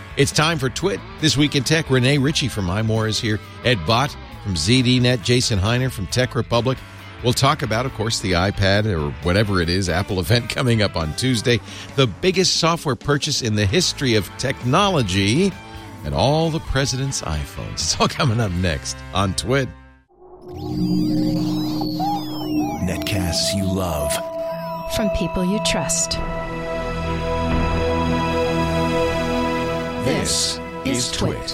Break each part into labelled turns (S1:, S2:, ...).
S1: It's time for Twit. This Week in Tech, Renee Ritchie from iMore is here. Ed Bott from ZDNet, Jason Heiner from Tech Republic. We'll talk about, of course, the iPad or whatever it is, Apple event coming up on Tuesday, the biggest software purchase in the history of technology, and all the president's iPhones. It's all coming up next on Twit.
S2: Netcasts you love.
S3: From people you trust. This is Twit.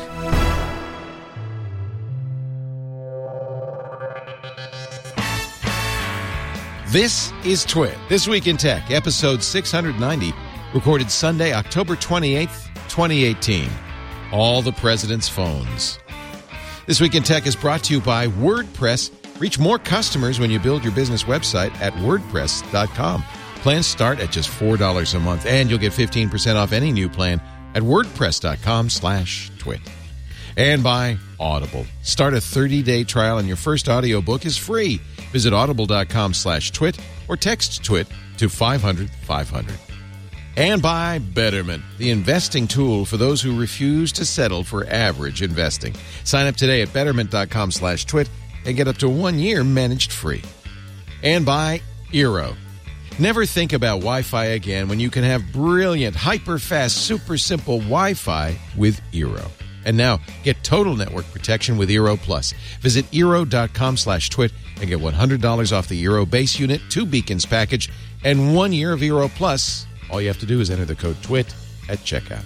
S1: This is Twit. This Week in Tech, episode 690, recorded Sunday, October 28th, 2018. All the president's phones. This Week in Tech is brought to you by WordPress. Reach more customers when you build your business website at WordPress.com. Plans start at just $4 a month, and you'll get 15% off any new plan at WordPress.com/twit. And by Audible. Start a 30-day trial, and your first audiobook is free. Visit audible.com/twit or text TWIT to 500-500. And by Betterment, the investing tool for those who refuse to settle for average investing. Sign up today at betterment.com/twit and get up to 1 year managed free. And by Eero. Never think about Wi-Fi again when you can have brilliant, hyper-fast, super simple Wi-Fi with Eero. And now, get total network protection with Eero Plus. Visit Eero.com/twit and get $100 off the Eero base unit, 2 beacons package, and 1 year of Eero Plus. All you have to do is enter the code TWIT at checkout.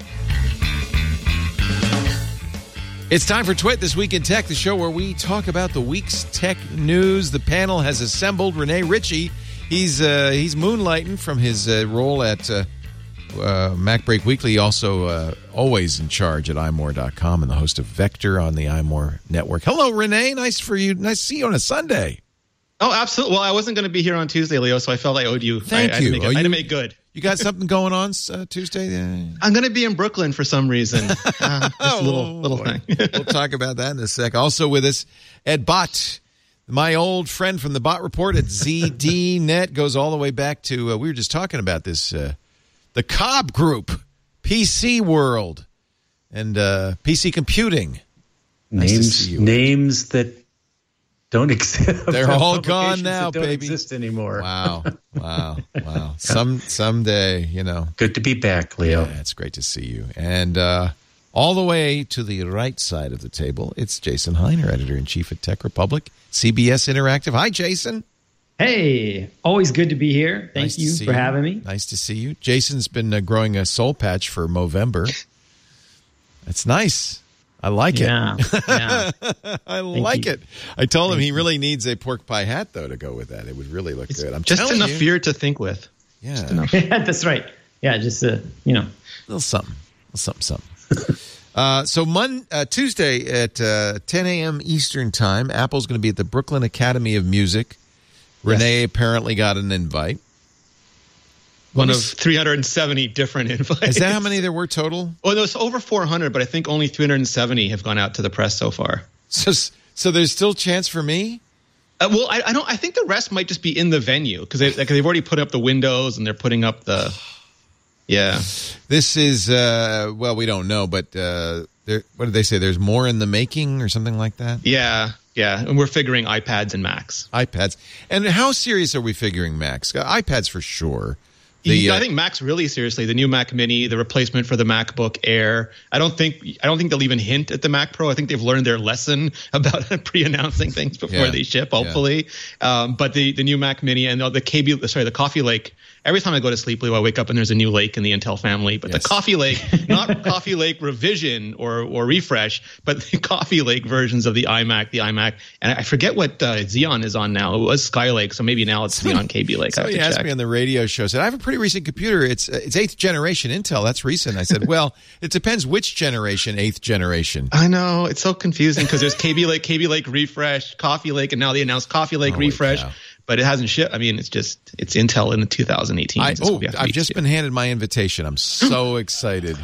S1: It's time for Twit, This Week in Tech, the show where we talk about the week's tech news. The panel has assembled. Renee Ritchie, he's moonlighting from his role at MacBreak Weekly, also always in charge at iMore.com and the host of Vector on the iMore network. Hello, Renee. Nice to see you on a Sunday.
S4: Oh, absolutely. Well, I wasn't going to be here on Tuesday, Leo, so I felt I owed you.
S1: Thank you.
S4: I had to make good.
S1: You got something going on Tuesday?
S4: I'm going to be in Brooklyn for some reason. Just a little thing.
S1: We'll talk about that in a sec. Also with us, Ed Bott, my old friend from the Bott Report at ZDNet, goes all the way back to, we were just talking about this, the Cobb Group, PC World, and PC Computing.
S5: Names that don't exist.
S1: They're all gone now,
S5: that don't
S1: baby.
S5: Exist anymore.
S1: Wow. Someday, you know.
S5: Good to be back, Leo.
S1: Yeah, it's great to see you. And all the way to the right side of the table, it's Jason Heiner, editor-in-chief at Tech Republic, CBS Interactive. Hi, Jason.
S6: Hey, always good to be here. Thank you for having me.
S1: Nice to see you. Jason's been growing a soul patch for Movember. It's nice. I like it.
S6: Yeah.
S1: I like it. I told him he really needs a pork pie hat, though, to go with that. It would really look good. I'm
S4: just
S1: telling
S4: enough
S1: you.
S4: fear to think with.
S1: Yeah.
S6: That's right. Yeah, just,
S1: A little something. So Tuesday at 10 a.m. Eastern Time, Apple's going to be at the Brooklyn Academy of Music. Renee apparently got an invite.
S4: One of 370 different invites.
S1: Is that how many there were total?
S4: Well, there's over 400, but I think only 370 have gone out to the press so far.
S1: So there's still chance for me?
S4: Well, I think the rest might just be in the venue because they've already put up the windows and they're putting up the. Yeah.
S1: This is we don't know, but what did they say? There's more in the making or something like that.
S4: Yeah, and we're figuring iPads and Macs.
S1: iPads, and how serious are we figuring Macs? iPads for sure.
S4: I think Macs really seriously. The new Mac Mini, the replacement for the MacBook Air. I don't think they'll even hint at the Mac Pro. I think they've learned their lesson about pre-announcing things before they ship. Hopefully, but the new Mac Mini and the Coffee Lake. Every time I go to sleep, Leo, I wake up and there's a new Lake in the Intel family. But the Coffee Lake, not Coffee Lake revision or refresh, but the Coffee Lake versions of the iMac. And I forget what Xeon is on now. It was Skylake, so maybe now it's Xeon Kaby Lake.
S1: Somebody asked me on the radio show, said, I have a pretty recent computer. It's 8th generation Intel. That's recent. I said, well, it depends which generation, 8th generation.
S4: I know. It's so confusing because there's Kaby Lake refresh, Coffee Lake, and now they announced Coffee Lake refresh. Cow. But it hasn't shipped. I mean, it's Intel in 2018.
S1: I've just been handed my invitation. I'm so excited.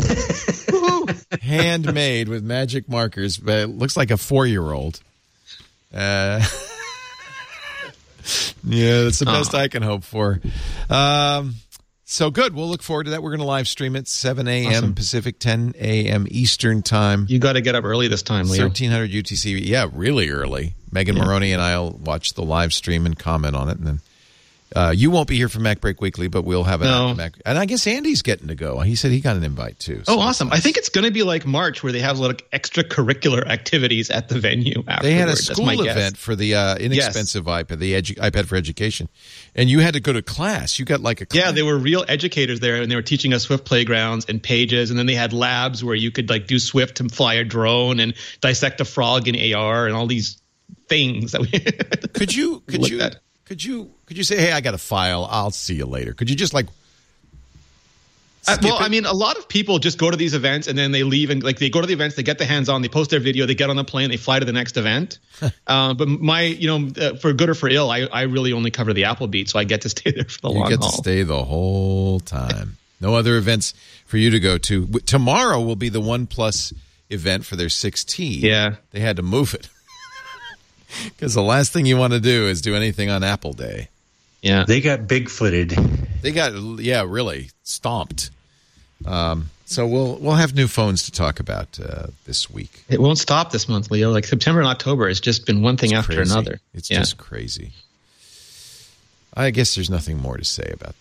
S1: Handmade with magic markers, but it looks like a 4-year-old. Yeah, that's the best I can hope for. So good. We'll look forward to that. We're going to live stream it 7 a.m. Pacific, 10 a.m. Eastern time.
S4: You got to get up early this time, Leo.
S1: 1300 UTC. Yeah, really early. Megan Maroney and I will watch the live stream and comment on it. And then you won't be here for Mac Break Weekly, but we'll have a Mac. And I guess Andy's getting to go. He said he got an invite too.
S4: So awesome. Nice. I think it's going to be like March where they have like extracurricular activities at the venue afterwards.
S1: They had a school event for the inexpensive iPad, the iPad for Education. And you had to go to class. You got like a class.
S4: Yeah, they were real educators there, and they were teaching us Swift playgrounds and pages. And then they had labs where you could like do Swift and fly a drone and dissect a frog in AR and all these things that we Could you say, hey, I got a file. I'll see you later. Could you just like I mean, a lot of people just go to these events and then they leave and like they go to the events, they get their hands on, they post their video, they get on the plane, they fly to the next event. But for good or for ill, I really only cover the Apple Beat, so I get to stay there for the long haul.
S1: You get to stay the whole time. No other events for you to go to. Tomorrow will be the OnePlus event for their 6T.
S4: Yeah.
S1: They had to move it. Because the last thing you want to do is do anything on Apple Day.
S5: Yeah. They got big-footed.
S1: They got, really stomped. So we'll have new phones to talk about this week.
S4: It won't stop this month, Leo. Like September and October has just been one thing after another.
S1: It's just crazy. I guess there's nothing more to say about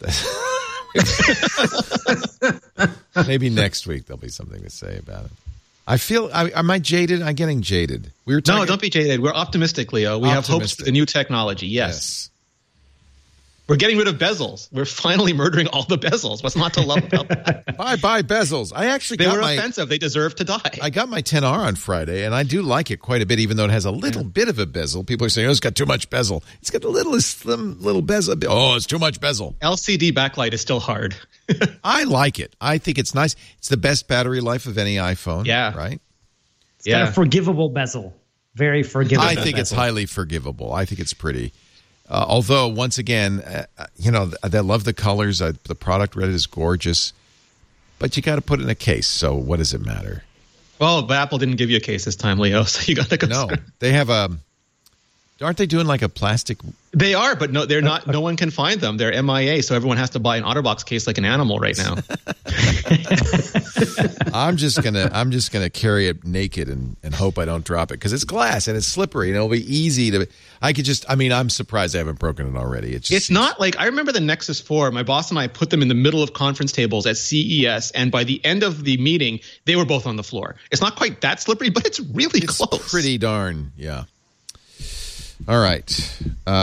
S1: that. Maybe next week there'll be something to say about it. I feel, am I jaded? I'm getting jaded.
S4: No, don't be jaded. We're optimistic, Leo. We have hopes for the new technology. Yes. We're getting rid of bezels. We're finally murdering all the bezels. What's not to love about that?
S1: Bye, bezels.
S4: They were offensive. They deserve to die.
S1: I got my 10R on Friday, and I do like it quite a bit, even though it has a little bit of a bezel. People are saying, it's got too much bezel. It's got a little slim little bezel. Oh, it's too much bezel.
S4: LCD backlight is still hard.
S1: I like it. I think it's nice. It's the best battery life of any iPhone.
S4: Yeah.
S1: Right?
S6: It's got a forgivable bezel. Very forgivable.
S1: I think it's highly forgivable. I think it's pretty. Although, once again, I love the colors. The product red is gorgeous. But you got to put it in a case. So what does it matter?
S4: Well, but Apple didn't give you a case this time, Leo. So you got to go.
S1: No, they have a. Aren't they doing like a plastic?
S4: They are, but no, they're not. No one can find them. They're MIA, so everyone has to buy an OtterBox case like an animal right now.
S1: I'm just gonna carry it naked and hope I don't drop it because it's glass and it's slippery and it'll be easy to. I'm surprised I haven't broken it already.
S4: It's not like I remember the Nexus 4. My boss and I put them in the middle of conference tables at CES, and by the end of the meeting, they were both on the floor. It's not quite that slippery, but it's really close.
S1: Pretty darn, yeah. All right.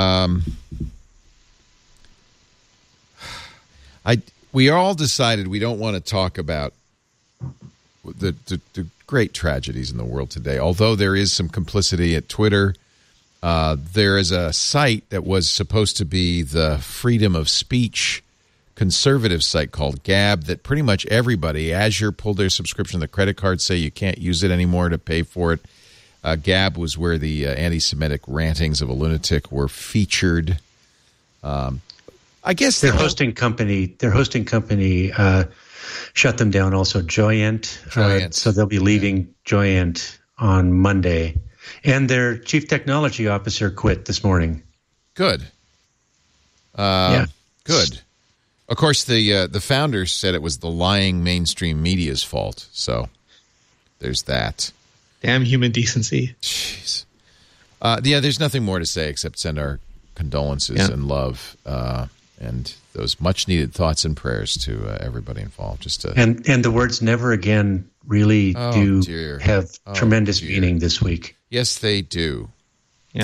S1: We all decided we don't want to talk about the great tragedies in the world today, although there is some complicity at Twitter. There is a site that was supposed to be the freedom of speech conservative site called Gab that pretty much everybody, Azure pulled their subscription, the credit cards say you can't use it anymore to pay for it. Gab was where the anti-Semitic rantings of a lunatic were featured. I guess
S5: their hosting company shut them down. Also, Joyent. So they'll be leaving Joyent on Monday, and their chief technology officer quit this morning.
S1: Good. Good. Of course, the founders said it was the lying mainstream media's fault. So there's that.
S4: Damn human decency.
S1: Jeez. There's nothing more to say except send our condolences and love and those much-needed thoughts and prayers to everybody involved.
S5: And the words "never again" really have tremendous meaning this week.
S1: Yes, they do.
S4: Yeah.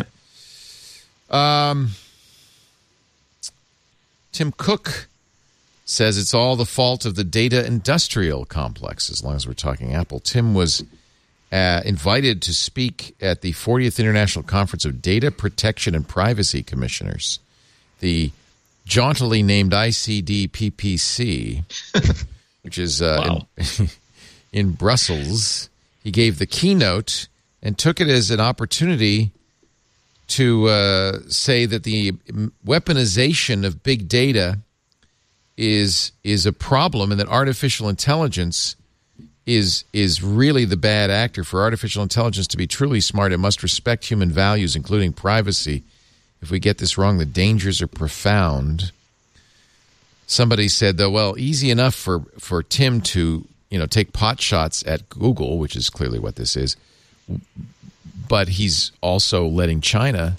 S1: Tim Cook says it's all the fault of the data industrial complex, as long as we're talking Apple. Tim was invited to speak at the 40th International Conference of Data Protection and Privacy Commissioners, the jauntily named ICD-PPC, which is in Brussels. He gave the keynote and took it as an opportunity to say that the weaponization of big data is a problem and that artificial intelligence is really the bad actor. For artificial intelligence to be truly smart, it must respect human values, including privacy. If we get this wrong, the dangers are profound. Somebody said, though, well, easy enough for Tim to, take pot shots at Google, which is clearly what this is, but he's also letting China,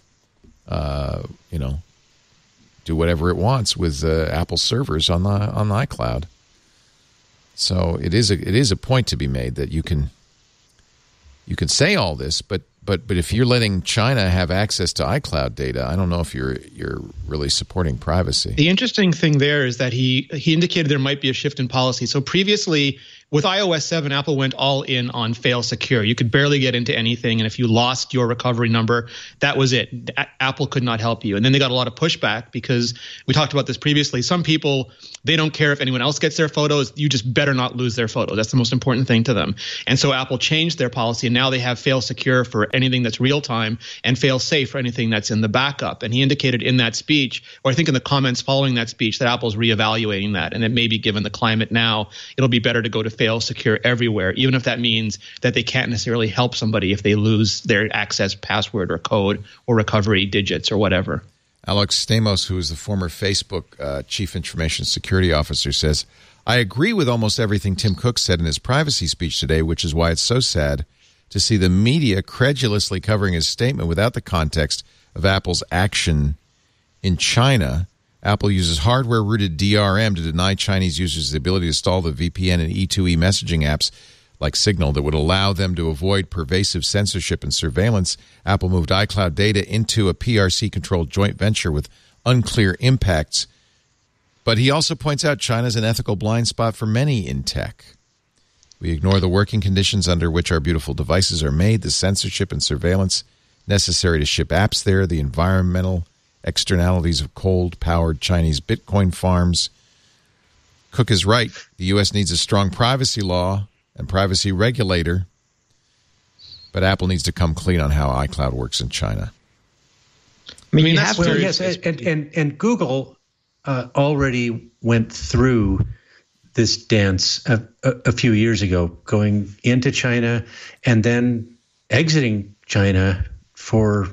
S1: do whatever it wants with Apple servers on the iCloud. So it is a point to be made that you can say all this, but if you're letting China have access to iCloud data, I don't know if you're really supporting privacy.
S4: The interesting thing there is that he indicated there might be a shift in policy. So previously, with iOS 7, Apple went all in on fail secure. You could barely get into anything, and if you lost your recovery number, that was it. Apple could not help you. And then they got a lot of pushback because we talked about this previously. Some people, they don't care if anyone else gets their photos. You just better not lose their photos. That's the most important thing to them. And so Apple changed their policy, and now they have fail secure for anything that's real time and fail safe for anything that's in the backup. And he indicated in that speech, or I think in the comments following that speech, that Apple's reevaluating that, and that maybe given the climate now, it'll be better to go to fail secure everywhere, even if that means that they can't necessarily help somebody if they lose their access password or code or recovery digits or whatever.
S1: Alex Stamos, who is the former Facebook Chief Information Security Officer, says, I agree with almost everything Tim Cook said in his privacy speech today, which is why it's so sad to see the media credulously covering his statement without the context of Apple's action in China. Apple uses hardware-rooted DRM to deny Chinese users the ability to install the VPN and E2E messaging apps like Signal that would allow them to avoid pervasive censorship and surveillance. Apple moved iCloud data into a PRC-controlled joint venture with unclear impacts. But he also points out China's an ethical blind spot for many in tech. We ignore the working conditions under which our beautiful devices are made, the censorship and surveillance necessary to ship apps there, the environmental externalities of coal-powered Chinese Bitcoin farms. Cook is right. The U.S. needs a strong privacy law and privacy regulator, but Apple needs to come clean on how iCloud works in China.
S5: I mean, that's yes, and Google already went through this dance a few years ago, going into China and then exiting China for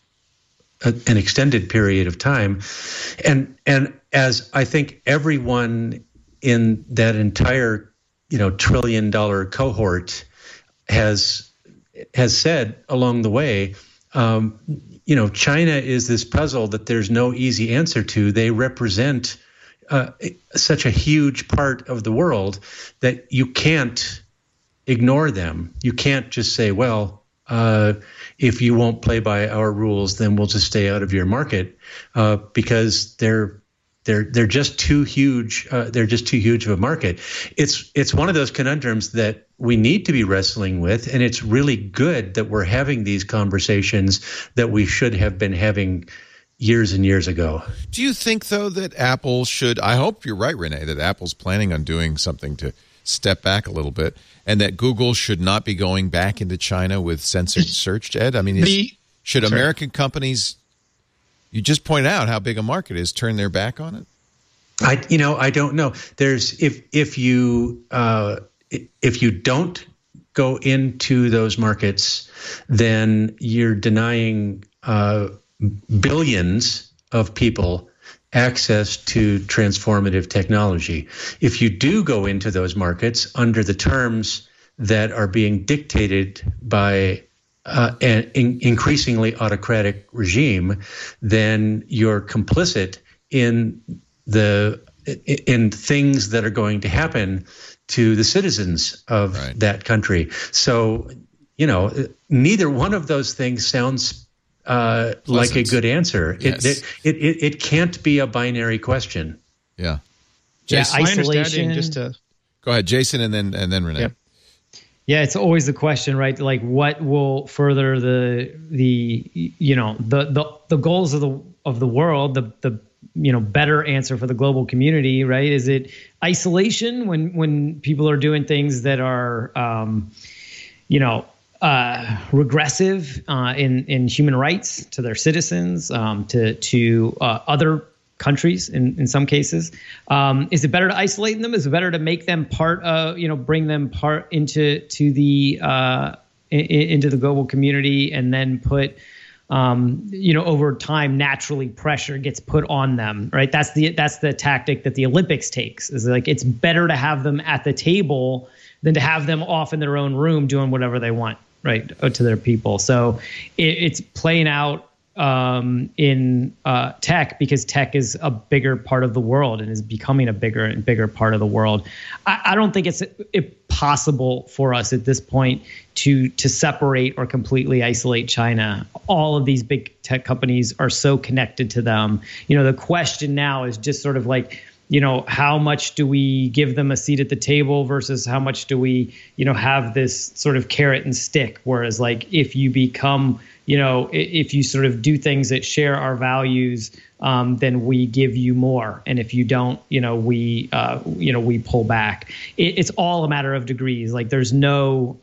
S5: an extended period of time, and as I think everyone in that entire $1 trillion cohort has said along the way, China is this puzzle that there's no easy answer to. They represent such a huge part of the world that you can't ignore them. You can't just say, well, if you won't play by our rules, then we'll just stay out of your market, because they're just too huge. They're just too huge of a market. It's one of those conundrums that we need to be wrestling with, and it's really good that we're having these conversations that we should have been having years and years ago.
S1: Do you think, though, that Apple should, I hope you're right, Renee, that Apple's planning on doing something to step back a little bit, and that Google should not be going back into China with censored search, Ed? I mean, should American companies, you just pointed out how big a market is, turn their back on it?
S5: I don't know. There's if you don't go into those markets, then you're denying billions of people access to transformative technology. If you do go into those markets under the terms that are being dictated by an increasingly autocratic regime, then you're complicit in things that are going to happen to the citizens of that country. So, neither one of those things sounds like a good answer. Yes. It can't be a binary question.
S1: Yeah.
S6: Jason, isolation.
S1: Go ahead, Jason, and then Renee.
S6: Yep. Yeah, it's always the question, right? Like, what will further the goals of the world, the better answer for the global community, right? Is it isolation when people are doing things that are regressive in human rights to their citizens, to other countries in some cases? Is it better to isolate them? Is it better to make them part of, bring them into the global community and then put over time, naturally pressure gets put on them, right? That's the tactic that the Olympics takes, is like, it's better to have them at the table than to have them off in their own room doing whatever they want, right, to their people. So it's playing out in tech, because tech is a bigger part of the world and is becoming a bigger and bigger part of the world. I don't think it's possible for us at this point to separate or completely isolate China. All of these big tech companies are so connected to them. The question now is just sort of like, how much do we give them a seat at the table versus how much do we, have this sort of carrot and stick? Whereas, like, if you become, if you sort of do things that share our values, then we give you more. And if you don't, we pull back. It's all a matter of degrees. Like, there's no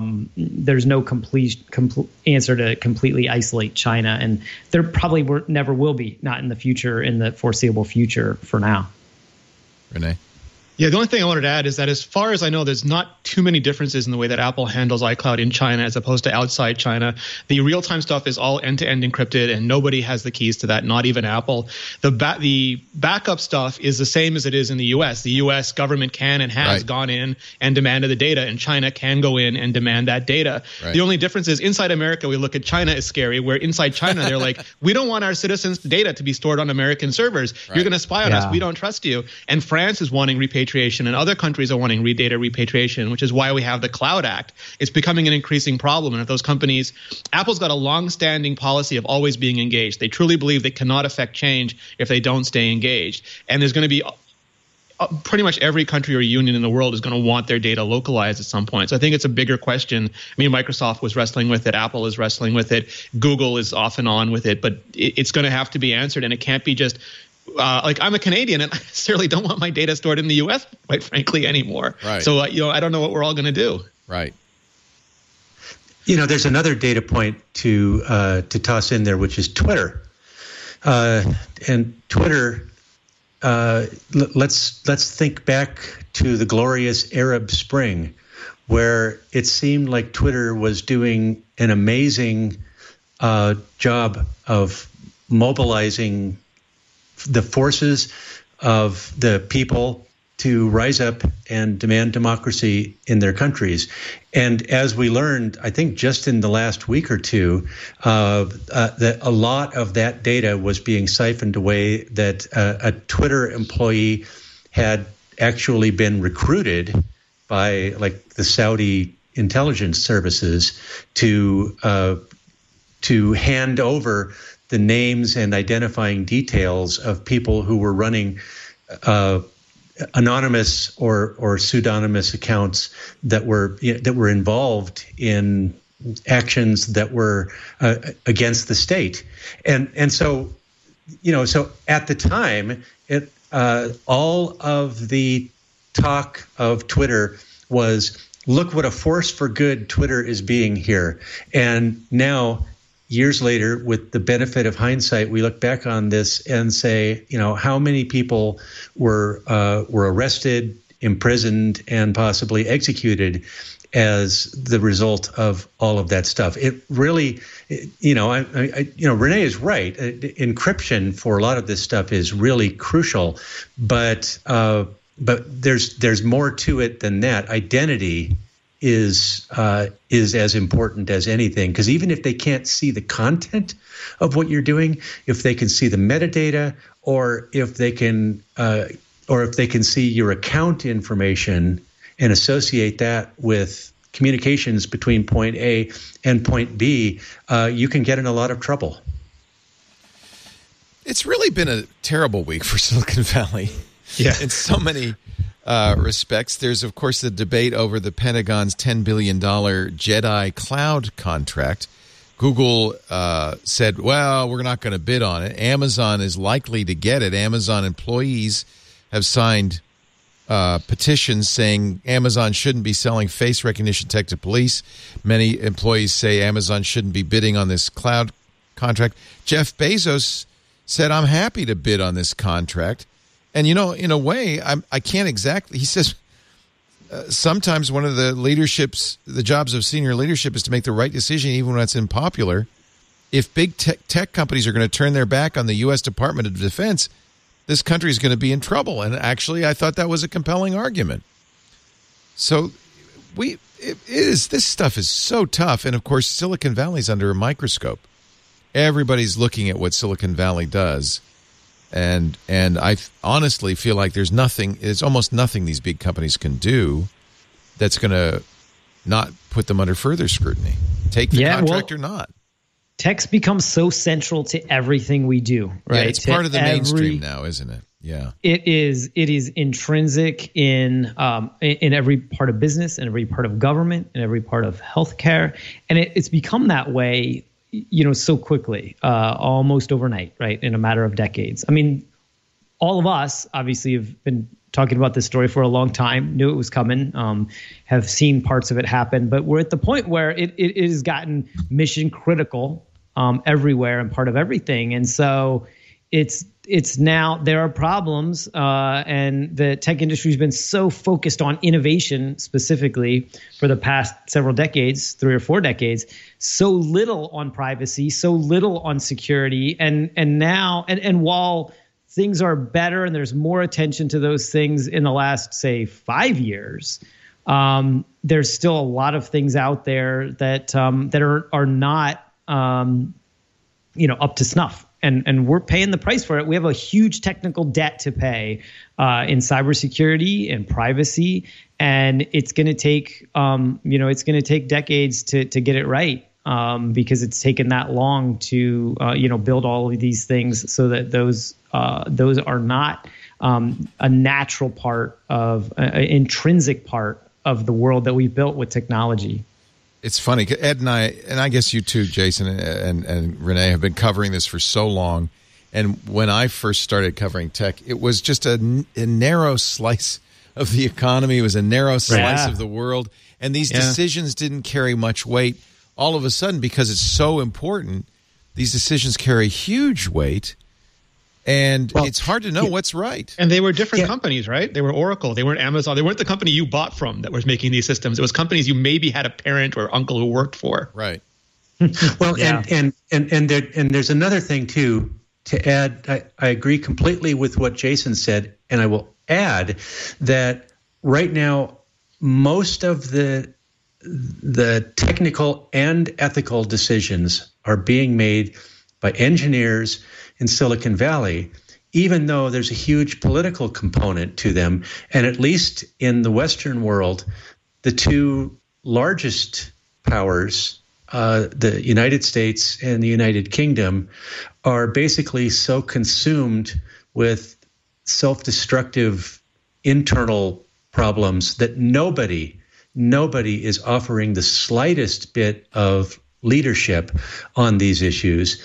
S6: complete answer to completely isolate China. And there probably never will be, not in the future, in the foreseeable future for now.
S1: Renee?
S4: Yeah, the only thing I wanted to add is that as far as I know, there's not too many differences in the way that Apple handles iCloud in China as opposed to outside China. The real-time stuff is all end-to-end encrypted, and nobody has the keys to that, not even Apple. The backup stuff is the same as it is in the U.S. The U.S. government can and has gone in and demanded the data, and China can go in and demand that data. Right. The only difference is inside America, we look at China as scary, where inside China, they're like, we don't want our citizens' data to be stored on American servers. Right. You're going to spy on us. We don't trust you. And France is wanting repatriation, and other countries are wanting data repatriation, which is why we have the Cloud Act. It's becoming an increasing problem. And if those companies, Apple's got a long-standing policy of always being engaged. They truly believe they cannot affect change if they don't stay engaged. And there's going to be pretty much every country or union in the world is going to want their data localized at some point. So I think it's a bigger question. I mean, Microsoft was wrestling with it. Apple is wrestling with it. Google is off and on with it. But it's going to have to be answered. And it can't be just like, I'm a Canadian and I necessarily don't want my data stored in the U.S., quite frankly, anymore. Right. So, I don't know what we're all going to do.
S1: Right.
S5: There's another data point to toss in there, which is Twitter. And Twitter, let's think back to the glorious Arab Spring, where it seemed like Twitter was doing an amazing job of mobilizing the forces of the people to rise up and demand democracy in their countries. And as we learned, I think just in the last week or two, that a lot of that data was being siphoned away, that a Twitter employee had actually been recruited by, like, the Saudi intelligence services to hand over the names and identifying details of people who were running anonymous or pseudonymous accounts that were involved in actions that were against the state, and so so at the time, all of the talk of Twitter was, look what a force for good Twitter is being here, and now, years later, with the benefit of hindsight, we look back on this and say, how many people were arrested, imprisoned, and possibly executed as the result of all of that stuff. It really, Renee is right. Encryption for a lot of this stuff is really crucial, but there's more to it than that. Identity is as important as anything, because even if they can't see the content of what you're doing, if they can see the metadata, or if they can see your account information and associate that with communications between point A and point B, you can get in a lot of trouble.
S1: It's really been a terrible week for Silicon Valley.
S4: Yeah,
S1: in so many respects. There's, of course, the debate over the Pentagon's $10 billion Jedi cloud contract. Google said, well, we're not going to bid on it. Amazon is likely to get it. Amazon employees have signed petitions saying Amazon shouldn't be selling face recognition tech to police. Many employees say Amazon shouldn't be bidding on this cloud contract. Jeff Bezos said, I'm happy to bid on this contract. And, in a way, I can't exactly. He says sometimes one of the jobs of senior leadership is to make the right decision, even when it's unpopular. if big tech companies are going to turn their back on the U.S. Department of Defense, this country is going to be in trouble. And actually, I thought that was a compelling argument. So this stuff is so tough. And of course, Silicon Valley's under a microscope. Everybody's looking at what Silicon Valley does. And I honestly feel like there's almost nothing these big companies can do that's going to not put them under further scrutiny. Take the contract or not.
S6: Tech's become so central to everything we do, right?
S1: Yeah, it's part of the mainstream now, isn't it? Yeah.
S6: It is intrinsic in every part of business and every part of government and every part of healthcare. And it's become that way, so quickly, almost overnight, right? In a matter of decades. I mean, all of us obviously have been talking about this story for a long time, knew it was coming, have seen parts of it happen, but we're at the point where it has gotten mission critical everywhere and part of everything. And so it's now there are problems, and the tech industry has been so focused on innovation specifically for the past several decades, 3 or 4 decades, so little on privacy, so little on security, and now while things are better and there's more attention to those things in the last, say, 5 years, there's still a lot of things out there that are not up to snuff. And we're paying the price for it. We have a huge technical debt to pay in cybersecurity and privacy, and it's going to take decades to get it right, because it's taken that long to build all of these things so that those are not a natural part of an intrinsic part of the world that we built with technology.
S1: It's funny, Ed and I guess you too, Jason and Renee, have been covering this for so long. And when I first started covering tech, it was just a narrow slice of the economy. It was a narrow slice of the world. And these decisions didn't carry much weight. All of a sudden, because it's so important, these decisions carry huge weight. And it's hard to know what's right.
S4: And they were different companies, right? They were Oracle. They weren't Amazon. They weren't the company you bought from that was making these systems. It was companies you maybe had a parent or uncle who worked for.
S1: Right.
S5: Well, and there's another thing too to add. I agree completely with what Jason said, and I will add that right now most of the technical and ethical decisions are being made by engineers in Silicon Valley, even though there's a huge political component to them. And at least in the Western world, the two largest powers, the United States and the United Kingdom, are basically so consumed with self-destructive internal problems that nobody is offering the slightest bit of leadership on these issues.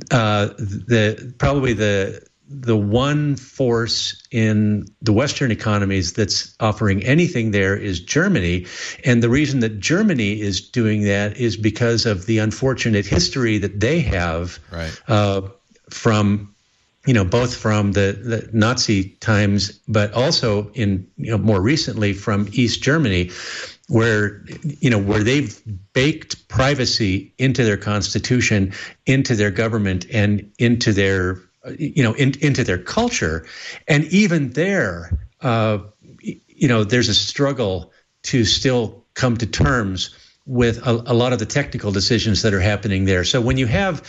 S5: Probably the one force in the Western economies that's offering anything there is Germany. And the reason that Germany is doing that is because of the unfortunate history that they have from, both from the Nazi times, but also in, more recently from East Germany, where they've baked privacy into their constitution, into their government, and into their into their culture. And even there, there's a struggle to still come to terms with a lot of the technical decisions that are happening there. So when you have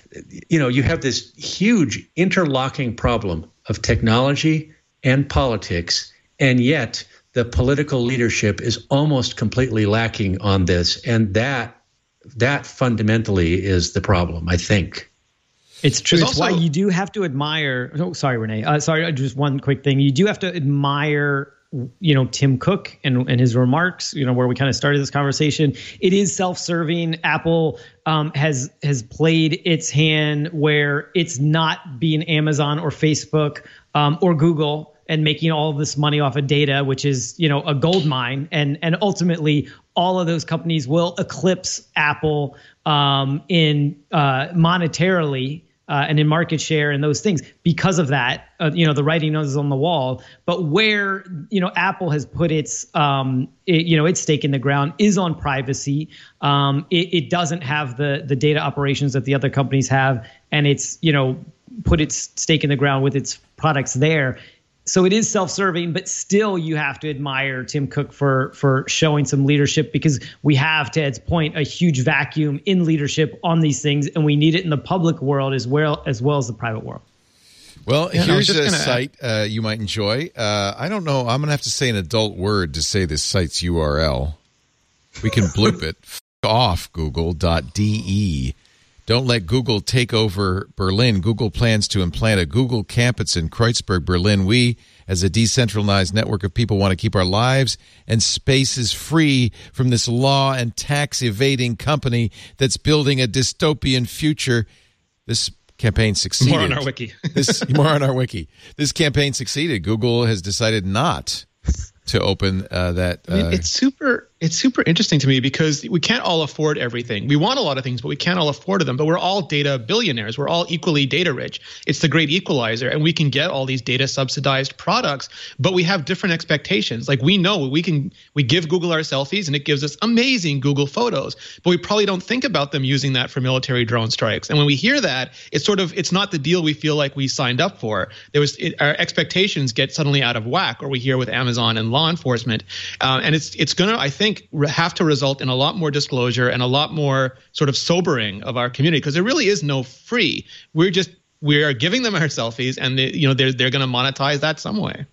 S5: this huge interlocking problem of technology and politics, and yet the political leadership is almost completely lacking on this, and that fundamentally is the problem, I think.
S6: It's true. It's why you do have to admire. Oh, sorry, Renee. Just one quick thing. You do have to admire, Tim Cook and his remarks. Where we kind of started this conversation. It is self-serving. Apple has played its hand where it's not being Amazon or Facebook or Google and making all of this money off of data, which is, a gold mine. And ultimately, all of those companies will eclipse Apple in monetarily and in market share and those things. Because of that, the writing is on the wall. But where, Apple has put its stake in the ground is on privacy. It doesn't have the data operations that the other companies have, and it's, put its stake in the ground with its products there. So it is self-serving, but still you have to admire Tim Cook for showing some leadership, because we have, to Ed's point, a huge vacuum in leadership on these things, and we need it in the public world as well as the private world.
S1: Well, here's a site you might enjoy. I don't know. I'm going to have to say an adult word to say this site's URL. We can bloop it. Off Google.de. Don't let Google take over Berlin. Google plans to implant a Google campus in Kreuzberg, Berlin. We, as a decentralized network of people, want to keep our lives and spaces free from this law and tax evading company that's building a dystopian future. This campaign succeeded.
S4: More on our wiki.
S1: More on our wiki. This campaign succeeded. Google has decided not to open that.
S4: It's super interesting to me, because we can't all afford everything. We want a lot of things, but we can't all afford them. But we're all data billionaires. We're all equally data rich. It's the great equalizer, and we can get all these data subsidized products, but we have different expectations. Like, we know we give Google our selfies, and it gives us amazing Google photos, but we probably don't think about them using that for military drone strikes. And when we hear that, it's not the deal we feel like we signed up for. Our expectations get suddenly out of whack, or we hear with Amazon and law enforcement, and it's going to, I think, have to result in a lot more disclosure and a lot more sort of sobering of our community, because there really is no free. We are giving them our selfies, and they're going to monetize that some way.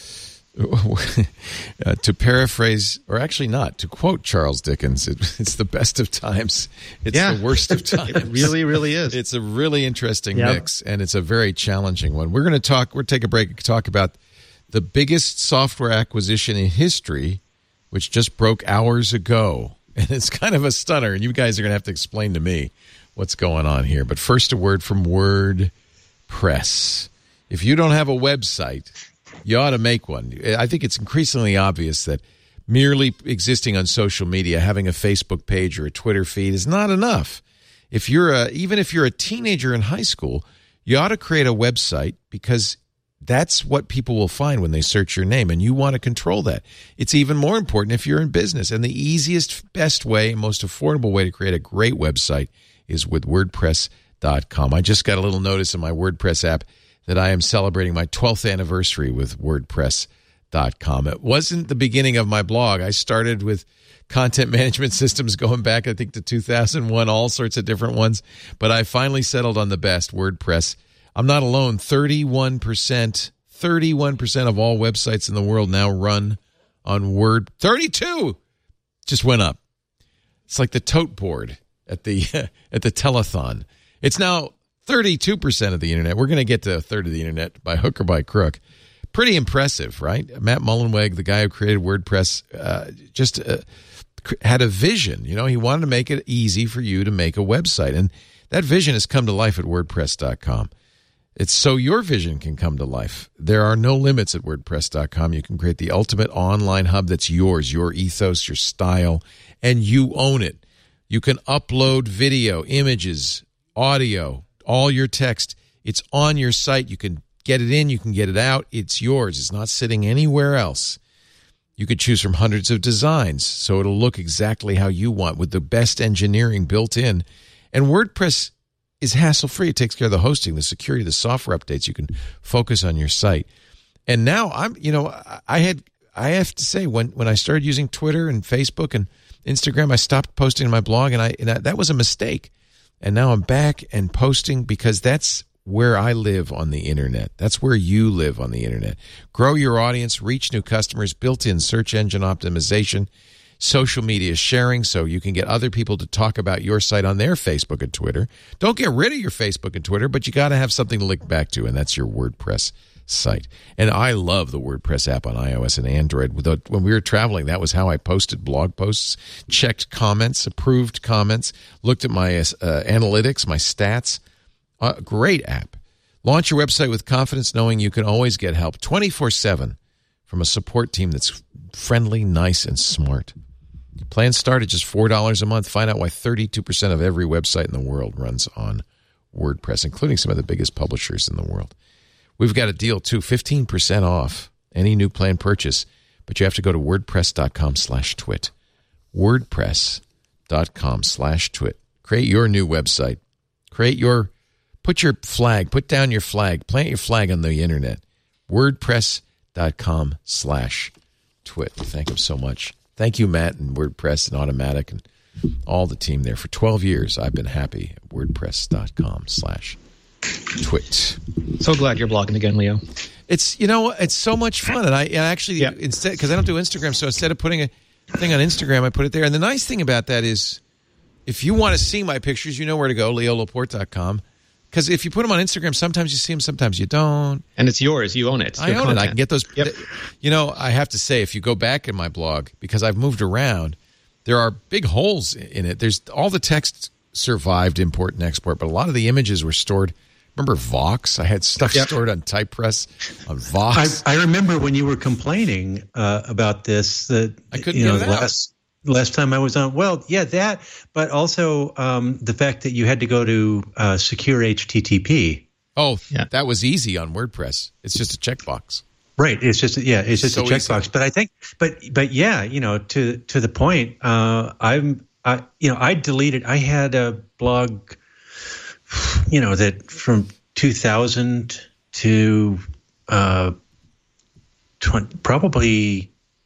S1: To paraphrase, or actually not, to quote Charles Dickens, it's the best of times. It's the worst of times.
S4: It really, really is.
S1: It's a really interesting mix, and it's a very challenging one. We're going to take a break and talk about the biggest software acquisition in history, which just broke hours ago. And it's kind of a stunner, and you guys are going to have to explain to me what's going on here. But first, a word from WordPress. If you don't have a website, you ought to make one. I think it's increasingly obvious that merely existing on social media, having a Facebook page or a Twitter feed, is not enough. Even if you're a teenager in high school, you ought to create a website, because that's what people will find when they search your name, and you want to control that. It's even more important if you're in business, and the easiest, best way, most affordable way to create a great website is with WordPress.com. I just got a little notice in my WordPress app that I am celebrating my 12th anniversary with WordPress.com. It wasn't the beginning of my blog. I started with content management systems going back, I think, to 2001, all sorts of different ones, but I finally settled on the best, WordPress. I'm not alone. 31% of all websites in the world now run on Word. 32 just went up. It's like the tote board at the telethon. It's now 32% of the internet. We're going to get to a third of the internet by hook or by crook. Pretty impressive, right? Matt Mullenweg, the guy who created WordPress, had a vision. He wanted to make it easy for you to make a website, and that vision has come to life at WordPress.com. It's so your vision can come to life. There are no limits at WordPress.com. You can create the ultimate online hub that's yours, your ethos, your style, and you own it. You can upload video, images, audio, all your text. It's on your site. You can get it in, you can get it out. It's yours. It's not sitting anywhere else. You could choose from hundreds of designs, so it'll look exactly how you want with the best engineering built in. And WordPress is hassle-free. It takes care of the hosting, the security, the software updates. You can focus on your site. And now I have to say, when I started using Twitter and Facebook and Instagram, I stopped posting on my blog, and that was a mistake. And now I'm back and posting, because that's where I live on the internet. That's where you live on the internet. Grow your audience, reach new customers, built-in search engine optimization, social media sharing, so you can get other people to talk about your site on their Facebook and Twitter. Don't get rid of your Facebook and Twitter, but you got to have something to link back to, and that's your WordPress site. And I love the WordPress app on iOS and Android. When we were traveling, that was how I posted blog posts, checked comments, approved comments, looked at my analytics, my stats. Great app. Launch your website with confidence, knowing you can always get help 24/7 from a support team that's friendly, nice, and smart. Plans start at just $4 a month. Find out why 32% of every website in the world runs on WordPress, including some of the biggest publishers in the world. We've got a deal, too, 15% off any new plan purchase, but you have to go to wordpress.com/twit. wordpress.com/twit. Create your new website. Put down your flag, plant your flag on the internet. wordpress.com/twit. Thank them so much. Thank you, Matt, and WordPress and Automatic and all the team there. For 12 years, I've been happy at wordpress.com/twit.
S4: So glad you're blogging again, Leo.
S1: It's so much fun. And I actually, instead, because I don't do Instagram, so instead of putting a thing on Instagram, I put it there. And the nice thing about that is, if you want to see my pictures, you know where to go, leolaporte.com. Because if you put them on Instagram, sometimes you see them, sometimes you don't.
S4: And it's yours. You own it.
S1: I own it. I can get those. Yep. I have to say, if you go back in my blog, because I've moved around, there are big holes in it. There's all the text survived import and export, but a lot of the images were stored. Remember Vox? I had stuff stored on TypePress on Vox.
S5: I remember when you were complaining about this, that
S1: I couldn't get it out.
S5: Last time I was on, that, but also the fact that you had to go to secure HTTP.
S1: Oh, that was easy on WordPress. It's just a checkbox.
S5: Right. It's just so a checkbox. Easy. But I think, to the point, I deleted. I had a blog, that from 2000 to probably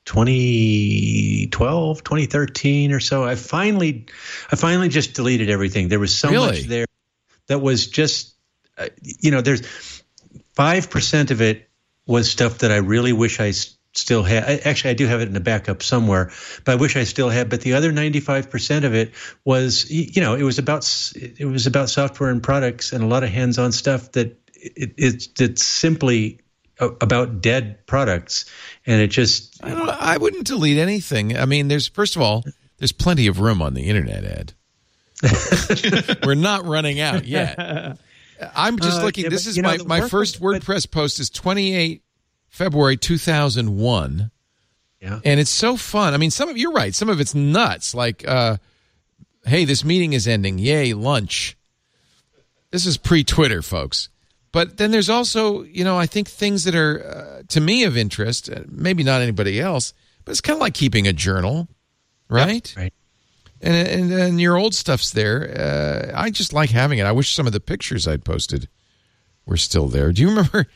S5: 2012, 2013 or so. I finally just deleted everything. There was so much there that was just, there's 5% of it was stuff that I really wish I still had. Actually, I do have it in a backup somewhere, but I wish I still had. But the other 95% of it was, it was about software and products and a lot of hands-on stuff that it's simply about dead products. And it just,
S1: I wouldn't delete anything. I mean, there's plenty of room on the internet, Ed. We're not running out yet. I'm just looking. This is my first WordPress post is 28 February 2001. Yeah. And it's so fun. I mean, you're right. Some of it's nuts. Like, hey, this meeting is ending. Yay, lunch. This is pre-Twitter, folks. But then there's also, I think things that are, to me, of interest, maybe not anybody else, but it's kind of like keeping a journal, right? Yep, right. And your old stuff's there. I just like having it. I wish some of the pictures I'd posted were still there. Do you remember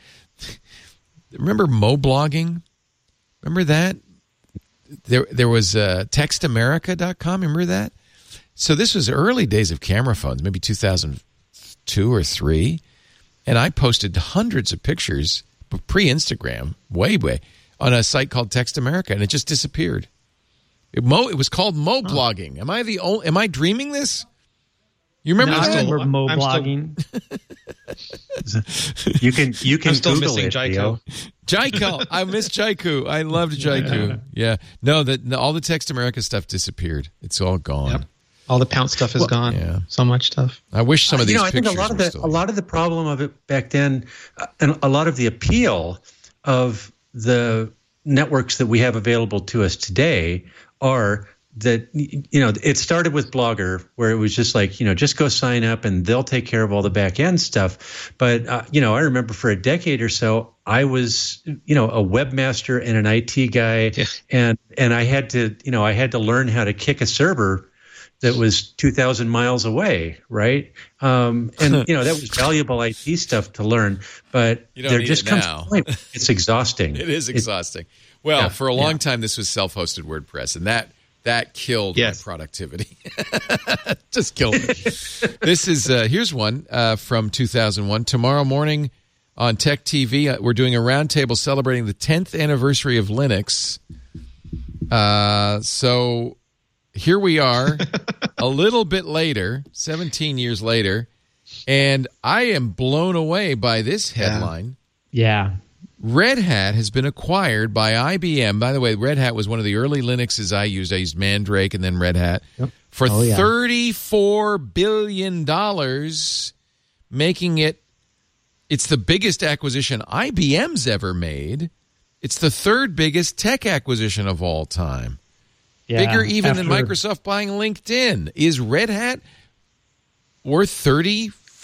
S1: Moblogging? Remember that? There was textamerica.com. Remember that? So this was early days of camera phones, maybe 2002 or 3. And I posted hundreds of pictures, pre-Instagram, way, on a site called Text America, and it just disappeared. It was called Moblogging. Am I dreaming this? You remember that?
S6: I remember Moblogging.
S5: You can
S4: I'm still
S5: Google
S4: missing
S5: it,
S4: Jaiku.
S1: Jaiku. I miss Jaiku. I loved Jaiku. Yeah. No, all the Text America stuff disappeared. It's all gone.
S4: Yep. All the Pounce stuff is gone. Yeah. So much stuff.
S1: I wish some of these pictures
S5: I think a lot of the problem of it back then, and a lot of the appeal of the networks that we have available to us today are that, it started with Blogger, where it was just like, just go sign up and they'll take care of all the back end stuff. But, I remember for a decade or so, I was, a webmaster and an IT guy, and I had to learn how to kick a server that was 2,000 miles away, right? And that was valuable IT stuff to learn, but there just comes a point it's exhausting.
S1: It is exhausting. For a long time, this was self-hosted WordPress, and that killed my productivity. Just killed it. This is here's one from 2001. Tomorrow morning on Tech TV, we're doing a roundtable celebrating the 10th anniversary of Linux. So here we are, a little bit later, 17 years later, and I am blown away by this headline.
S6: Yeah.
S1: Red Hat has been acquired by IBM. By the way, Red Hat was one of the early Linuxes I used. I used Mandrake and then Red Hat for $34 billion, making it's the biggest acquisition IBM's ever made. It's the third biggest tech acquisition of all time. Yeah, bigger even than Microsoft buying LinkedIn. Is Red Hat worth $34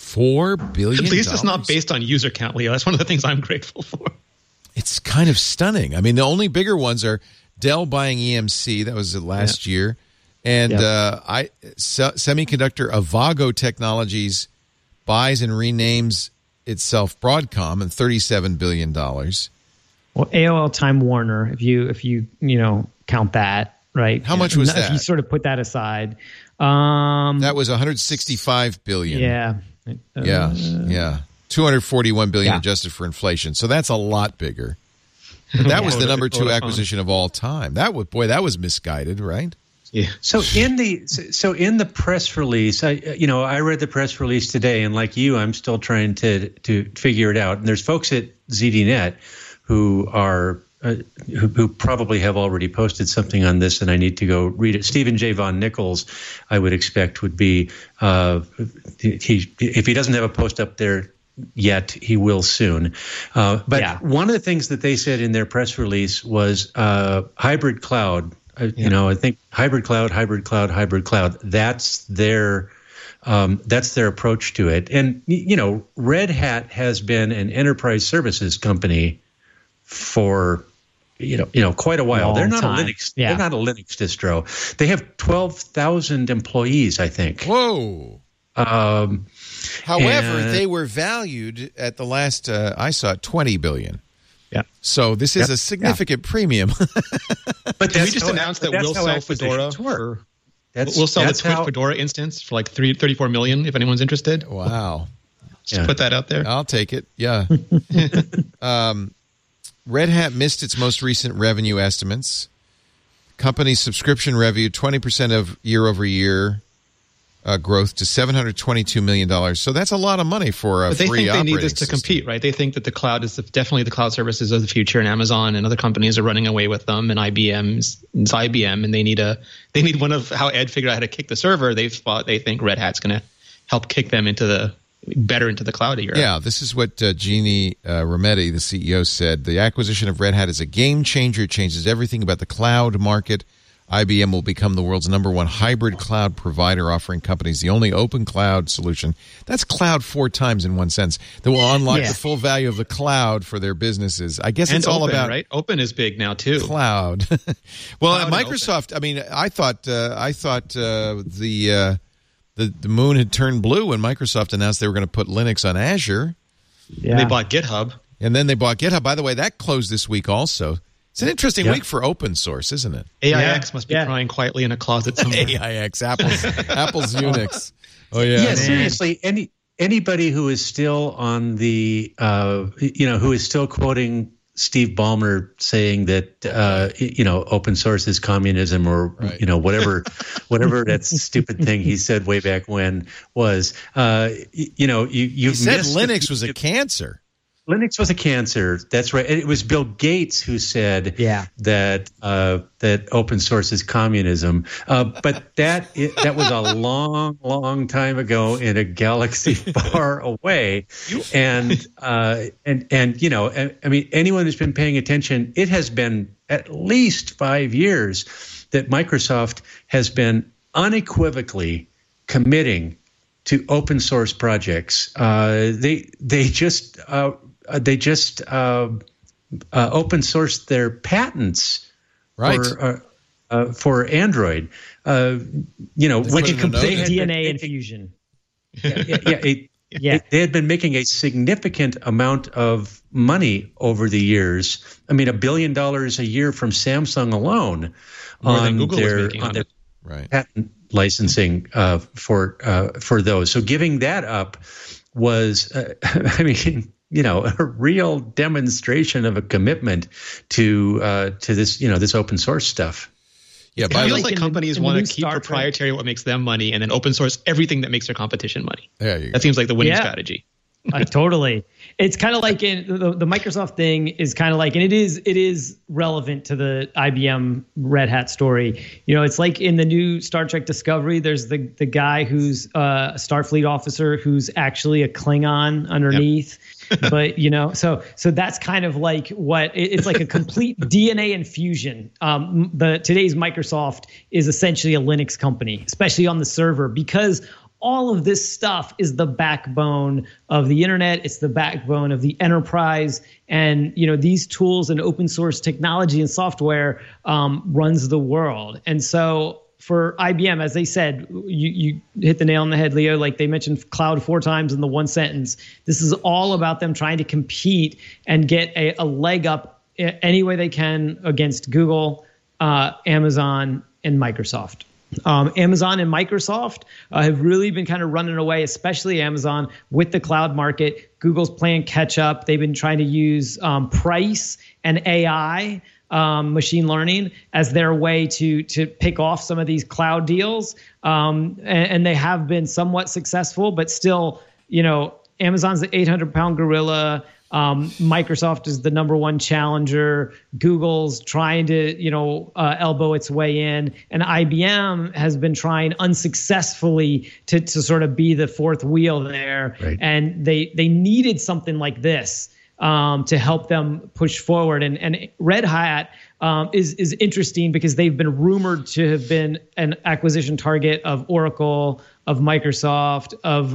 S1: $4 billion.
S4: At least it's not based on user count, Leo. That's one of the things I'm grateful for.
S1: It's kind of stunning. I mean, the only bigger ones are Dell buying EMC. That was last year. And semiconductor Avago Technologies buys and renames itself Broadcom and $37 billion.
S6: Well, AOL Time Warner, if you count that, right?
S1: How much was that?
S6: If you sort of put that aside.
S1: That was $165 billion.
S6: Yeah.
S1: Yeah. $241 billion adjusted for inflation. So that's a lot bigger. But that was the number 2 acquisition of all time. That was misguided, right?
S5: Yeah. So in the press release, I read the press release today, and like you, I'm still trying to figure it out. And there's folks at ZDNet who are who probably have already posted something on this, and I need to go read it. Stephen J. Von Nichols, I would expect, would be if he doesn't have a post up there yet, he will soon. But one of the things that they said in their press release was hybrid cloud. I think hybrid cloud. That's their approach to it. And Red Hat has been an enterprise services company for quite a while. They're not a Linux. Yeah. They're not a Linux distro. They have 12,000 employees, I think.
S1: Whoa. However, they were valued at the last I saw $20 billion.
S4: Yeah.
S1: So this is a significant premium.
S4: But we just announced that we'll sell Fedora we'll sell the Twitch Fedora instance for like $34 million if anyone's interested.
S1: Wow.
S4: Just put that out there.
S1: I'll take it. Yeah. Red Hat missed its most recent revenue estimates. Company's subscription revenue 20% of year-over-year growth to $722 million. So that's a lot of money for a free operating system. But they think they need this to compete, right? They think that the cloud is definitely the cloud services of the future, and Amazon and other companies are running away with them, and IBM's IBM, and they need one of how Ed figured out how to kick the server. They think Red Hat's going to help kick them into the cloud era. Yeah, this is what Jeannie Rometty, the CEO, said. The acquisition of Red Hat is a game changer. It changes everything about the cloud market. IBM will become the world's #1 hybrid cloud provider, offering companies the only open cloud solution. That's cloud 4 times in one sense. That will unlock the full value of the cloud for their businesses. I guess it's all
S4: open,
S1: about
S4: right. Open is big now too.
S1: Cloud. Well, cloud at Microsoft, I mean, I thought the moon had turned blue when Microsoft announced they were going to put Linux on Azure.
S4: Yeah. And they bought GitHub.
S1: And then they bought GitHub. By the way, that closed this week also. It's an interesting week for open source, isn't it?
S4: AIX must be crying quietly in a closet somewhere.
S1: AIX, Apple's Unix. Oh, yeah.
S5: Yeah, seriously, anybody who is still on the, who is still quoting Steve Ballmer saying that, open source is communism or, whatever that stupid thing he said way back when was, he
S1: said Linux was a cancer.
S5: Linux was a cancer. That's right. And it was Bill Gates who said that open source is communism. But that was a long, long time ago in a galaxy far away. And I mean, anyone who's been paying attention, it has been at least 5 years that Microsoft has been unequivocally committing to open source projects. They just open sourced their patents for Android. When you compare
S6: DNA infusion.
S5: They had been making a significant amount of money over the years. I mean, $1 billion a year from Samsung alone on their patent licensing for those. So giving that up was, a real demonstration of a commitment to this, this open source stuff.
S4: Yeah, it feels like companies want to keep proprietary what makes them money, and then open source everything that makes their competition money. That seems like the winning strategy.
S6: Totally. It's kind of like in the Microsoft thing is kind of like, and it is relevant to the IBM Red Hat story. It's like in the new Star Trek Discovery, there's the guy who's a Starfleet officer who's actually a Klingon underneath. Yep. But so that's kind of like what it's like, a complete DNA infusion. Today's Microsoft is essentially a Linux company, especially on the server, because All of this stuff is the backbone of the internet. It's the backbone of the enterprise. And, these tools and open source technology and software runs the world. And so for IBM, as they said, you hit the nail on the head, Leo, like they mentioned cloud 4 times in the one sentence. This is all about them trying to compete and get a leg up any way they can against Google, Amazon, and Microsoft. Amazon and Microsoft have really been kind of running away, especially Amazon, with the cloud market. Google's playing catch up. They've been trying to use price and AI, machine learning, as their way to pick off some of these cloud deals. And they have been somewhat successful, but still, Amazon's the 800-pound gorilla. Microsoft is the number one challenger. Google's trying to, elbow its way in, and IBM has been trying unsuccessfly to sort of be the fourth wheel there. Right. And they needed something like this to help them push forward. And Red Hat is interesting because they've been rumored to have been an acquisition target of Oracle, of Microsoft,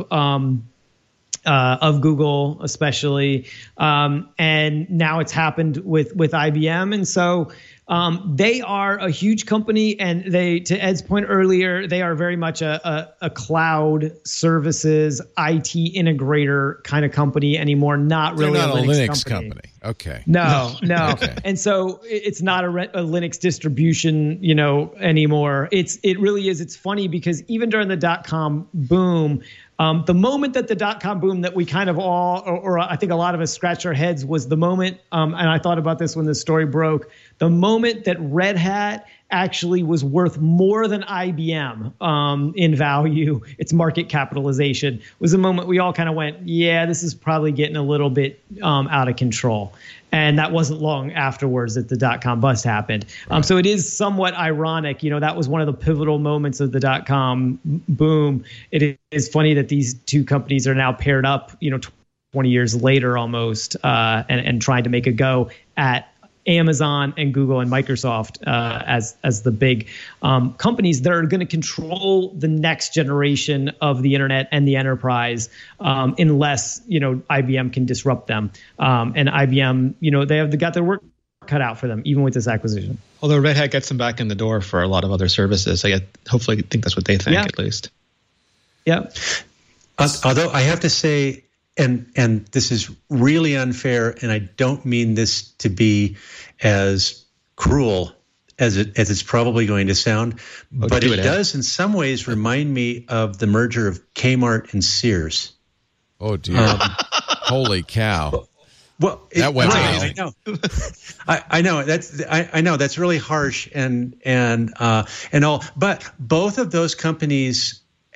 S6: of Google especially, and now it's happened with IBM. And so they are a huge company, and they, to Ed's point earlier, they are very much a cloud services IT integrator kind of company anymore. Not really
S1: a
S6: Linux
S1: company. Okay.
S6: No. Okay. And so it's not a Linux distribution, anymore. It really is. It's funny because even during the .com boom, the moment that the .com boom that we kind of all, or I think a lot of us scratched our heads, was the moment, and I thought about this when the story broke, the moment that Red Hat actually was worth more than IBM in value, its market capitalization, was the moment we all kind of went, yeah, this is probably getting a little bit out of control. And that wasn't long afterwards that the .com bust happened. Right. So it is somewhat ironic. That was one of the pivotal moments of the .com boom. It is funny that these two companies are now paired up, 20 years later almost, and trying to make a go at Amazon and Google and Microsoft as the big companies that are going to control the next generation of the internet and the enterprise, unless IBM can disrupt them. And IBM, they got their work cut out for them, even with this acquisition.
S4: Although Red Hat gets them back in the door for a lot of other services, hopefully I think that's what they think, at least.
S6: Yeah.
S5: Although I have to say, and this is really unfair, and I don't mean this to be as cruel as it's probably going to sound, but it does in some ways remind me of the merger of Kmart and Sears.
S1: Oh dear! Holy cow!
S5: Well,
S1: that went
S5: right, I know. I know that's really harsh and all, but both of those companies,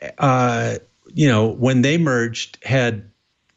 S5: when they merged, had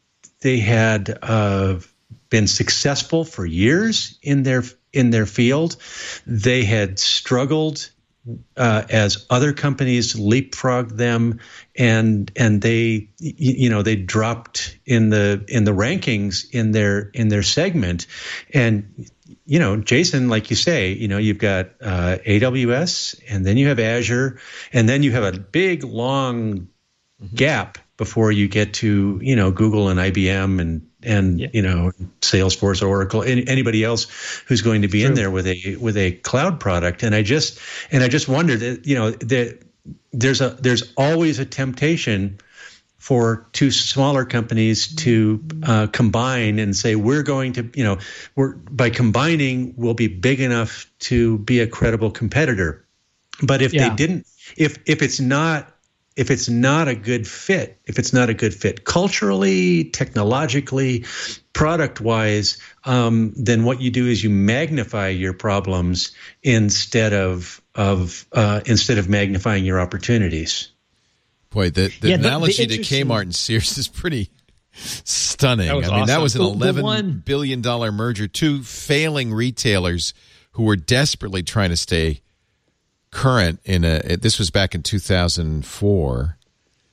S5: been successful for years in their field. They had struggled as other companies leapfrogged them, and they dropped in the rankings in their segment. And Jason, like you say, you've got AWS, and then you have Azure, and then you have a big long gap before you get to Google and IBM and Salesforce or Oracle, anybody else who's going to be in there with a cloud product. And I just wondered that there's always a temptation for two smaller companies to combine and say we're going to by combining we'll be big enough to be a credible competitor. But if they didn't, if it's not a good fit culturally, technologically, product-wise, then what you do is you magnify your problems instead of magnifying your opportunities.
S1: Boy, the analogy to Kmart and Sears is pretty stunning. That was an $11 billion merger. Two failing retailers who were desperately trying to stay current this was back in 2004,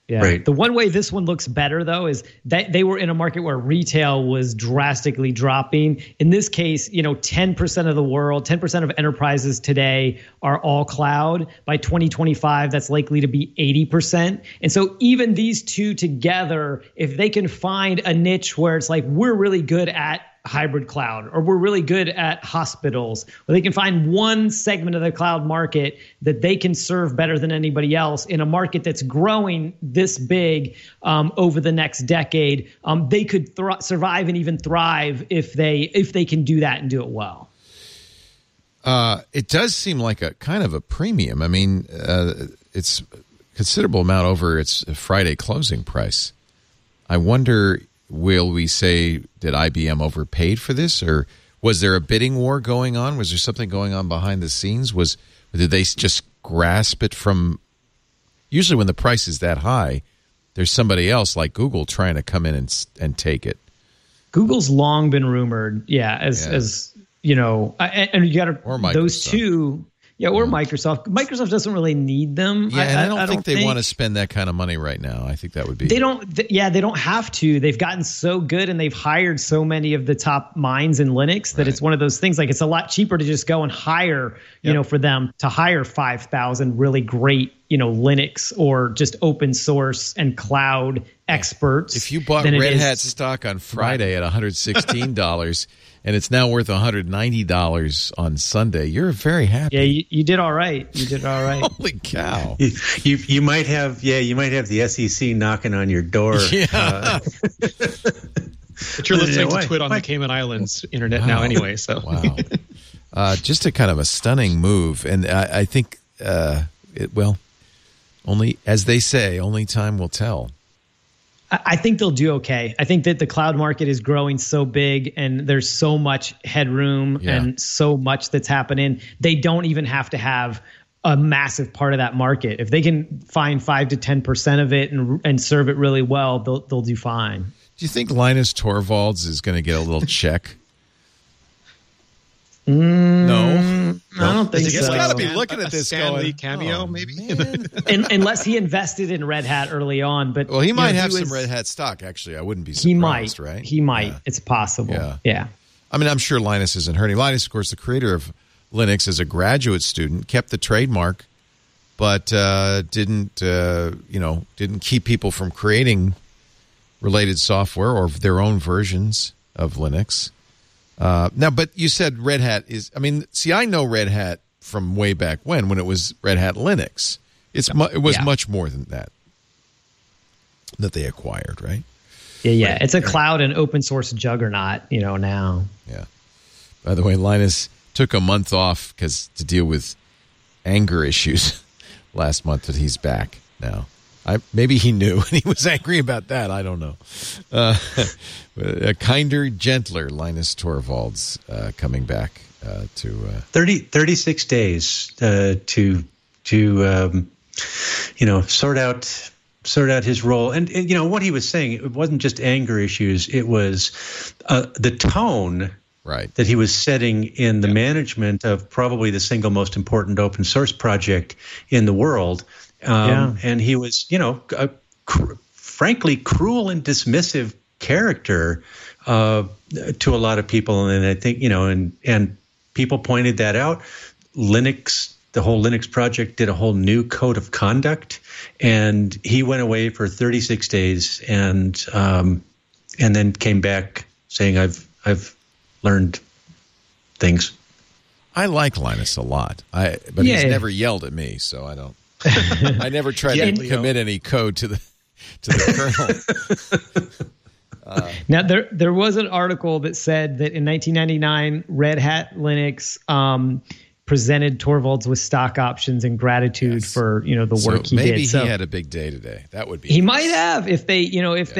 S6: Yeah.
S5: Right.
S6: The one way this one looks better, though, is that they were in a market where retail was drastically dropping. In this case, 10% of the world, 10% of enterprises today are all cloud. By 2025, that's likely to be 80%. And so even these two together, if they can find a niche where it's like, we're really good at hybrid cloud, or we're really good at hospitals, or they can find one segment of the cloud market that they can serve better than anybody else in a market that's growing this big over the next decade, they could survive and even thrive if they can do that and do it well.
S1: It does seem like a kind of a premium. I mean, it's a considerable amount over its Friday closing price. I wonder, will we say, did IBM overpaid for this, or was there a bidding war going on? Was there something going on behind the scenes? Did they just grasp it from? Usually, when the price is that high, there's somebody else like Google trying to come in and take it.
S6: Google's long been rumored, as you know, and you got to those two. Yeah, or Microsoft. Microsoft doesn't really need them.
S1: Yeah, and I don't think they want to spend that kind of money right now. I think that would be.
S6: They don't have to. They've gotten so good, and they've hired so many of the top minds in Linux that it's one of those things. Like, it's a lot cheaper to just go and hire, for them to hire 5,000 really great, Linux or just open source and cloud experts.
S1: If you bought Red Hat stock on Friday at $116. And it's now worth $190 on Sunday. You're very happy.
S6: Yeah, you did all right. You did all right.
S1: Holy cow!
S5: You might have the SEC knocking on your door.
S1: Yeah.
S4: But you're listening to Twit on the Cayman Islands internet now anyway. So
S1: just a kind of a stunning move, and I think only, as they say, only time will tell.
S6: I think they'll do okay. I think that the cloud market is growing so big, and there's so much headroom and so much that's happening. They don't even have to have a massive part of that market. If they can find 5 to 10% of it and serve it really well, they'll do fine.
S1: Do you think Linus Torvalds is going to get a little check?
S6: No, I don't think so.
S1: He's got to be looking at this
S4: Stanley cameo, maybe.
S6: Unless he invested in Red Hat early on, but
S1: he might have some Red Hat stock. Actually, I wouldn't be surprised. Right?
S6: He might. Yeah. It's possible. Yeah.
S1: I mean, I'm sure Linus isn't hurting. Linus, of course, the creator of Linux, as a graduate student, kept the trademark, but didn't keep people from creating related software or their own versions of Linux. Now, but you said Red Hat is, I know Red Hat from way back when it was Red Hat Linux. It was much more than that they acquired, right?
S6: Yeah. Right. It's a cloud and open source juggernaut, now.
S1: Yeah. By the way, Linus took a month off to deal with anger issues last month, that he's back now. Maybe he knew and he was angry about that. I don't know. A kinder, gentler Linus Torvalds coming back to
S5: 36 days to sort out his role. And what he was saying, it wasn't just anger issues. It was the tone that he was setting in the management of probably the single most important open source project in the world. And he was, a frankly cruel and dismissive character to a lot of people. And I think, and people pointed that out. The whole Linux project did a whole new code of conduct, and he went away for 36 days and then came back saying, I've learned things.
S1: I like Linus a lot, but he's never yelled at me, so I don't. I never tried to commit any code to the kernel.
S6: Now, there was an article that said that in 1999, Red Hat Linux presented Torvalds with stock options in gratitude for the work he did.
S1: Maybe he had a big day today. That would be.
S6: He might have if they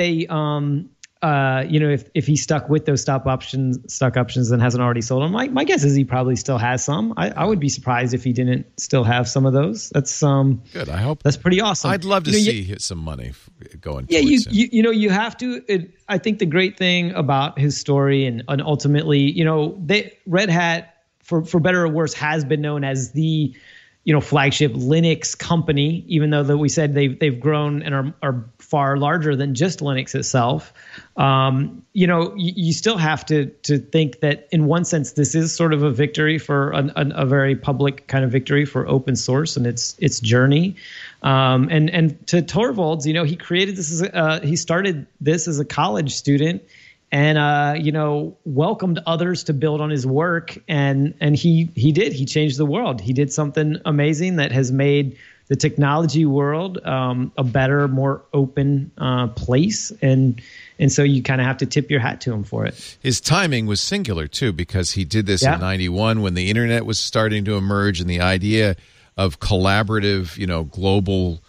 S6: if he stuck with those stock options and hasn't already sold them. My guess is he probably still has some. I would be surprised if he didn't still have some of those. That's
S1: good. I hope
S6: that's pretty awesome.
S1: I'd love to see some money going.
S6: Yeah, you have to. I think the great thing about his story and ultimately, Red Hat, for better or worse, has been known as the flagship Linux company, even though that we said they've grown and are far larger than just Linux itself. You still have to think that in one sense this is sort of a victory for a very public kind of victory for open source and its journey. And to Torvalds, he created this he started this as a college student. And welcomed others to build on his work, and he did. He changed the world. He did something amazing that has made the technology world a better, more open place. And so you kind of have to tip your hat to him for it.
S1: His timing was singular too, because he did this in '91 when the internet was starting to emerge, and the idea of collaborative, global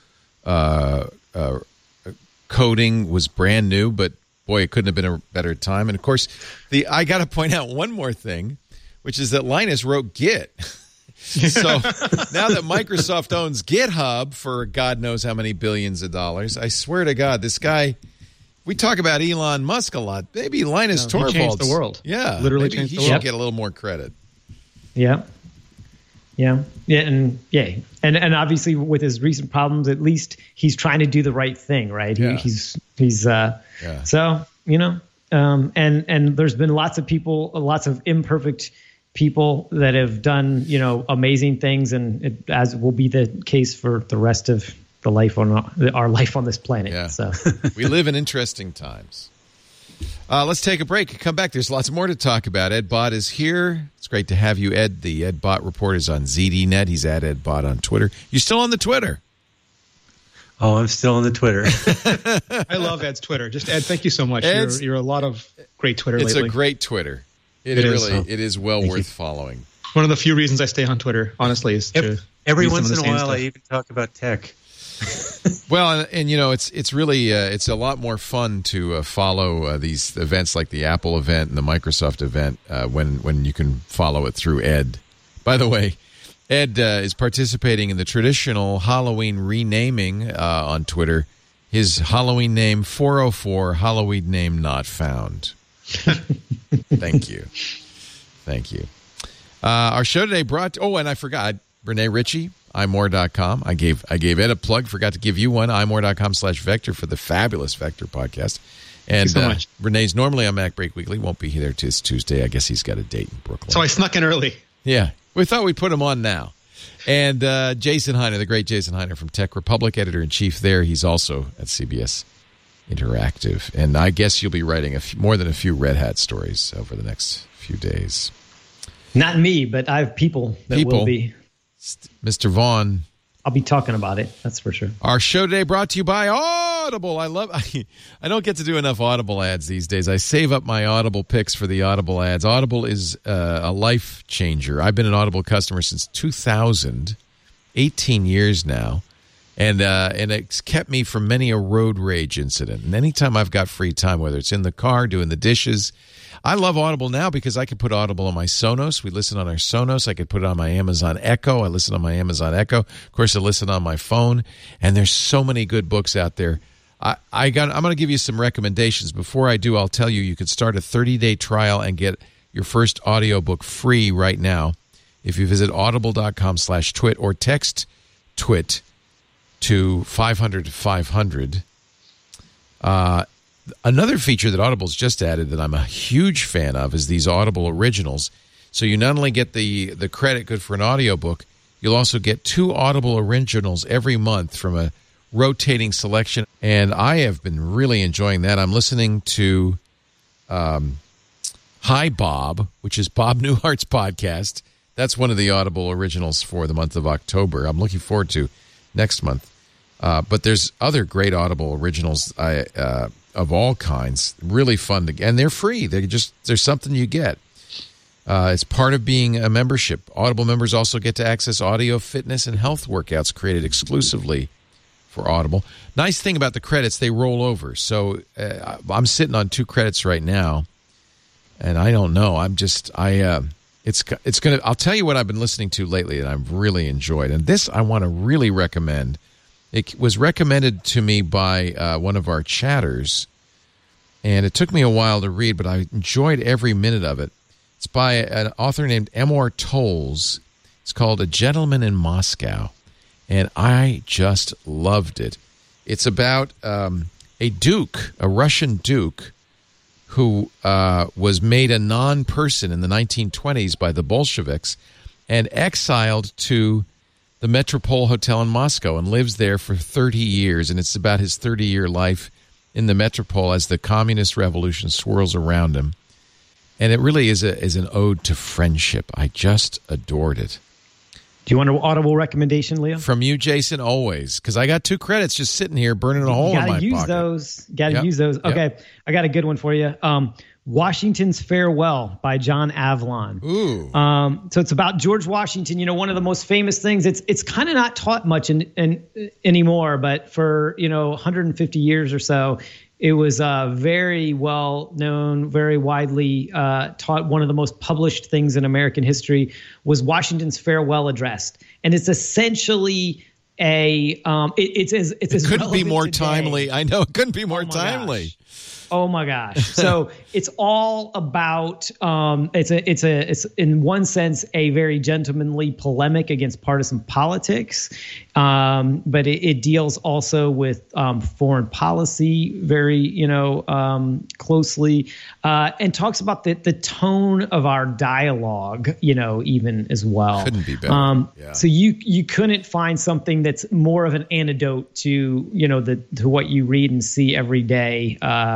S1: coding was brand new, but. Boy, it couldn't have been a better time. And, of course, I got to point out one more thing, which is that Linus wrote Git. So now that Microsoft owns GitHub for God knows how many billions of dollars, I swear to God, this guy, we talk about Elon Musk a lot. Maybe Linus Torvalds.
S4: He changed the world.
S1: Yeah.
S4: Literally
S1: maybe
S4: changed the
S1: world. He should
S4: get
S1: a little more credit.
S6: Yeah. Yeah. And obviously with his recent problems, at least he's trying to do the right thing, right?
S1: Yeah.
S6: So, and there's been lots of imperfect people that have done, amazing things, and as will be the case for the rest of the life our life on this planet.
S1: Yeah.
S6: So
S1: we live in interesting times. Let's take a break. Come back. There's lots more to talk about. Ed Bott is here. It's great to have you, Ed. The Ed Bott Report is on ZDNet. He's at Ed Bott on Twitter. You still on the Twitter?
S5: Oh, I'm still on the Twitter.
S4: I love Ed's Twitter. Just Ed, thank you so much. You're a lot of great Twitter
S1: lately.
S4: It's
S1: a great Twitter. It is well worth following.
S4: One of the few reasons I stay on Twitter, honestly, is
S5: every once in a while I even talk about tech.
S1: Well, and it's really it's a lot more fun to follow these events like the Apple event and the Microsoft event when you can follow it through Ed. By the way, Ed is participating in the traditional Halloween renaming on Twitter. His Halloween name 404, Halloween name not found. Thank you. Our show today and I forgot, Renee Ritchie, imore.com. I gave Ed a plug, forgot to give you one, imore.com/Vector for the fabulous Vector podcast. And
S4: thank you so much.
S1: Renee's normally on Mac Break Weekly, won't be here till Tuesday. I guess he's got a date in Brooklyn.
S4: So I snuck in early.
S1: Yeah, we thought we'd put him on now. And Jason Heiner, the great Jason Heiner from Tech Republic, editor-in-chief there. He's also at CBS Interactive. And I guess you'll be writing more than a few Red Hat stories over the next few days.
S6: Not me, but I have people that will be.
S1: Mr. Vaughn.
S6: I'll be talking about it, that's for sure.
S1: Our show today brought to you by Audible. I don't get to do enough Audible ads these days. I save up my Audible picks for the Audible ads. Audible is a life changer. I've been an Audible customer since 2000, 18 years now, and it's kept me from many a road rage incident. And anytime I've got free time, whether it's in the car, doing the dishes, I love Audible now because I can put Audible on my Sonos. We listen on our Sonos. I could put it on my Amazon Echo. I listen on my Amazon Echo. Of course, I listen on my phone. And there's so many good books out there. I'm going to give you some recommendations. Before I do, I'll tell you could start a 30-day trial and get your first audiobook free right now if you visit audible.com/twit or text twit to 500-500. Another feature that Audible's just added that I'm a huge fan of is these Audible Originals. So you not only get the credit good for an audiobook, you'll also get 2 Audible Originals every month from a rotating selection. And I have been really enjoying that. I'm listening to Hi Bob, which is Bob Newhart's podcast. That's one of the Audible Originals for the month of October. I'm looking forward to next month. But there's other great Audible Originals of all kinds, really fun to get, and they're free. There's something you get. It's part of being a membership. Audible members also get to access audio, fitness, and health workouts created exclusively for Audible. Nice thing about the credits, they roll over. So I'm sitting on 2 credits right now, and I don't know. It's gonna. I'll tell you what I've been listening to lately, and I've really enjoyed. And this I want to really recommend. It was recommended to me by one of our chatters, and it took me a while to read, but I enjoyed every minute of it. It's by an author named Emor Tolls. It's called A Gentleman in Moscow, and I just loved it. It's about a Russian duke, who was made a non-person in the 1920s by the Bolsheviks and exiled to the Metropole Hotel in Moscow and lives there for 30 years. And it's about his 30-year life in the Metropole as the communist revolution swirls around him. And it really is an ode to friendship. I just adored it.
S6: Do you want an Audible recommendation, Leo?
S1: From you, Jason, always. Because I got 2 credits just sitting here burning a hole in my pocket.
S6: Use those. Okay, I got a good one for you. Washington's Farewell by John Avlon.
S1: Ooh.
S6: So it's about George Washington. One of the most famous things. It's kind of not taught much anymore, but for 150 years or so, it was very well known, very widely taught. One of the most published things in American history was Washington's Farewell Address, and it's essentially it
S1: couldn't be more timely. I know it couldn't be more timely.
S6: Gosh. Oh my gosh! So it's all about it's in one sense a very gentlemanly polemic against partisan politics, but it deals also with foreign policy very closely, and talks about the tone of our dialogue even as well.
S1: Couldn't be better.
S6: So you couldn't find something that's more of an antidote to to what you read and see every day.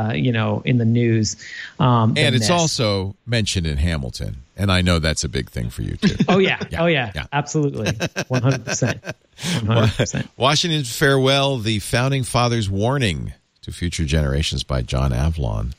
S6: In the news.
S1: And it's also mentioned in Hamilton. And I know that's a big thing for you, too.
S6: Oh, yeah. Absolutely. 100%. 100%.
S1: Washington's Farewell, The Founding Fathers' Warning to Future Generations by John Avlon.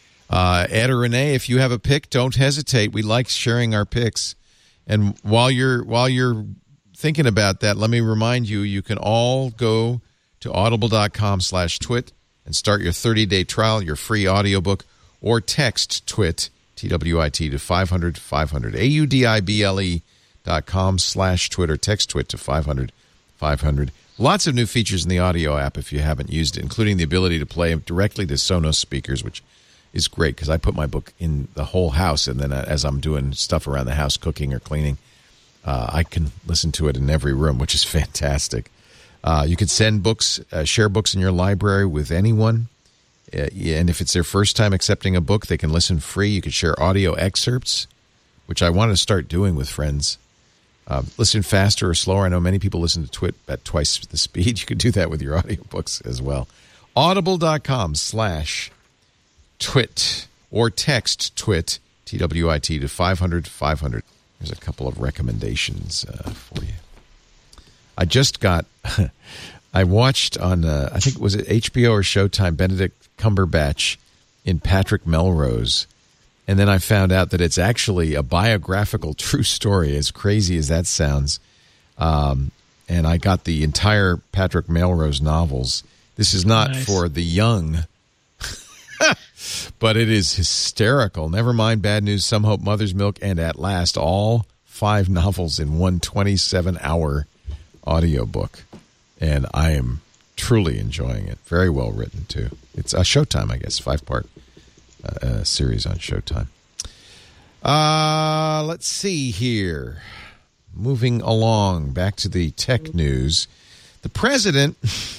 S1: Ed or Renee, if you have a pick, don't hesitate. We like sharing our picks. And while you're thinking about that, let me remind you, you can all go to audible.com/twit and start your 30-day trial, your free audiobook, or text TWIT, T-W-I-T, to 500-500, audible.com/twit, or text TWIT to 500-500. Lots of new features in the audio app if you haven't used it, including the ability to play directly to Sonos speakers, which is great because I put my book in the whole house, and then as I'm doing stuff around the house, cooking or cleaning, I can listen to it in every room, which is fantastic. You can send books, share books in your library with anyone. And if it's their first time accepting a book, they can listen free. You can share audio excerpts, which I want to start doing with friends. Listen faster or slower. I know many people listen to Twit at twice the speed. You can do that with your audiobooks as well. Audible.com/twit or text TWIT, T-W-I-T, to 500-500. There's a couple of recommendations for you. I just got, I watched on, I think, was it HBO or Showtime, Benedict Cumberbatch in Patrick Melrose. And then I found out that it's actually a biographical true story, as crazy as that sounds. And I got the entire Patrick Melrose novels. This is not for the young, but it is hysterical. Never Mind, Bad News, Some Hope, Mother's Milk, and At Last, all 5 novels in one 27-hour audiobook, and I am truly enjoying it. Very well written, too. It's a Showtime, I guess, 5-part series on Showtime. Let's see here. Moving along, back to the tech news. The president...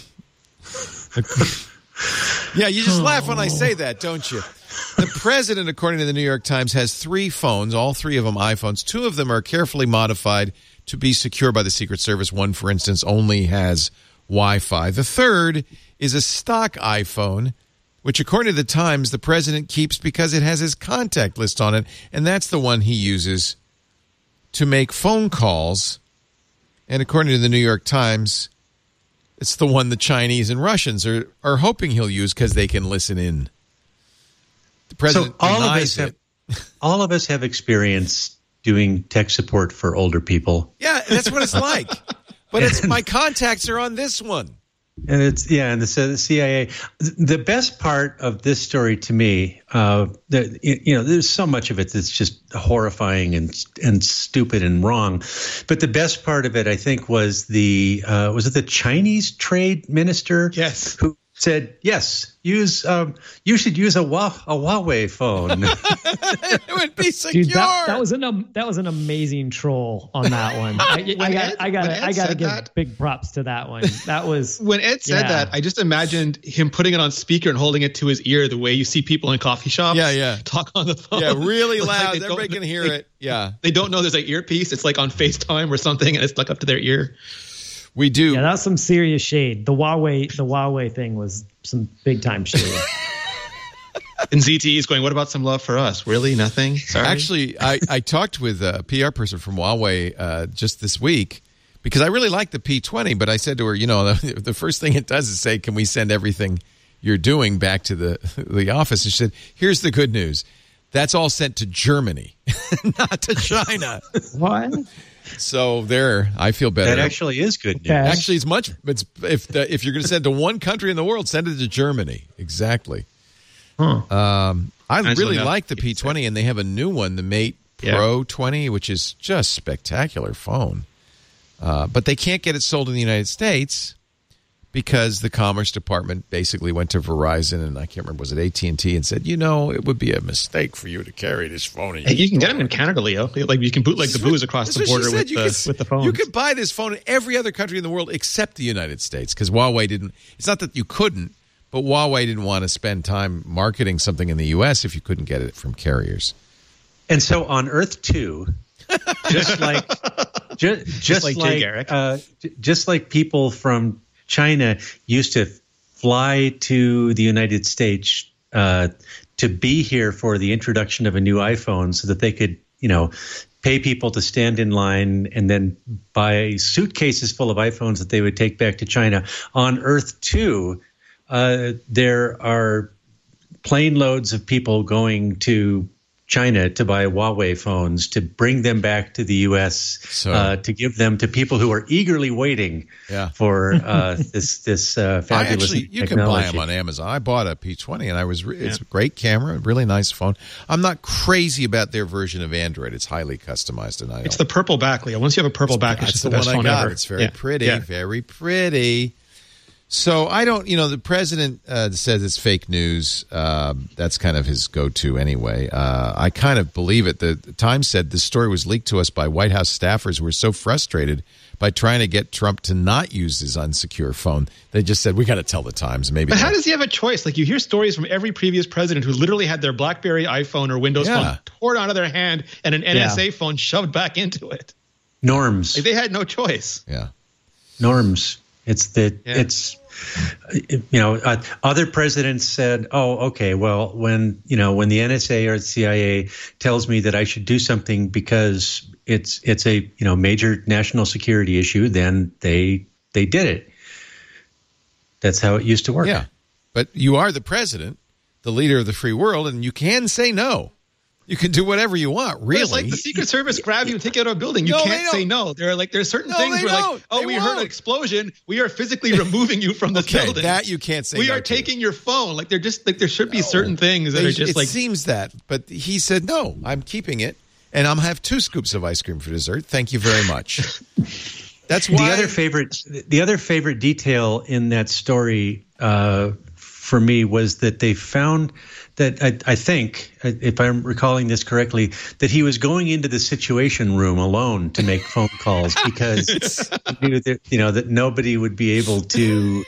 S1: Yeah, you just laugh when I say that, don't you? The president, according to the New York Times, has 3 phones, all 3 of them iPhones. 2 of them are carefully modified to be secure by the Secret Service. One, for instance, only has Wi-Fi. The third is a stock iPhone, which, according to the Times, the president keeps because it has his contact list on it, and that's the one he uses to make phone calls. And according to the New York Times, it's the one the Chinese and Russians are hoping he'll use because they can listen in. The president denies it.
S5: All of us have experience doing tech support for older people.
S1: Yeah, that's what it's like. But it's my contacts are on this one.
S5: And the CIA. The best part of this story to me, there's so much of it that's just horrifying and stupid and wrong. But the best part of it, I think, was was it the Chinese trade minister?
S4: Yes.
S5: Who said, "Yes, you should use a Huawei phone."
S1: It would be secure.
S6: Dude, that was an amazing troll on that one. I gotta give big props to that one. That was
S4: when Ed said that. I just imagined him putting it on speaker and holding it to his ear, the way you see people in coffee shops. Talk on the phone.
S1: Yeah, really loud. Everybody can hear it. Yeah,
S4: they don't know there's an earpiece. It's like on FaceTime or something, and it's stuck up to their ear.
S1: We do.
S6: Yeah, that's some serious shade. The Huawei thing was some big time shade.
S4: And ZTE is going, what about some love for us? Really? Nothing? Sorry.
S1: Actually, I talked with a PR person from Huawei just this week because I really like the P20, but I said to her, the first thing it does is say, can we send everything you're doing back to the office? And she said, here's the good news. That's all sent to Germany, not to China.
S6: What?
S1: So I feel better.
S5: That actually is good news.
S6: Okay.
S1: Actually, if you're going to send to one country in the world, send it to Germany. Exactly.
S6: Huh.
S1: I really like the P20, and they have a new one, the Mate Pro 20, which is just spectacular phone. But they can't get it sold in the United States because the Commerce Department basically went to Verizon, and I can't remember, was it AT&T, and said, it would be a mistake for you to carry this phone.
S4: Hey, you can get them in Canada, Leo. Like you can bootleg the booze across the border with the phone.
S1: You could buy this phone in every other country in the world except the United States because Huawei didn't. It's not that you couldn't, but Huawei didn't want to spend time marketing something in the U.S. if you couldn't get it from carriers.
S5: And so on Earth 2, just like Jay Garrick, just like people from China used to fly to the United States to be here for the introduction of a new iPhone so that they could, pay people to stand in line and then buy suitcases full of iPhones that they would take back to China. On Earth 2, there are plane loads of people going to China to buy Huawei phones, to bring them back to the U.S., to give them to people who are eagerly waiting for this fabulous technology.
S1: You can buy them on Amazon. I bought a P20, and it's a great camera, really nice phone. I'm not crazy about their version of Android. It's highly customized, and
S4: it's the purple back, Leo. Once you have a purple back, it's just the best phone ever.
S1: It's very pretty, very pretty. So I don't, the president says it's fake news. That's kind of his go-to anyway. I kind of believe it. The Times said this story was leaked to us by White House staffers who were so frustrated by trying to get Trump to not use his unsecure phone. They just said, we got to tell the Times. But
S4: how does he have a choice? Like you hear stories from every previous president who literally had their BlackBerry iPhone or Windows phone torn out of their hand and an NSA phone shoved back into it.
S5: Norms.
S4: Like they had no choice.
S1: Yeah.
S5: Norms. Other presidents said, "Oh, okay. Well, when the NSA or the CIA tells me that I should do something because it's a major national security issue, then they did it." That's how it used to work.
S1: Yeah, but you are the president, the leader of the free world, and you can say no. You can do whatever you want, really.
S4: It's like the Secret Service grab you and take you out of a building. You can't say no. There's certain things where we heard an explosion. We are physically removing you from this building.
S1: That you can't say.
S4: We are taking your phone. Like they're just like there should be certain things that are just like.
S1: It seems that, but he said no. I'm keeping it, and I'm gonna have 2 scoops of ice cream for dessert. Thank you very much. That's why
S5: the other favorite detail in that story for me was that they found that I think, if I'm recalling this correctly, that he was going into the Situation Room alone to make phone calls because he knew that nobody would be able to,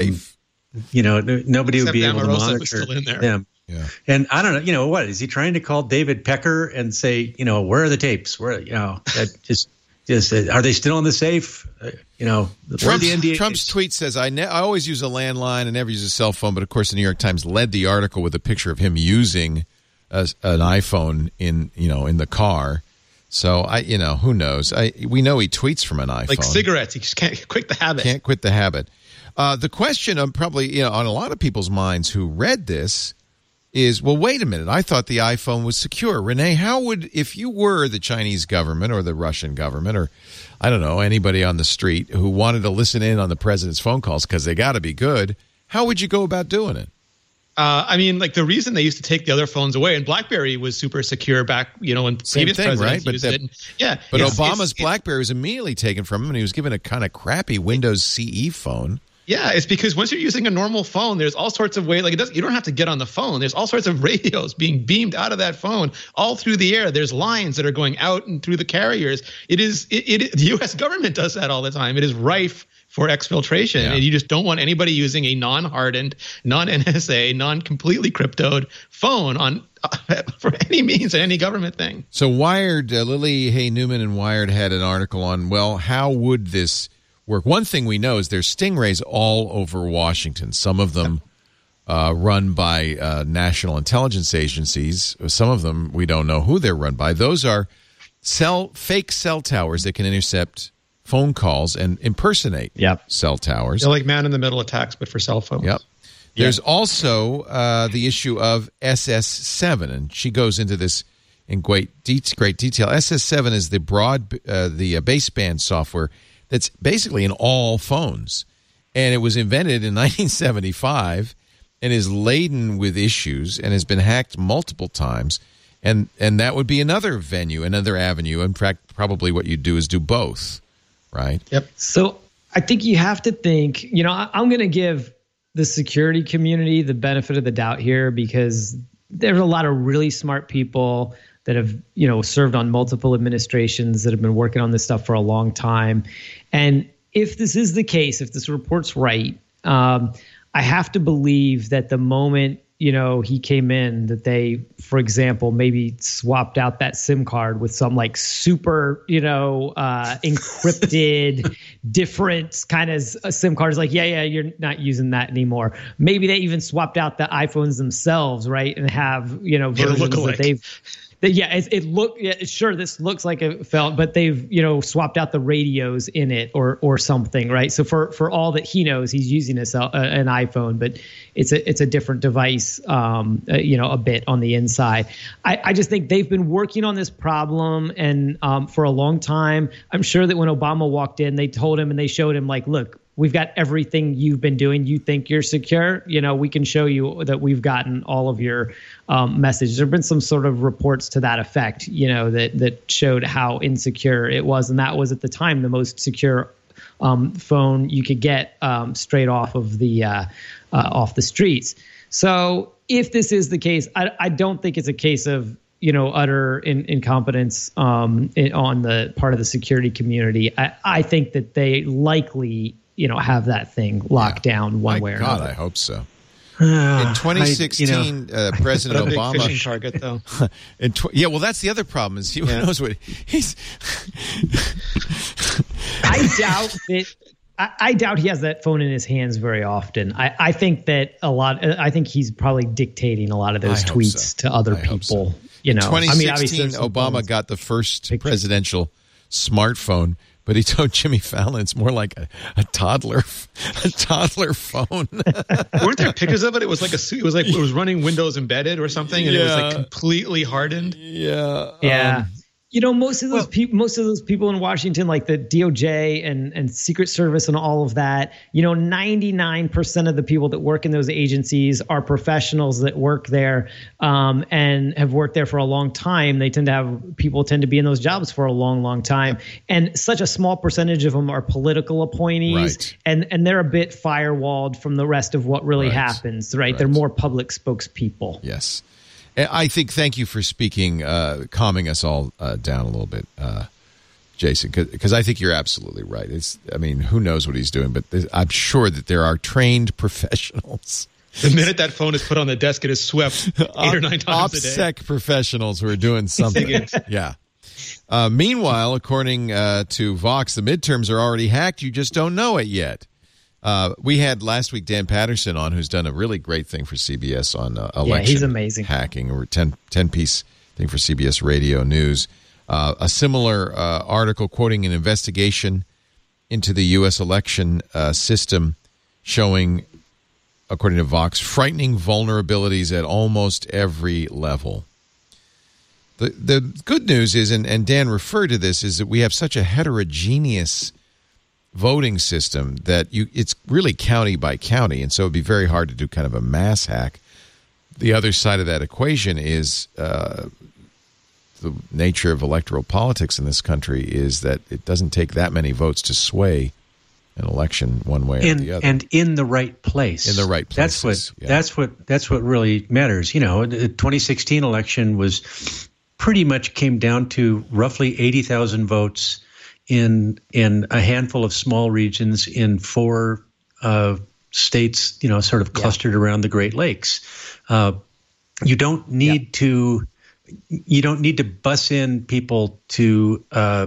S5: nobody would be able to monitor them.
S1: Yeah.
S5: And I don't know, what is he trying to call David Pecker and say, where are the tapes? Where, that just are they still in the safe?
S1: Trump's tweet says, I always use a landline and never use a cell phone. But, of course, the New York Times led the article with a picture of him using an iPhone in the car. So, who knows? We know he tweets from an iPhone.
S4: Like cigarettes. He just can't quit the habit.
S1: Can't quit the habit. The question probably, on a lot of people's minds who read this is, well, wait a minute. I thought the iPhone was secure. Renee, if you were the Chinese government or the Russian government or, I don't know, anybody on the street who wanted to listen in on the president's phone calls because they got to be good, how would you go about doing it?
S4: The reason they used to take the other phones away, and BlackBerry was super secure back, when previous presidents used it. Yeah.
S1: But Obama's BlackBerry was immediately taken from him, and he was given a kind of crappy Windows CE phone.
S4: Yeah, it's because once you're using a normal phone, there's all sorts of ways. Like you don't have to get on the phone. There's all sorts of radios being beamed out of that phone all through the air. There's lines that are going out and through the carriers. The U.S. government does that all the time. It is rife for exfiltration, and you just don't want anybody using a non-hardened, non-NSA, non-completely cryptoed phone on for any means, any government thing.
S1: So Wired, Lily Hay Newman and Wired had an article on, well, how would this work? One thing we know is there's stingrays all over Washington. Some of them run by national intelligence agencies. Some of them, we don't know who they're run by. Those are fake cell towers that can intercept phone calls and impersonate cell towers.
S4: They're like man-in-the-middle attacks, but for cell phones.
S1: Yep. There's also the issue of SS7, and she goes into this in great detail. SS7 is the baseband software that's basically in all phones, and it was invented in 1975 and is laden with issues and has been hacked multiple times, and that would be another venue, another avenue. In fact, probably what you do is do both, right?
S4: Yep.
S6: So I think you have to think, I'm going to give the security community the benefit of the doubt here, because there's a lot of really smart people that have, served on multiple administrations that have been working on this stuff for a long time. And if this is the case, if this report's right, I have to believe that the moment, he came in, that they, for example, maybe swapped out that SIM card with some like super, encrypted, different kind of SIM cards. Like, you're not using that anymore. Maybe they even swapped out the iPhones themselves, right? And have, versions that they've. This looks like a phone, but they've, swapped out the radios in it or something, right? So for all that he knows, he's using an iPhone, but it's a different device, a bit on the inside. I just think they've been working on this problem and for a long time. I'm sure that when Obama walked in, they told him and they showed him like, look, we've got everything you've been doing. You think you're secure? We can show you that we've gotten all of your messages. There have been some sort of reports to that effect, that showed how insecure it was. And that was at the time the most secure phone you could get straight off of the streets. So if this is the case, I don't think it's a case of utter incompetence on the part of the security community. I think that they likely have that thing locked down one way or another.
S1: God, I hope so. In 2016, President Obama.
S4: Big fishing target, though.
S1: Well, that's the other problem is who knows what he's.
S6: I doubt he has that phone in his hands very often. I think that I think he's probably dictating a lot of those tweets to other people.
S1: So. In 2016, Obama got the first presidential smartphone. But he told Jimmy Fallon it's more like a toddler phone.
S4: Weren't there pictures of it? It was like it was running Windows embedded or something, and it was like completely hardened.
S1: Yeah.
S6: Yeah. Most of those people in Washington, like the DOJ and Secret Service and all of that, 99% of the people that work in those agencies are professionals that work there and have worked there for a long time. They tend to be in those jobs for a long, long time. And such a small percentage of them are political appointees. Right. And they're a bit firewalled from the rest of what really happens, right? They're more public spokespeople.
S1: Yes. I think, thank you for speaking, calming us all down a little bit, Jason, because I think you're absolutely right. Who knows what he's doing, but I'm sure that there are trained professionals.
S4: The minute that phone is put on the desk, it is swept 8 or 9 times a day.
S1: OPSEC professionals who are doing something. Yeah. Meanwhile, according to Vox, the midterms are already hacked. You just don't know it yet. We had last week Dan Patterson on, who's done a really great thing for CBS on election
S6: he's amazing.
S1: Hacking, or 10-piece thing for CBS Radio News. A similar article quoting an investigation into the U.S. election system showing, according to Vox, frightening vulnerabilities at almost every level. The good news is, and Dan referred to this, is that we have such a heterogeneous voting system that it's really county by county, and so it'd be very hard to do kind of a mass hack. The other side of that equation is the nature of electoral politics in this country is that it doesn't take that many votes to sway an election one way or the other.
S5: And in the right place.
S1: In the right places.
S5: That's what really matters. You know, the 2016 election was pretty much came down to roughly 80,000 votes in a handful of small regions in 4 states, you know, sort of clustered around the Great Lakes. You don't need to bus in people to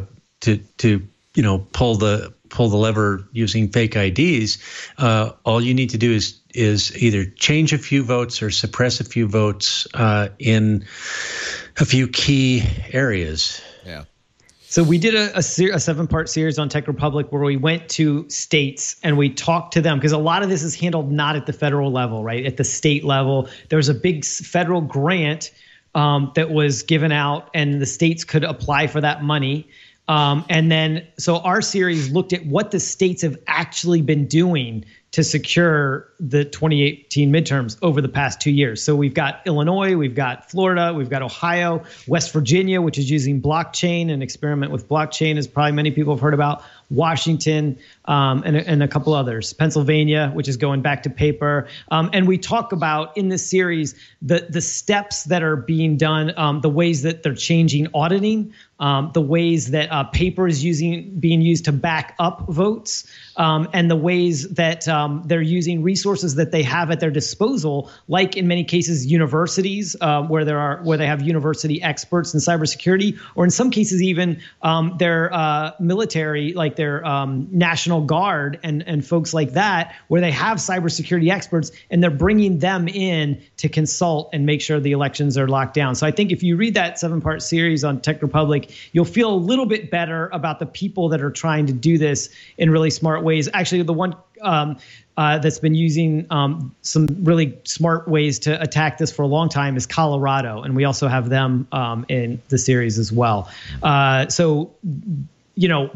S5: you know, pull the lever using fake IDs. All you need to do is either change a few votes or suppress a few votes in a few key areas.
S1: Yeah.
S6: So we did a 7-part series on Tech Republic where we went to states and we talked to them, because a lot of this is handled not at the federal level, right? At the state level, there was a big federal grant that was given out, and the states could apply for that money. And then, so our series looked at what the states have actually been doing to secure the 2018 midterms over the past 2 years. So we've got Illinois, we've got Florida, we've got Ohio, West Virginia, which is using blockchain, an experiment with blockchain, as probably many people have heard about, Washington, and a couple others, Pennsylvania, which is going back to paper. And we talk about in this series the steps that are being done, the ways that they're changing auditing, the ways that paper is being used to back up votes, and the ways that they're using resources that they have at their disposal, like in many cases universities, where they have university experts in cybersecurity, or in some cases even their military, like their National Guard and folks like that, where they have cybersecurity experts and they're bringing them in to consult and make sure the elections are locked down. So I think if you read that 7-part series on Tech Republic, you'll feel a little bit better about the people that are trying to do this in really smart ways. Actually, the one that's been using some really smart ways to attack this for a long time is Colorado, and we also have them in the series as well. So, you know,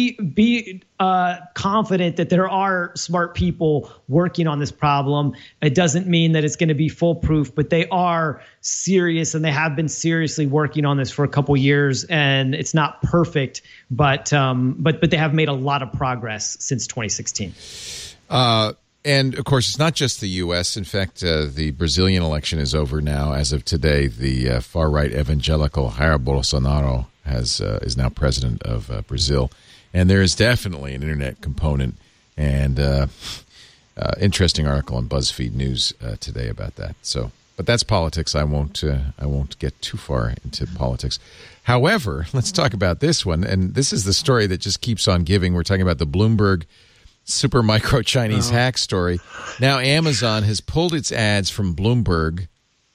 S6: be confident that there are smart people working on this problem. It doesn't mean that it's going to be foolproof, but they are serious, and they have been seriously working on this for a couple years. And it's not perfect, but they have made a lot of progress since 2016.
S1: And of course, it's not just the U.S. In fact, the Brazilian election is over now. As of today, the far-right evangelical Jair Bolsonaro is now president of Brazil. And there is definitely an internet component, and interesting article on BuzzFeed News today about that. So, but that's politics. I won't get too far into politics. However, let's talk about this one, and this is the story that just keeps on giving. We're talking about the Bloomberg super micro Chinese hack story. Now, Amazon has pulled its ads from Bloomberg.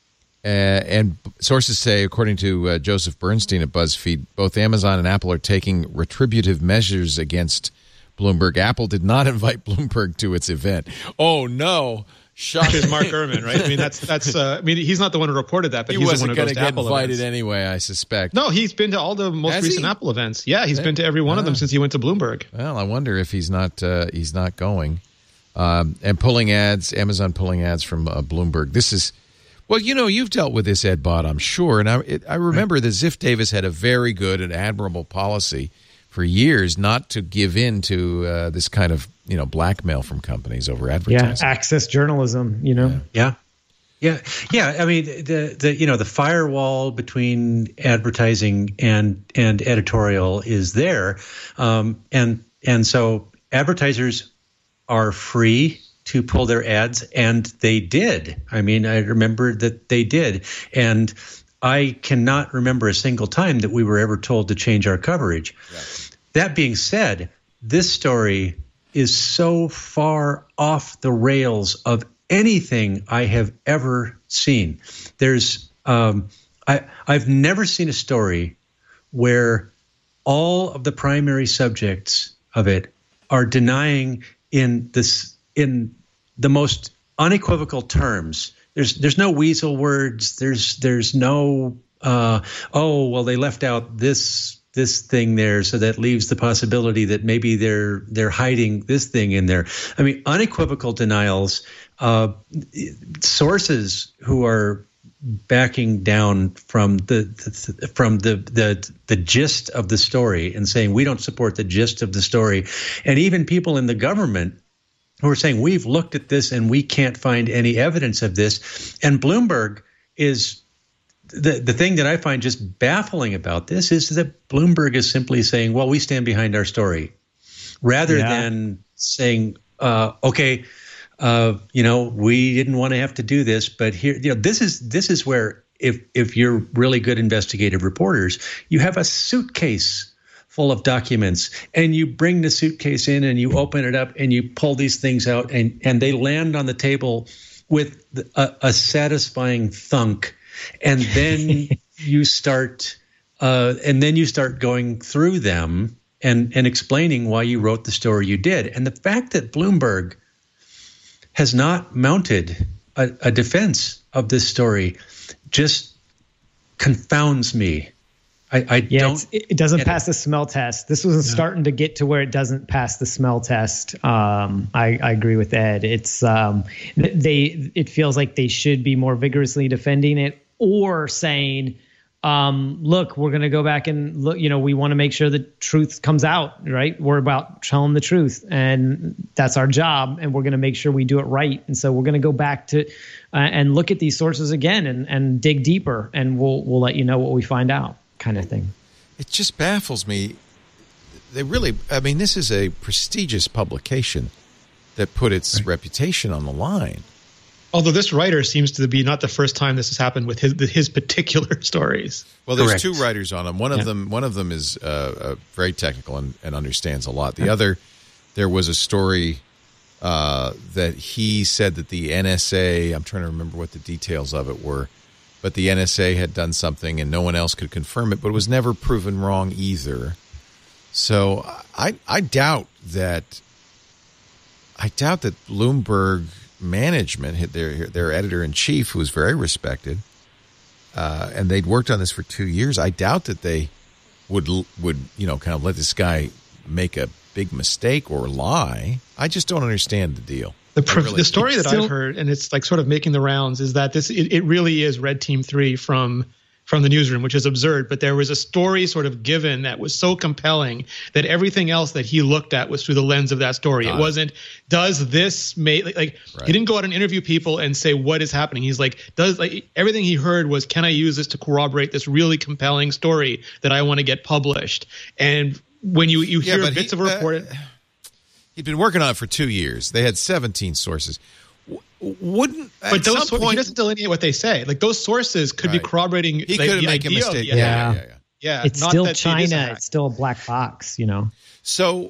S1: And sources say, according to Joseph Bernstein at BuzzFeed, both Amazon and Apple are taking retributive measures against Bloomberg. Apple did not invite Bloomberg to its event. Oh, no.
S4: Which is Mark Gurman, right? I mean, that's. I mean, he's not the one who reported that, but he's the one who goes to Apple
S1: invited
S4: events.
S1: Anyway, I suspect.
S4: No, he's been to all the most recent Apple events. Yeah, he's been to every one of them since he went to Bloomberg.
S1: Well, I wonder if he's not going. And pulling ads, Amazon pulling ads from Bloomberg. This is. Well, you know, you've dealt with this, Ed Bott, I'm sure. And I remember that Ziff Davis had a very good and admirable policy for years not to give in to this kind of, you know, blackmail from companies over advertising.
S6: Yeah, access journalism, you know.
S5: Yeah. I mean, the firewall between advertising and editorial is there. And so advertisers are free to pull their ads, and they did. I mean, I remember that they did. And I cannot remember a single time that we were ever told to change our coverage. Yeah. That being said, this story is so far off the rails of anything I have ever seen. There's I've never seen a story where all of the primary subjects of it are denying in the most unequivocal terms. There's no weasel words. There's no they left out this thing there, so that leaves the possibility that maybe they're hiding this thing in there. I mean, unequivocal denials. Sources who are backing down from the gist of the story and saying we don't support the gist of the story, and even people in the government who are saying we've looked at this and we can't find any evidence of this. And Bloomberg is the thing that I find just baffling about this is that Bloomberg is simply saying, well, we stand behind our story, rather than saying, okay, we didn't want to have to do this, but here, this is where if you're really good investigative reporters, you have a suitcase full of documents and you bring the suitcase in and you open it up and you pull these things out and they land on the table with a satisfying thunk. And then you start going through them and explaining why you wrote the story you did. And the fact that Bloomberg has not mounted a defense of this story just confounds me.
S6: It doesn't pass the smell test. This was starting to get to where it doesn't pass the smell test. I agree with Ed. It's it feels like they should be more vigorously defending it, or saying, look, we're going to go back and look, we want to make sure the truth comes out, right? We're about telling the truth, and that's our job, and we're going to make sure we do it right. And so we're going to go back to and look at these sources again and dig deeper, and we'll let you know what we find out, kind of thing.
S1: It just baffles me. This is a prestigious publication that put its reputation on the line.
S4: Although this writer seems to be not the first time this has happened with his particular stories.
S1: Well, there's two writers on them. One of them is very technical and understands a lot. The other, there was a story that he said that the NSA, I'm trying to remember what the details of it were, but the NSA had done something and no one else could confirm it, but it was never proven wrong either. So I doubt that Bloomberg management, their editor-in-chief, who was very respected, and they'd worked on this for 2 years, I doubt that they would kind of let this guy make a big mistake or lie. I just don't understand the deal.
S4: The story that I've heard, and it's like sort of making the rounds, is that it really is Red Team 3 from the newsroom, which is absurd. But there was a story sort of given that was so compelling that everything else that he looked at was through the lens of that story. It wasn't, does this make he didn't go out and interview people and say what is happening. He's like, everything he heard was, can I use this to corroborate this really compelling story that I want to get published? And when you hear bits of a report,
S1: he'd been working on it for 2 years. They had 17 sources.
S4: But those he doesn't delineate what they say. Like, those sources could be corroborating.
S1: He could make a mistake.
S6: Yeah. It's still China. It's still a black box.
S1: So,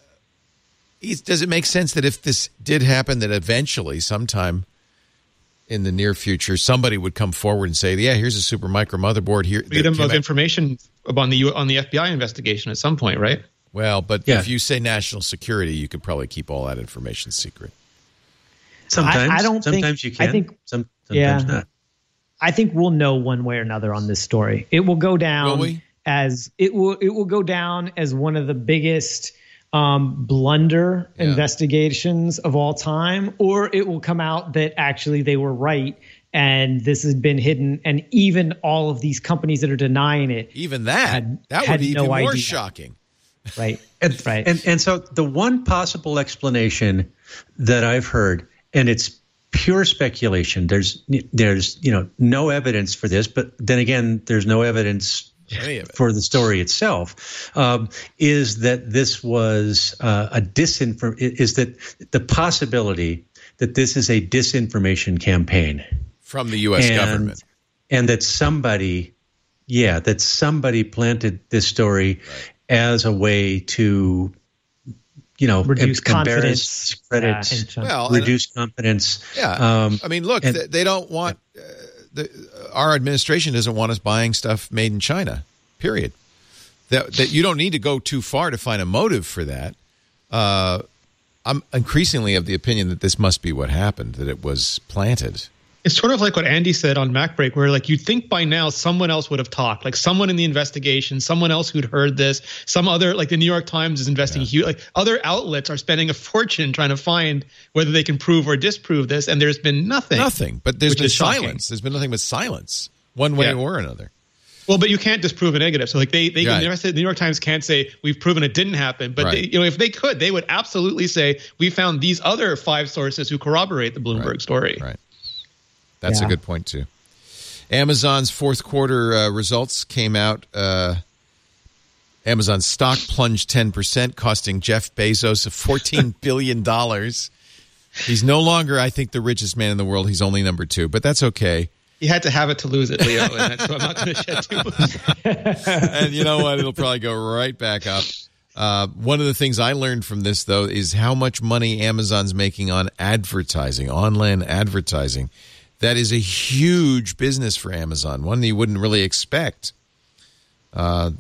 S1: does it make sense that if this did happen, that eventually, sometime in the near future, somebody would come forward and say, "Yeah, here's a super micro motherboard here."
S4: Freedom of information on the FBI investigation at some point, right?
S1: Well, but if you say national security, you could probably keep all that information secret.
S5: Sometimes
S6: I don't
S5: sometimes
S6: think,
S5: you can.
S6: I think,
S5: sometimes not.
S6: I think we'll know one way or another on this story. It will go down as it will go down as one of the biggest blunder investigations of all time, or it will come out that actually they were right and this has been hidden, and even all of these companies that are denying it,
S1: even that would be even more shocking.
S6: Right.
S5: Right. And so the one possible explanation that I've heard, and it's pure speculation, there's no evidence for this, but then again, there's no evidence for the story itself, is that this was is that the possibility that this is a disinformation campaign
S1: from the U.S. government,
S5: and that somebody planted this story as a way to,
S6: reduce confidence,
S5: reduce confidence.
S1: Yeah. Look, they don't want our administration doesn't want us buying stuff made in China, period. That you don't need to go too far to find a motive for that. I'm increasingly of the opinion that this must be what happened, that it was planted.
S4: It's sort of like what Andy said on MacBreak, where like you'd think by now someone else would have talked, like someone in the investigation, someone else who'd heard this, some other, like the New York Times is investing huge, like other outlets are spending a fortune trying to find whether they can prove or disprove this, and there's been nothing.
S1: Nothing, but there's been silence. There's been nothing but silence, one way or another.
S4: Well, but you can't disprove a negative. So like they the New York Times can't say we've proven it didn't happen, but they, if they could, they would absolutely say we found these other 5 sources who corroborate the Bloomberg story.
S1: Right. That's a good point, too. Amazon's fourth quarter results came out. Amazon's stock plunged 10%, costing Jeff Bezos $14 billion. He's no longer, I think, the richest man in the world. He's only number 2, but that's okay.
S4: You had to have it to lose it, Leo, and so I'm not going to shed too much.
S1: And you know what? It'll probably go right back up. One of the things I learned from this, though, is how much money Amazon's making on advertising, online advertising. That is a huge business for Amazon, one that you wouldn't really expect. And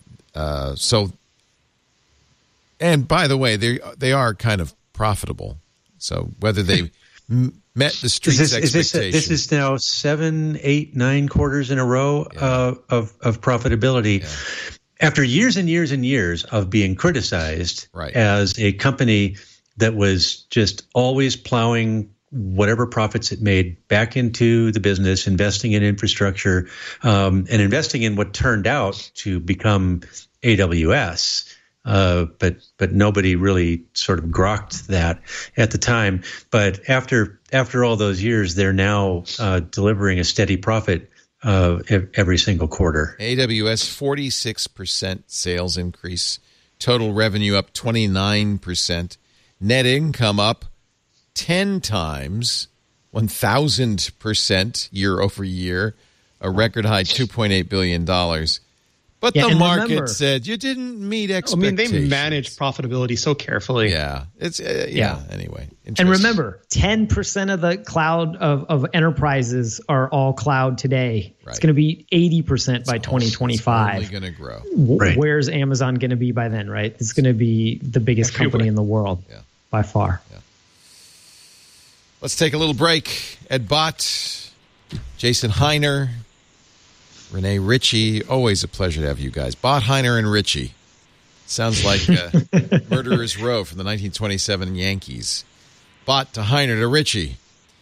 S1: by the way, they are kind of profitable. So whether they met the street's expectations.
S5: This is now 7, 8, 9 quarters in a row of profitability. Yeah. After years and years and years of being criticized as a company that was just always plowing whatever profits it made back into the business, investing in infrastructure, and investing in what turned out to become AWS. But nobody really sort of grokked that at the time. But after all those years, they're now delivering a steady profit every single quarter.
S1: AWS 46% sales increase, total revenue up 29%, net income up 10 times, 1,000% year over year, a record high $2.8 billion. But the market said you didn't meet expectations.
S4: They manage profitability so carefully.
S1: Yeah. It's anyway.
S6: And remember, 10% of the cloud of enterprises are all cloud today. Right. It's going to be 80% by 2025.
S1: It's only going to grow.
S6: Where's Amazon going to be by then, right? It's going to be the biggest company in the world by far. Yeah.
S1: Let's take a little break. Ed Bott, Jason Heiner, Renee Ritchie. Always a pleasure to have you guys. Bott, Heiner, and Ritchie. Sounds like Murderer's Row from the 1927 Yankees. Bott to Heiner to Ritchie.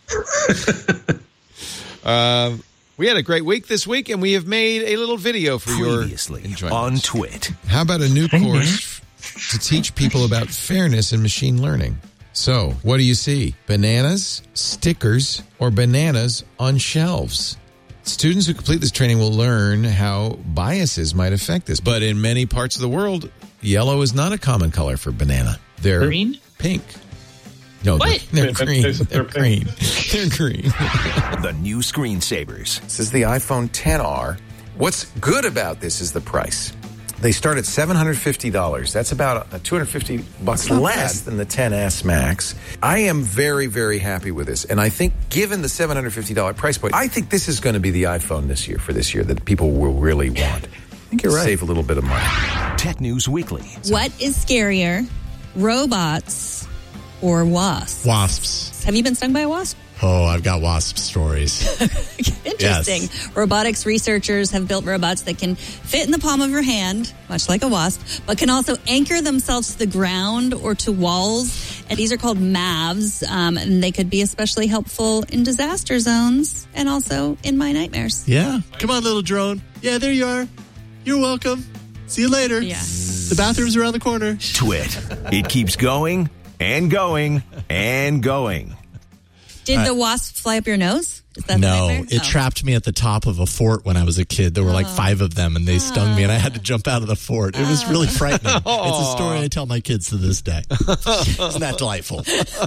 S1: We had a great week this week, and we have made a little video for your enjoyment.
S2: On Twit.
S1: How about a new course to teach people about fairness in machine learning? So, what do you see? Bananas, stickers, or bananas on shelves? Students who complete this training will learn how biases might affect this. But in many parts of the world, yellow is not a common color for banana. They're
S6: green?
S1: Pink. No, they're green. They're green. They're green.
S2: The new screensavers.
S1: This is the iPhone XR. What's good about this is the price. They start at $750. That's about $250 less than the XS Max. I am very, very happy with this. And I think given the $750 price point, I think this is going to be the iPhone for this year that people will really want. I think you're right. Save a little bit of money.
S2: Tech News Weekly.
S7: What is scarier, robots or wasps?
S8: Wasps.
S7: Have you been stung by a wasp?
S8: Oh, I've got wasp stories.
S7: Interesting. Yes. Robotics researchers have built robots that can fit in the palm of your hand, much like a wasp, but can also anchor themselves to the ground or to walls. And these are called MAVs, and they could be especially helpful in disaster zones and also in my nightmares.
S8: Yeah. Come on, little drone. Yeah, there you are. You're welcome. See you later.
S7: Yeah.
S8: The bathroom's around the corner.
S2: Twit. It keeps going and going and going.
S7: Did the wasp fly up your nose? Is that
S8: no, it trapped me at the top of a fort when I was a kid. There were like 5 of them, and they stung me, and I had to jump out of the fort. It was really frightening. It's a story I tell my kids to this day. Isn't that delightful?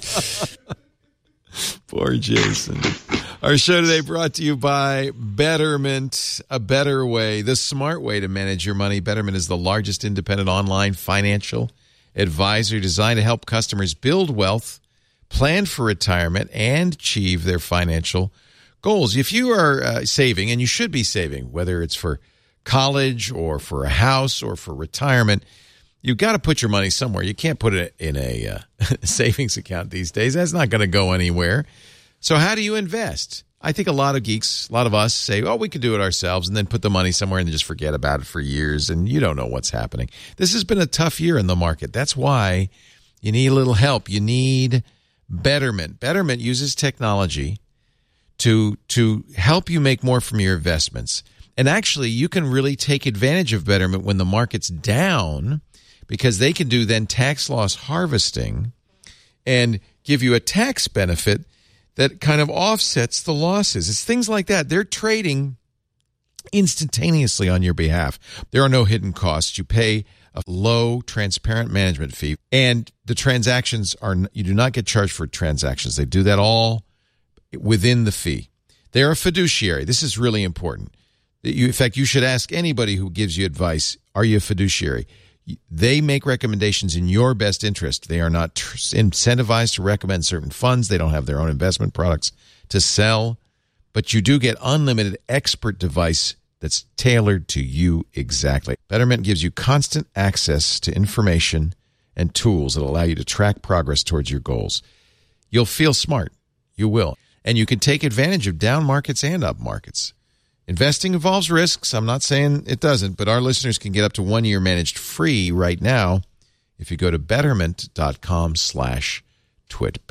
S1: Poor Jason. Our show today brought to you by Betterment, a better way, the smart way to manage your money. Betterment is the largest independent online financial advisor designed to help customers build wealth, plan for retirement, and achieve their financial goals. If you are saving, and you should be saving, whether it's for college or for a house or for retirement, you've got to put your money somewhere. You can't put it in a savings account these days. That's not going to go anywhere. So how do you invest? I think a lot of geeks, a lot of us say, oh, we could do it ourselves, and then put the money somewhere and just forget about it for years, and you don't know what's happening. This has been a tough year in the market. That's why you need a little help. You need Betterment. Betterment uses technology to help you make more from your investments. And actually, you can really take advantage of Betterment when the market's down, because they can do then tax loss harvesting and give you a tax benefit that kind of offsets the losses. It's things like that. They're trading instantaneously on your behalf. There are no hidden costs. You pay a low, transparent management fee, and the transactions you do not get charged for transactions. They do that all within the fee. They're a fiduciary. This is really important. In fact, you should ask anybody who gives you advice, are you a fiduciary? They make recommendations in your best interest. They are not incentivized to recommend certain funds. They don't have their own investment products to sell. But you do get unlimited expert advice that's tailored to you exactly. Betterment gives you constant access to information and tools that allow you to track progress towards your goals. You'll feel smart. You will. And you can take advantage of down markets and up markets. Investing involves risks. I'm not saying it doesn't, but our listeners can get up to 1 year managed free right now if you go to betterment.com/twit.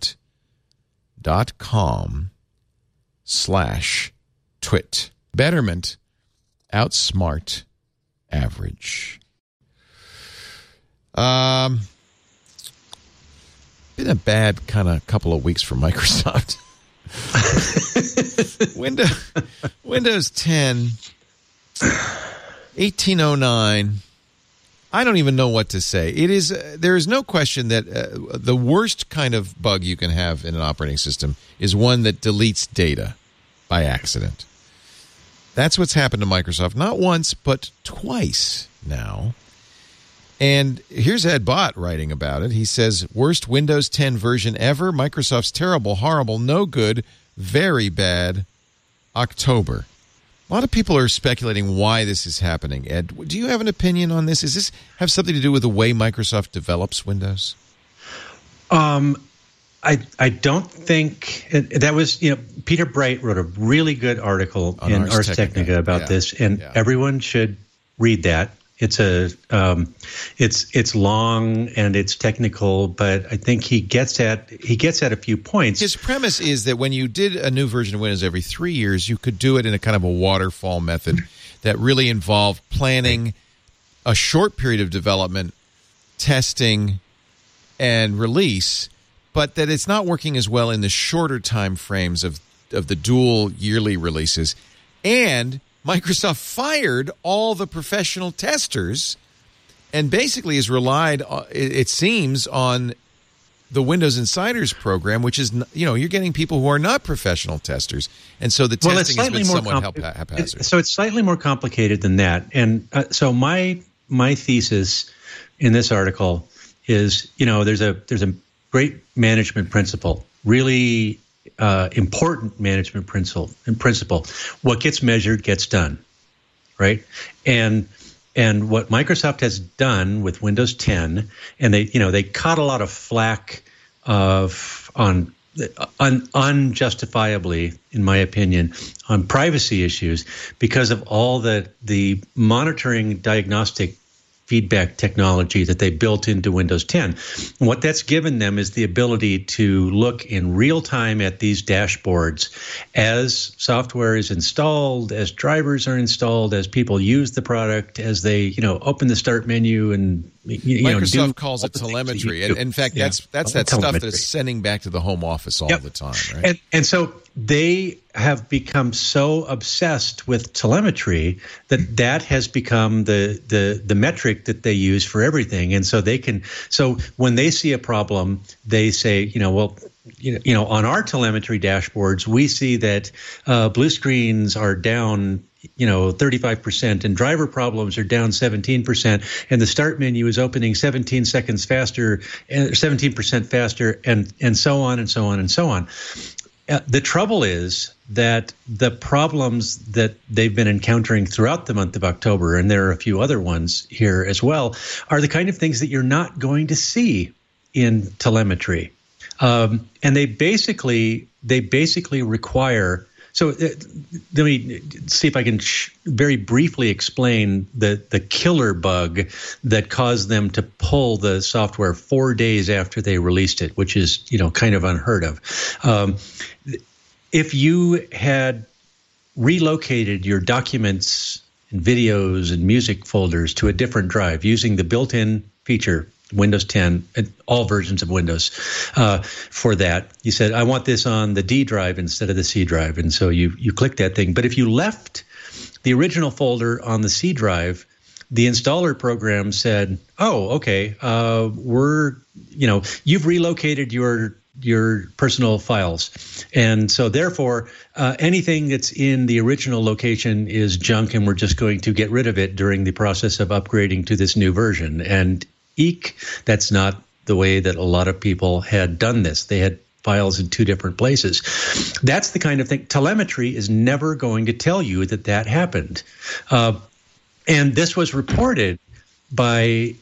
S1: Betterment.com/twit. Betterment, outsmart average. Been a bad kind of couple of weeks for Microsoft. Windows 10, 1809. I don't even know what to say. There is no question that the worst kind of bug you can have in an operating system is one that deletes data by accident. That's what's happened to Microsoft, not once, but twice now. And here's Ed Bott writing about it. He says, worst Windows 10 version ever. Microsoft's terrible, horrible, no good, very bad, October. A lot of people are speculating why this is happening. Ed, do you have an opinion on this? Does this have something to do with the way Microsoft develops Windows?
S5: I don't think that was, Peter Bright wrote a really good article in Ars Technica about this, and everyone should read that. It's long and it's technical, but I think he gets at a few points.
S1: His premise is that when you did a new version of Windows every 3 years, you could do it in a kind of a waterfall method that really involved planning a short period of development, testing, and release, but that it's not working as well in the shorter time frames of the dual yearly releases. And Microsoft fired all the professional testers and basically has relied, it seems, on the Windows Insiders program, which is, you're getting people who are not professional testers. And so the testing has been somewhat haphazard.
S5: So it's slightly more complicated than that. And so my thesis in this article is, there's a great management principle, really important management principle. What gets measured gets done, right? And what Microsoft has done with Windows 10, and they caught a lot of flack unjustifiably, in my opinion, on privacy issues because of all the monitoring diagnostic feedback technology that they built into Windows 10. And what that's given them is the ability to look in real time at these dashboards as software is installed, as drivers are installed, as people use the product, as they open the start menu and
S1: Microsoft calls it telemetry. And in fact, that's that stuff that is sending back to the home office all the time, right?
S5: And so they have become so obsessed with telemetry that has become the metric that they use for everything. And so so when they see a problem, they say, on our telemetry dashboards, we see that blue screens are down 35%, and driver problems are down 17%, and the start menu is opening 17 seconds faster, 17% faster, and so on and so on and so on. The trouble is that the problems that they've been encountering throughout the month of October, and there are a few other ones here as well, are the kind of things that you're not going to see in telemetry. And they basically they basically require. So let me see if I can very briefly explain the killer bug that caused them to pull the software 4 days after they released it, which is, kind of unheard of. If you had relocated your documents and videos and music folders to a different drive using the built-in feature, Windows 10, and all versions of Windows, for that, you said, I want this on the D drive instead of the C drive. And so you click that thing. But if you left the original folder on the C drive, the installer program said, oh, okay, you've relocated your personal files. And so therefore, anything that's in the original location is junk, and we're just going to get rid of it during the process of upgrading to this new version. And eek, that's not the way that a lot of people had done this. They had files in two different places. That's the kind of thing. Telemetry is never going to tell you that happened. And this was reported by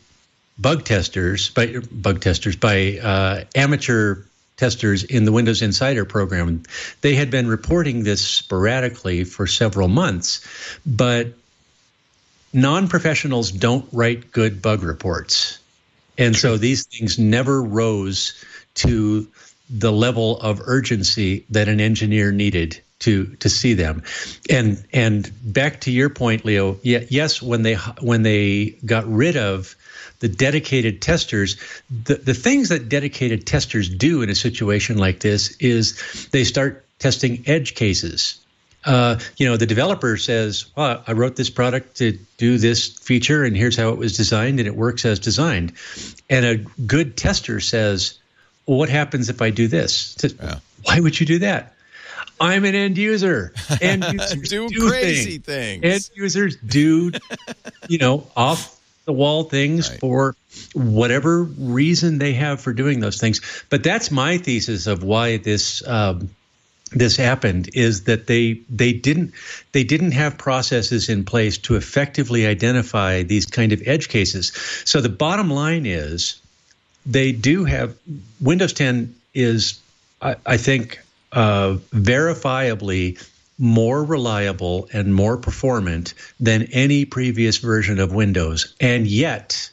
S5: amateur testers in the Windows Insider program. They had been reporting this sporadically for several months, but non-professionals don't write good bug reports. And so these things never rose to the level of urgency that an engineer needed to see them. And back to your point, Leo, yes, when they got rid of the dedicated testers, the things that dedicated testers do in a situation like this is they start testing edge cases. The developer says, well, I wrote this product to do this feature, and here's how it was designed, and it works as designed. And a good tester says, well, what happens if I do this? Why would you do that? I'm an end user. End users
S1: do crazy things.
S5: End users do, off the wall things for whatever reason they have for doing those things. But that's my thesis of why this happened, is that they didn't have processes in place to effectively identify these kind of edge cases. So the bottom line is they do have Windows 10 is, I think, verifiably more reliable and more performant than any previous version of Windows. And yet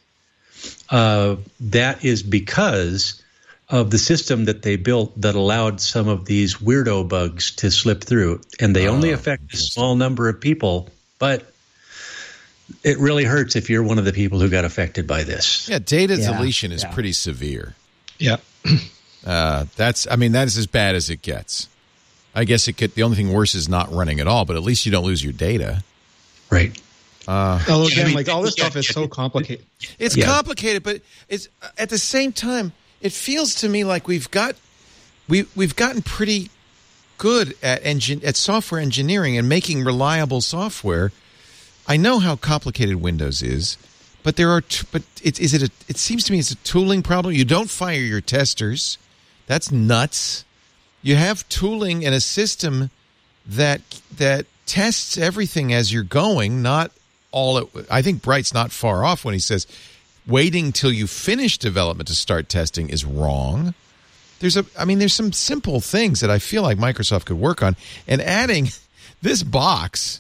S5: that is because of the system that they built that allowed some of these weirdo bugs to slip through. And they only affect a small number of people, but it really hurts if you're one of the people who got affected by this.
S1: Yeah, data deletion is pretty severe.
S4: Yeah.
S1: That's as bad as it gets. I guess the only thing worse is not running at all, but at least you don't lose your data.
S5: Right.
S4: Although again, all this stuff is so complicated.
S1: It's complicated, but it's at the same time, it feels to me like we've gotten pretty good at software engineering and making reliable software. I know how complicated Windows is, but it seems to me it's a tooling problem. You don't fire your testers. That's nuts. You have tooling and a system that tests everything as you're going, not all I think Bright's not far off when he says waiting till you finish development to start testing is wrong. There's some simple things that I feel like Microsoft could work on, and adding this box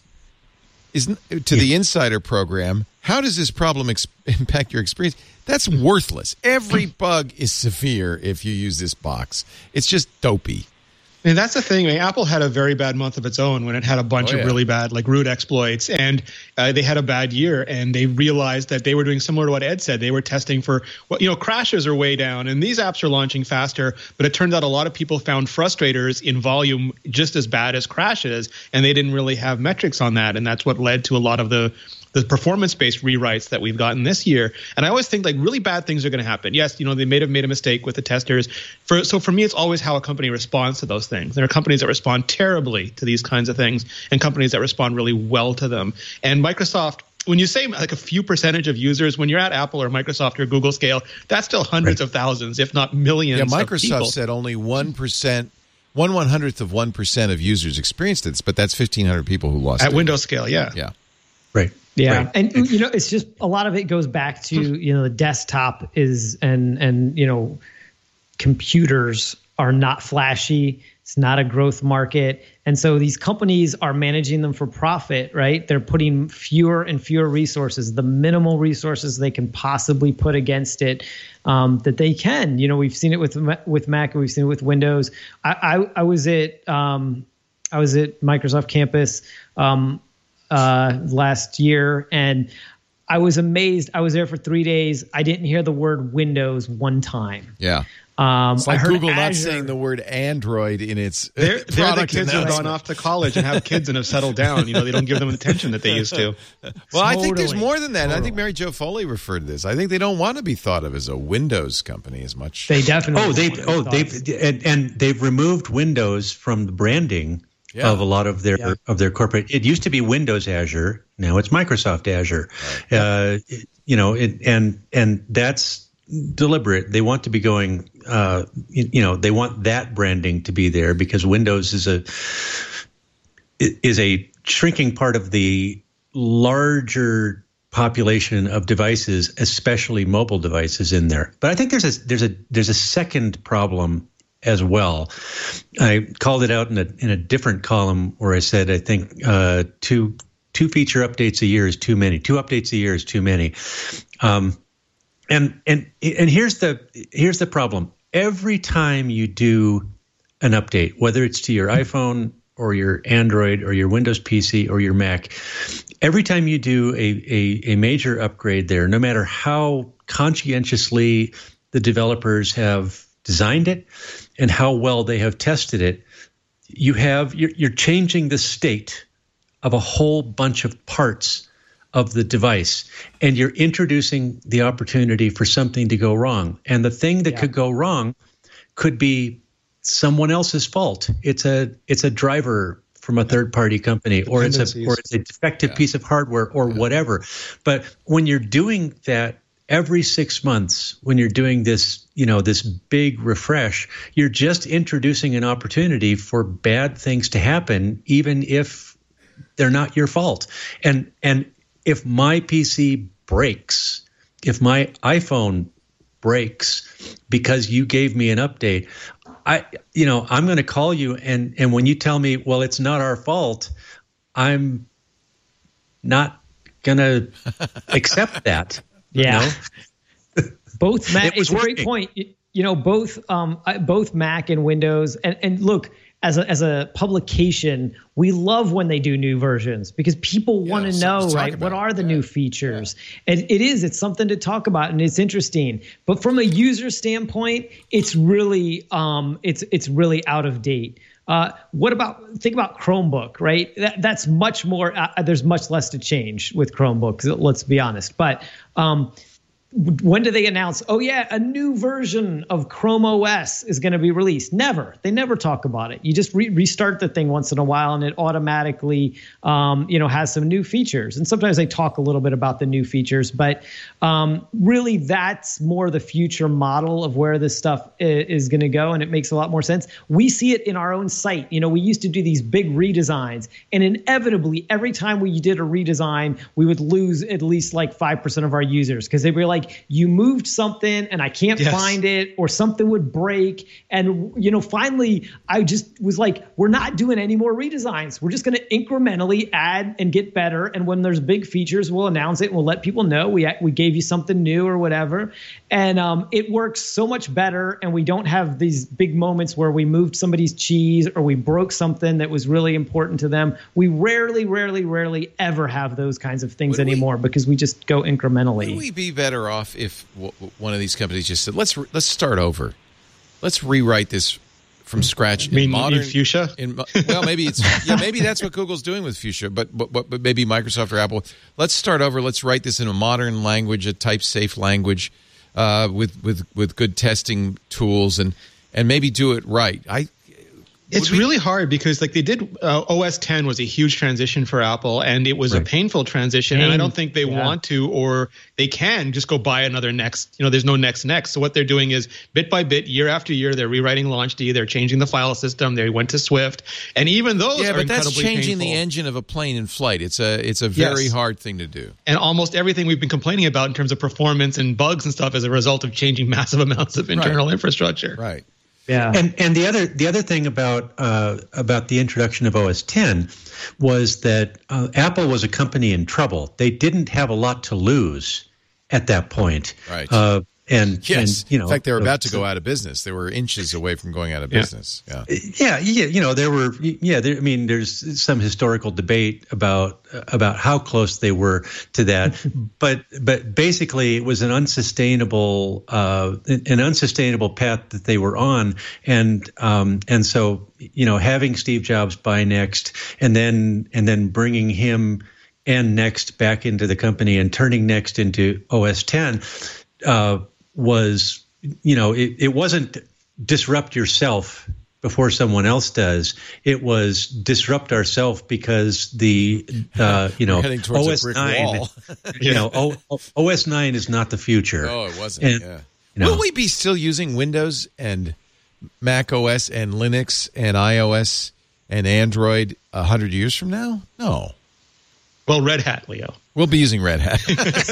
S1: to the Insider program. How does this problem impact your experience? That's worthless. Every bug is severe if you use this box. It's just dopey.
S4: And that's the thing. Apple had a very bad month of its own when it had a bunch of really bad, root exploits, and they had a bad year. And they realized that they were doing similar to what Ed said. They were testing for crashes are way down, and these apps are launching faster. But it turns out a lot of people found frustrators in volume just as bad as crashes, and they didn't really have metrics on that. And that's what led to a lot of the performance-based rewrites that we've gotten this year. And I always think really bad things are going to happen. Yes, they may have made a mistake with the testers. So for me, it's always how a company responds to those things. There are companies that respond terribly to these kinds of things and companies that respond really well to them. And Microsoft, when you say a few percentage of users, when you're at Apple or Microsoft or Google scale, that's still hundreds of thousands, if not millions of people.
S1: Yeah, Microsoft said only 1%. 1/100th of 1% of users experienced this, but that's 1,500 people who lost it.
S4: At Windows scale, yeah.
S1: Yeah.
S5: Right.
S6: Yeah.
S5: Right.
S6: And, it's just a lot of it goes back to, the desktop is and computers are not flashy. It's not a growth market. And so these companies are managing them for profit, right? They're putting fewer and fewer resources, the minimal resources they can possibly put against it, that they can. We've seen it with Mac, and we've seen it with Windows. I was at Microsoft Campus last year, and I was amazed. I was there for 3 days. I didn't hear the word Windows one time.
S1: Yeah. It's like Google
S6: Azure.
S1: not saying the word Android in its
S4: They're the kids who have gone off to college and have kids and have settled down. They don't give them the attention that they used to.
S1: Well, I think there's more than that. I think Mary Jo Foley referred to this. I think they don't want to be thought of as a Windows company as much.
S6: They definitely.
S5: They've removed Windows from the branding of a lot of their corporate. It used to be Windows Azure. Now it's Microsoft Azure. Right. And that's deliberate. They want to be going, they want that branding to be there because Windows is a shrinking part of the larger population of devices, especially mobile devices in there. But I think there's a second problem as well. I called it out in a different column where I said I think two feature updates a year is too many. 2 updates a year is too many. And here's the problem. Every time you do an update, whether it's to your iPhone or your Android or your Windows PC or your Mac, every time you do a major upgrade there, no matter how conscientiously the developers have designed it and how well they have tested it, you're changing the state of a whole bunch of parts of the device, and you're introducing the opportunity for something to go wrong. And the thing that could go wrong could be someone else's fault. It's a driver from a third-party company, or it's a defective piece of hardware, or whatever. But when you're doing that every 6 months, when you're doing this, this big refresh, you're just introducing an opportunity for bad things to happen, even if they're not your fault. And if my PC breaks, if my iPhone breaks because you gave me an update, I'm going to call you, and when you tell me, well, it's not our fault, I'm not going to accept that.
S6: Yeah. Both Mac. It's a great point. Both Mac and Windows, and look. As a publication, we love when they do new versions because people want to know, right? What are the new features? And it's something to talk about, and it's interesting. But from a user standpoint, it's really it's really out of date. Think about Chromebook, right? That's much more. There's much less to change with Chromebook. Let's be honest, but. When do they announce, a new version of Chrome OS is going to be released? Never. They never talk about it. You just restart the thing once in a while, and it automatically, has some new features. And sometimes they talk a little bit about the new features, but really that's more the future model of where this stuff is going to go, and it makes a lot more sense. We see it in our own site. We used to do these big redesigns, and inevitably, every time we did a redesign, we would lose at least like 5% of our users because they were like, you moved something and I can't find it, or something would break. And, finally, I just was like, we're not doing any more redesigns. We're just going to incrementally add and get better. And when there's big features, we'll announce it and we'll let people know we gave you something new or whatever. And it works so much better. And we don't have these big moments where we moved somebody's cheese or we broke something that was really important to them. We rarely ever have those kinds of things anymore because we just go incrementally.
S1: Would we be better off if one of these companies just said, let's start over, let's rewrite this from scratch?
S4: You mean Fuchsia?
S1: Maybe maybe that's what Google's doing with Fuchsia, but maybe Microsoft or Apple. Let's start over. Let's write this in a modern language, a type-safe language, with good testing tools, and maybe do it right.
S4: It's really hard because they did OS 10 was a huge transition for Apple, and it was a painful transition. And I don't think they want to, or they can just go buy another next. There's no next. So what they're doing is bit by bit, year after year, they're rewriting LaunchD. They're changing the file system. They went to Swift, and even those are incredibly painful.
S1: But that's changing the engine of a plane in flight. It's a very hard thing to do.
S4: And almost everything we've been complaining about in terms of performance and bugs and stuff is a result of changing massive amounts of internal infrastructure.
S1: Right.
S6: Yeah.
S5: And the other thing about the introduction of OS 10 was that Apple was a company in trouble. They didn't have a lot to lose at that point.
S1: Right.
S5: And
S1: in fact, they were about to go out of business. They were inches away from going out of business.
S5: Yeah. There's some historical debate about how close they were to that, but basically it was an unsustainable path that they were on, and so having Steve Jobs buy Next and then bringing him and Next back into the company and turning Next into OS 10. Was, it wasn't disrupt yourself before someone else does. It was disrupt ourselves because the
S1: heading towards
S5: OS
S1: a brick
S5: 9,
S1: wall.
S5: OS 9 is not the future.
S1: Oh, it wasn't. Will we be still using Windows and Mac OS and Linux and iOS and Android 100 years from now? No.
S4: Well, Red Hat, Leo.
S1: We'll be using Red Hat.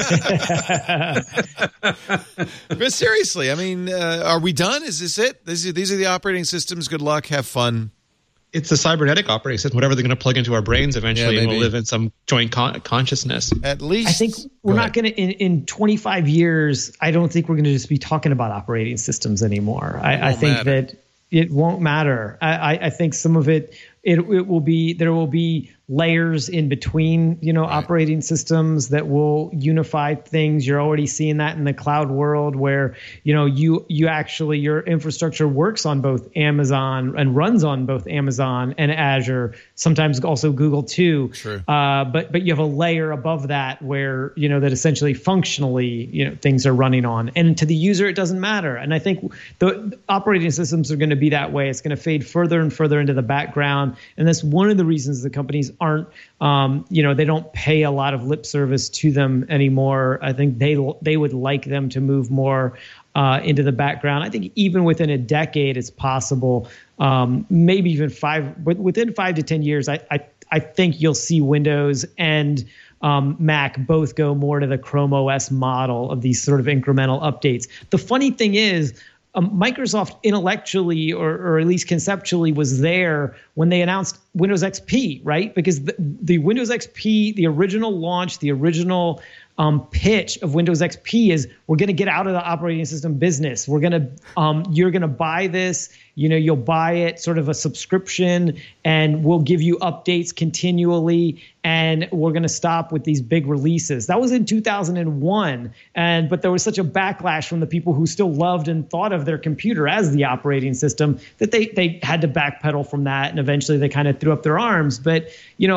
S1: But seriously, I mean, are we done? Is this it? These are the operating systems. Good luck. Have fun.
S4: It's the cybernetic operating system, whatever they're going to plug into our brains eventually, and we'll live in some joint consciousness.
S1: At least.
S6: I think we're not going to, in 25 years, I don't think we're going to just be talking about operating systems anymore. I think that it won't matter. I think some of it will be, there will be layers in between, operating systems that will unify things. You're already seeing that in the cloud world where, you actually, your infrastructure works on both Amazon and runs on both Amazon and Azure, sometimes also Google too.
S1: True.
S6: But you have a layer above that where, that essentially functionally, things are running on. And to the user, it doesn't matter. And I think the operating systems are going to be that way. It's going to fade further and further into the background. And that's one of the reasons the companies aren't, they don't pay a lot of lip service to them anymore. I think they would like them to move more into the background. I think even within a decade, it's possible. Maybe even within 5 to 10 years, I think you'll see Windows and Mac both go more to the Chrome OS model of these sort of incremental updates. The funny thing is, Microsoft intellectually or at least conceptually was there when they announced Windows XP, right? Because the Windows XP, the original launch, the original pitch of Windows XP is we're going to get out of the operating system business. We're going to you're going to buy this. You'll buy it sort of a subscription, and we'll give you updates continually, and we're going to stop with these big releases. That was in 2001, but there was such a backlash from the people who still loved and thought of their computer as the operating system that they had to backpedal from that, and eventually they kind of threw up their arms. But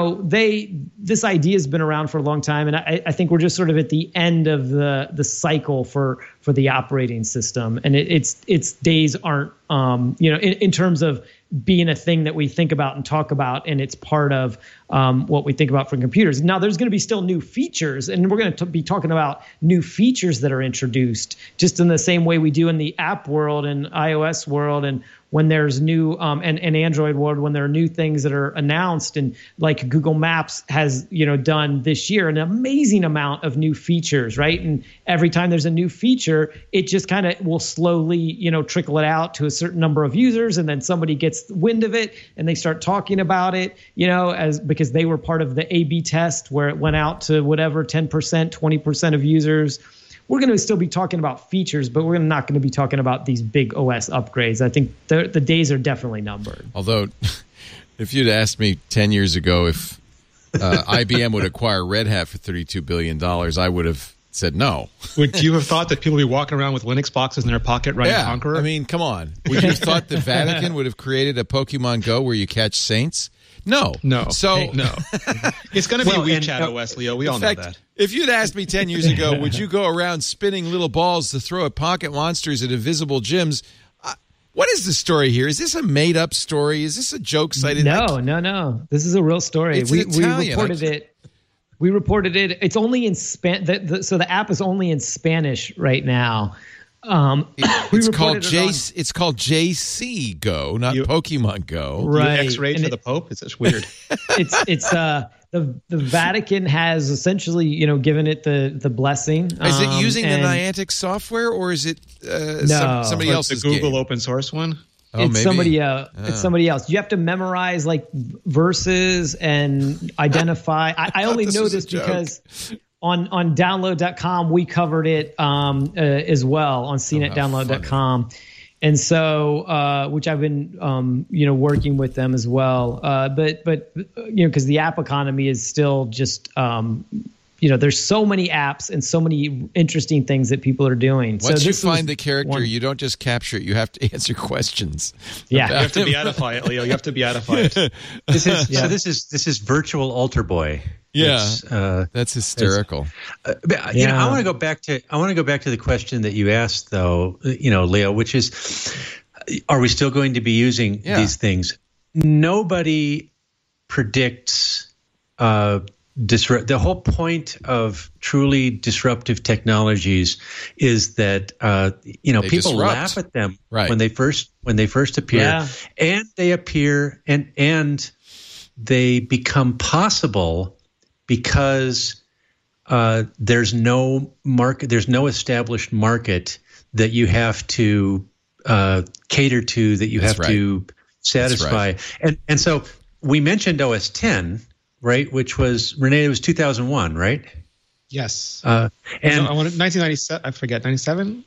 S6: this idea has been around for a long time, and I think we're just sort of at the end of the cycle for the operating system, and its days aren't in terms of being a thing that we think about and talk about, and it's part of what we think about for computers. Now, there's going to be still new features, and we're going to be talking about new features that are introduced, just in the same way we do in the app world and iOS world, and when there's new and Android world, when there are new things that are announced, and like Google Maps has done this year, an amazing amount of new features, right? And every time there's a new feature, it just kind of will slowly trickle it out to a certain number of users, and then somebody gets wind of it and they start talking about it, because they were part of the A/B test where it went out to whatever 10%, 20% of users. We're going to still be talking about features, but we're not going to be talking about these big OS upgrades. I think the days are definitely numbered.
S1: Although, if you'd asked me 10 years ago if IBM would acquire Red Hat for $32 billion, I would have said no.
S4: Would you have thought that people would be walking around with Linux boxes in their pocket running Conqueror?
S1: I mean, come on. Would you have thought the Vatican would have created a Pokemon Go where you catch saints? No. So
S4: no. It's going to be WeChat OS, Leo. We all know that.
S1: If you'd asked me 10 years ago, would you go around spinning little balls to throw at pocket monsters at invisible gyms? What is the story here? Is this a made-up story? Is this a joke site?
S6: No. This is a real story. We reported it. We reported it. It's only in so the app is only in Spanish right now.
S1: It's called JC Go, not Pokemon Go.
S6: Right.
S4: You X-rayed for the Pope? It's just weird.
S6: The Vatican has essentially, given it the blessing.
S1: Is it using the Niantic software, or is it somebody else's
S4: the Google
S1: game?
S4: open source one?
S6: It's somebody else. You have to memorize like verses and identify. I only know this because on download.com we covered it as well on cnetdownload.com. And so, which I've been, working with them as well. But because the app economy is still just, there's so many apps and so many interesting things that people are doing.
S1: Once you find the character, you don't just capture it; you have to answer questions.
S4: Yeah, you have to beatify it, Leo. You have to beatify it.
S5: This is virtual altar boy.
S1: Yeah, that's hysterical.
S5: I want to go back to the question that you asked, though, Leo, which is, are we still going to be using these things? Nobody predicts the whole point of truly disruptive technologies is that people
S1: disrupt.
S5: laugh at them when they first appear, and they appear and they become possible because there's no established market that you have to cater to, that you have to satisfy. And so we mentioned OS 10, right? Which was, Renee, it was 2001, right?
S4: Yes.
S5: And
S4: I wanted 1997. I forget, 97.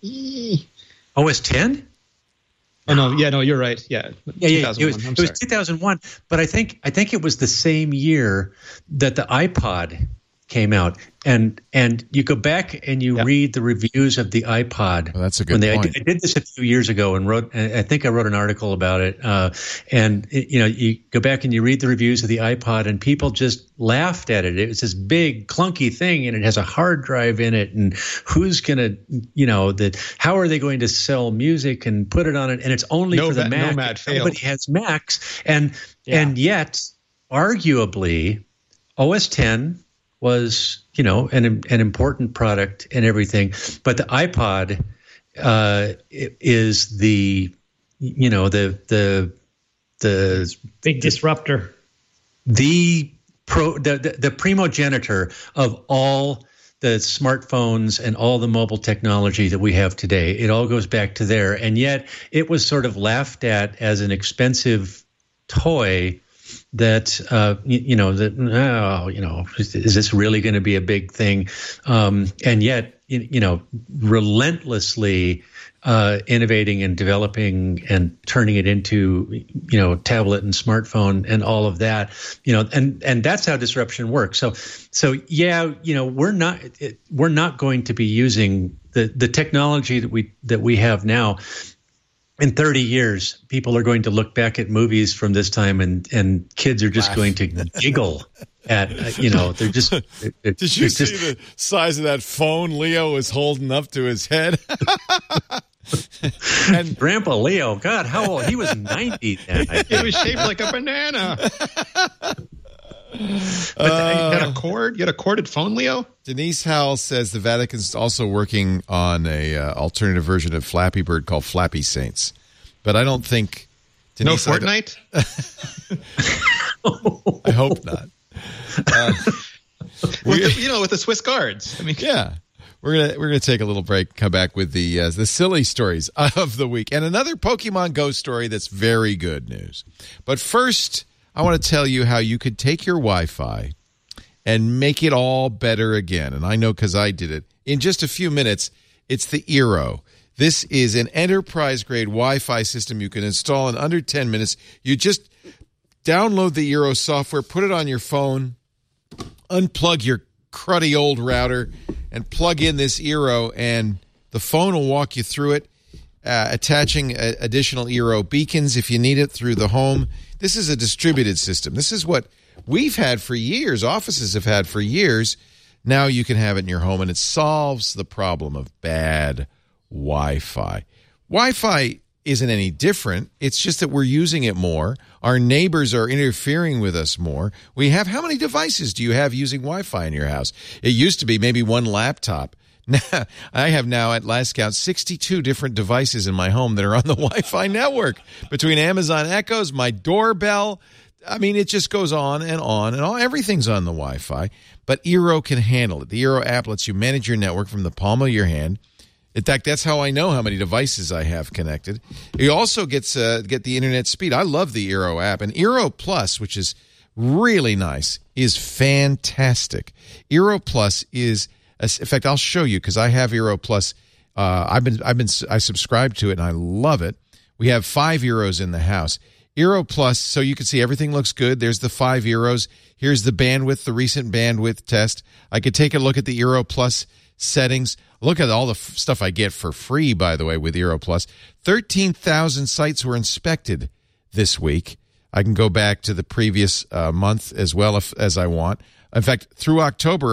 S5: OS 10?
S4: Oh no, you're right. Yeah, 2001.
S5: It was 2001, but I think it was the same year that the iPod came out, and you go back and you read the reviews of the iPod.
S1: Well, that's a good point.
S5: I did this a few years ago and I think I wrote an article about it. You go back and you read the reviews of the iPod, and people just laughed at it. It was this big clunky thing, and it has a hard drive in it, and who's gonna, how are they going to sell music and put it on it? And it's only for the Mac.
S4: Nomad
S5: Nobody has Macs, and yet, arguably, OS 10 was, an important product and everything, but the iPod is the
S6: big disruptor,
S5: the primogenitor of all the smartphones and all the mobile technology that we have today. It all goes back to there, and yet it was sort of laughed at as an expensive toy. That is this really going to be a big thing? And yet, relentlessly innovating and developing and turning it into, tablet and smartphone and all of that, and that's how disruption works. So we're not going to be using the technology that we have now. In 30 years, people are going to look back at movies from this time, and kids are just going to giggle at, they're just.
S1: Did you see the size of that phone Leo was holding up to his head?
S5: And Grandpa Leo, God, how old? He was 90 then.
S4: It was shaped like a banana. You had a cord? You had a corded phone, Leo?
S1: Denise Howell says the Vatican's also working on a alternative version of Flappy Bird called Flappy Saints. But I don't think... Denise,
S4: no Fortnite?
S1: I hope not.
S4: With the Swiss Guards. I mean,
S1: yeah. We're gonna take a little break, come back with the silly stories of the week. And another Pokemon Go story that's very good news. But first... I want to tell you how you could take your Wi-Fi and make it all better again. And I know because I did it. In just a few minutes, it's the Eero. This is an enterprise-grade Wi-Fi system you can install in under 10 minutes. You just download the Eero software, put it on your phone, unplug your cruddy old router, and plug in this Eero, and the phone will walk you through it, attaching additional Eero beacons if you need it through the home. This is a distributed system. This is what we've had for years. Offices have had for years. Now you can have it in your home, and it solves the problem of bad Wi-Fi. Wi-Fi isn't any different. It's just that we're using it more. Our neighbors are interfering with us more. We have, how many devices do you have using Wi-Fi in your house? It used to be maybe one laptop. Now, I have now, at last count, 62 different devices in my home that are on the Wi-Fi network. Between Amazon Echoes, my doorbell, I mean, it just goes on and on and on. Everything's on the Wi-Fi, but Eero can handle it. The Eero app lets you manage your network from the palm of your hand. In fact, that's how I know how many devices I have connected. It also gets get the internet speed. I love the Eero app. And Eero Plus, which is really nice, is fantastic. Eero Plus is, in fact, I'll show you because I have Eero Plus. I subscribe to it and I love it. We have 5 Eeros in the house. Eero Plus, so you can see everything looks good. There's the 5 Eeros. Here's the bandwidth, the recent bandwidth test. I could take a look at the Eero Plus settings. Look at all the stuff I get for free, by the way, with Eero Plus. 13,000 sites were inspected this week. I can go back to the previous month as well as I want. In fact, through October,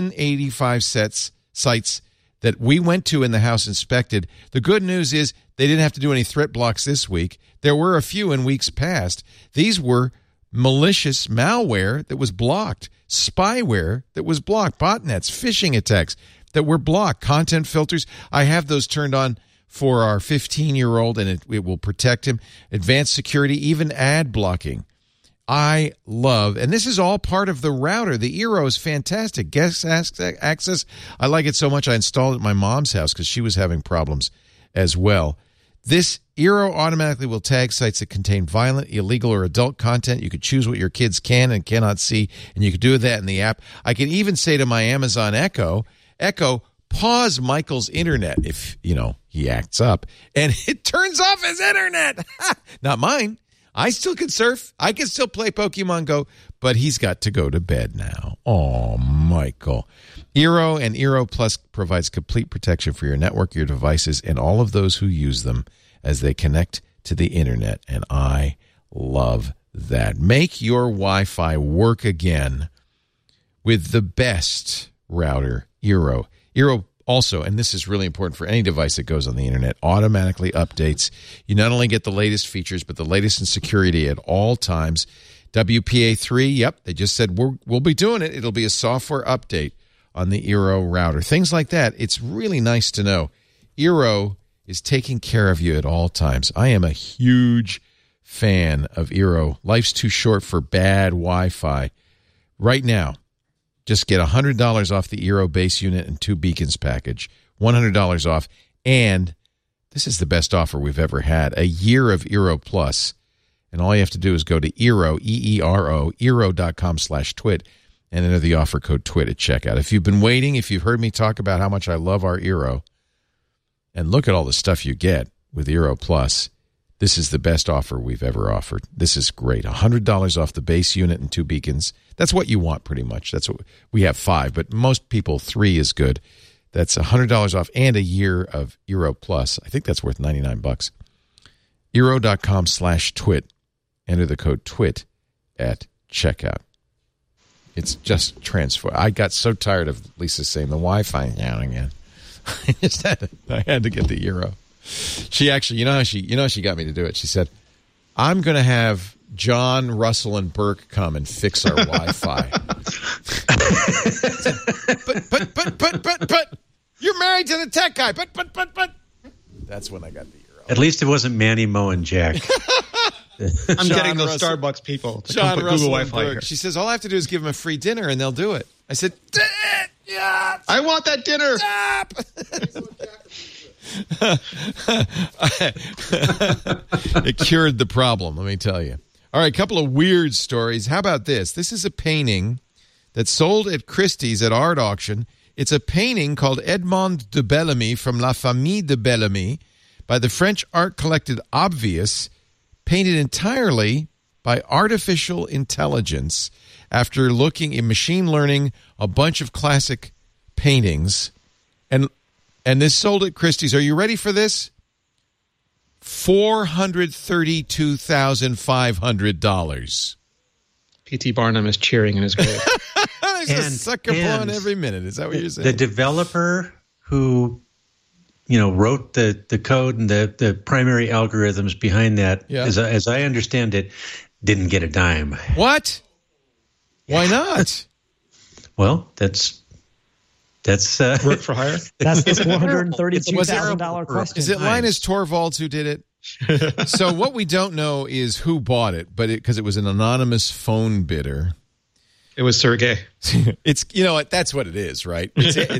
S1: 1,085,000 sites that we went to in the house inspected. The good news is they didn't have to do any threat blocks this week. There were a few in weeks past. These were malicious malware that was blocked, spyware that was blocked, botnets, phishing attacks that were blocked, content filters. I have those turned on for our 15-year-old, and it will protect him. Advanced security, even ad blocking. I love, and this is all part of the router. The Eero is fantastic. Guest access, I like it so much I installed it at my mom's house because she was having problems as well. This Eero automatically will tag sites that contain violent, illegal, or adult content. You could choose what your kids can and cannot see, and you could do that in the app. I can even say to my Amazon Echo, pause Michael's internet if, he acts up, and it turns off his internet. Not mine. I still can surf. I can still play Pokemon Go, but he's got to go to bed now. Oh, Michael. Eero and Eero Plus provides complete protection for your network, your devices, and all of those who use them as they connect to the internet, and I love that. Make your Wi-Fi work again with the best router, Eero. Eero also, and this is really important for any device that goes on the internet, automatically updates. You not only get the latest features, but the latest in security at all times. WPA3, yep, they just said we'll be doing it. It'll be a software update on the Eero router. Things like that. It's really nice to know. Eero is taking care of you at all times. I am a huge fan of Eero. Life's too short for bad Wi-Fi. Right now, just get $100 off the Eero base unit and 2 beacons package. $100 off. And this is the best offer we've ever had. A year of Eero Plus. And all you have to do is go to Eero, E-E-R-O, Eero.com/twit, and enter the offer code TWIT at checkout. If you've been waiting, if you've heard me talk about how much I love our Eero, and look at all the stuff you get with Eero Plus, this is the best offer we've ever offered. This is great. $100 off the base unit and 2 beacons. That's what you want pretty much. That's what we have 5, but most people 3 is good. That's $100 off and a year of Eero Plus. I think that's worth $99. Eero.com/twit. Enter the code TWIT at checkout. It's just transfer. I got so tired of Lisa saying the Wi-Fi down again. I had to get the Eero. She actually, you know how she got me to do it. She said, "I'm going to have John, Russell, and Burke come and fix our Wi-Fi." But you're married to the tech guy. But. That's when I got the Eero.
S5: At least it wasn't Manny, Mo, and Jack.
S4: I'm getting those Starbucks people to come put Google Wi-Fi here.
S1: She says, all I have to do is give them a free dinner and they'll do it. I said, yeah,
S4: I want that dinner.
S1: It cured the problem, let me tell you. All right, a couple of weird stories. How about this? This is a painting that's sold at Christie's at art auction. It's a painting called Edmond de Bellamy from La Famille de Bellamy by the French art collective Obvious, painted entirely by artificial intelligence after looking in machine learning a bunch of classic paintings. And this sold at Christie's. Are you ready for this? $432,500.
S4: P.T. Barnum is cheering in his grave.
S1: There's a sucker pawn every minute. Is that what you're saying?
S5: The developer who, wrote the code and the primary algorithms behind that, as I understand it, didn't get a dime.
S1: What? Why not?
S5: Well, that's
S4: work for hire.
S6: That's the $432,000 question.
S1: Is it Linus Torvalds who did it? So what we don't know is who bought it, but because it was an anonymous phone bidder.
S4: It was Sergey.
S1: It's that's what it is, right? It's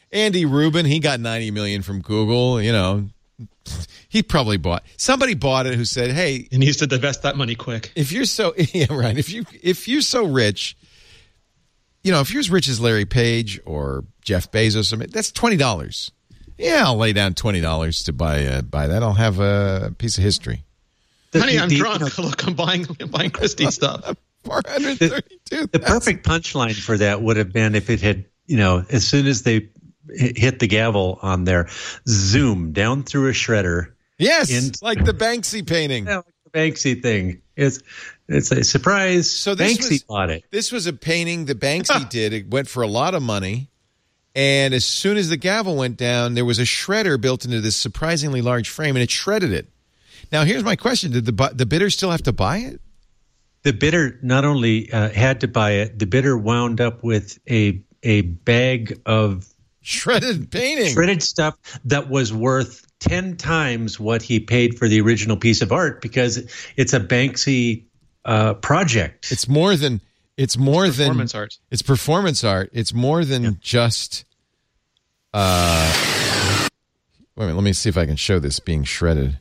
S1: Andy Rubin, he got $90 million from Google. You know, he probably somebody bought it who said, "Hey,
S4: he needs to divest that money quick."
S1: If you're so right, if you're so rich, you know, if you're as rich as Larry Page or Jeff Bezos, that's $20. Yeah, I'll lay down $20 to buy that. I'll have a piece of history.
S4: Honey, I'm drunk. Look, I'm buying Christie stuff.
S1: 432.
S5: The perfect punchline for that would have been if it had, you know, as soon as they hit the gavel on there, zoom down through a shredder.
S1: Yes, like the Banksy painting.
S5: Yeah, like the Banksy thing. It's a surprise. So Banksy bought it.
S1: This was a painting that Banksy did. It went for a lot of money. And as soon as the gavel went down, there was a shredder built into this surprisingly large frame, and it shredded it. Now, here's my question. Did the bidder still have to buy it?
S5: The bidder not only had to buy it, the bidder wound up with a bag of shredded stuff that was worth 10 times what he paid for the original piece of art, because it's a Banksy project.
S1: It's more than
S4: performance art.
S1: It's performance art. It's more than just. Wait a minute. Let me see if I can show this being shredded.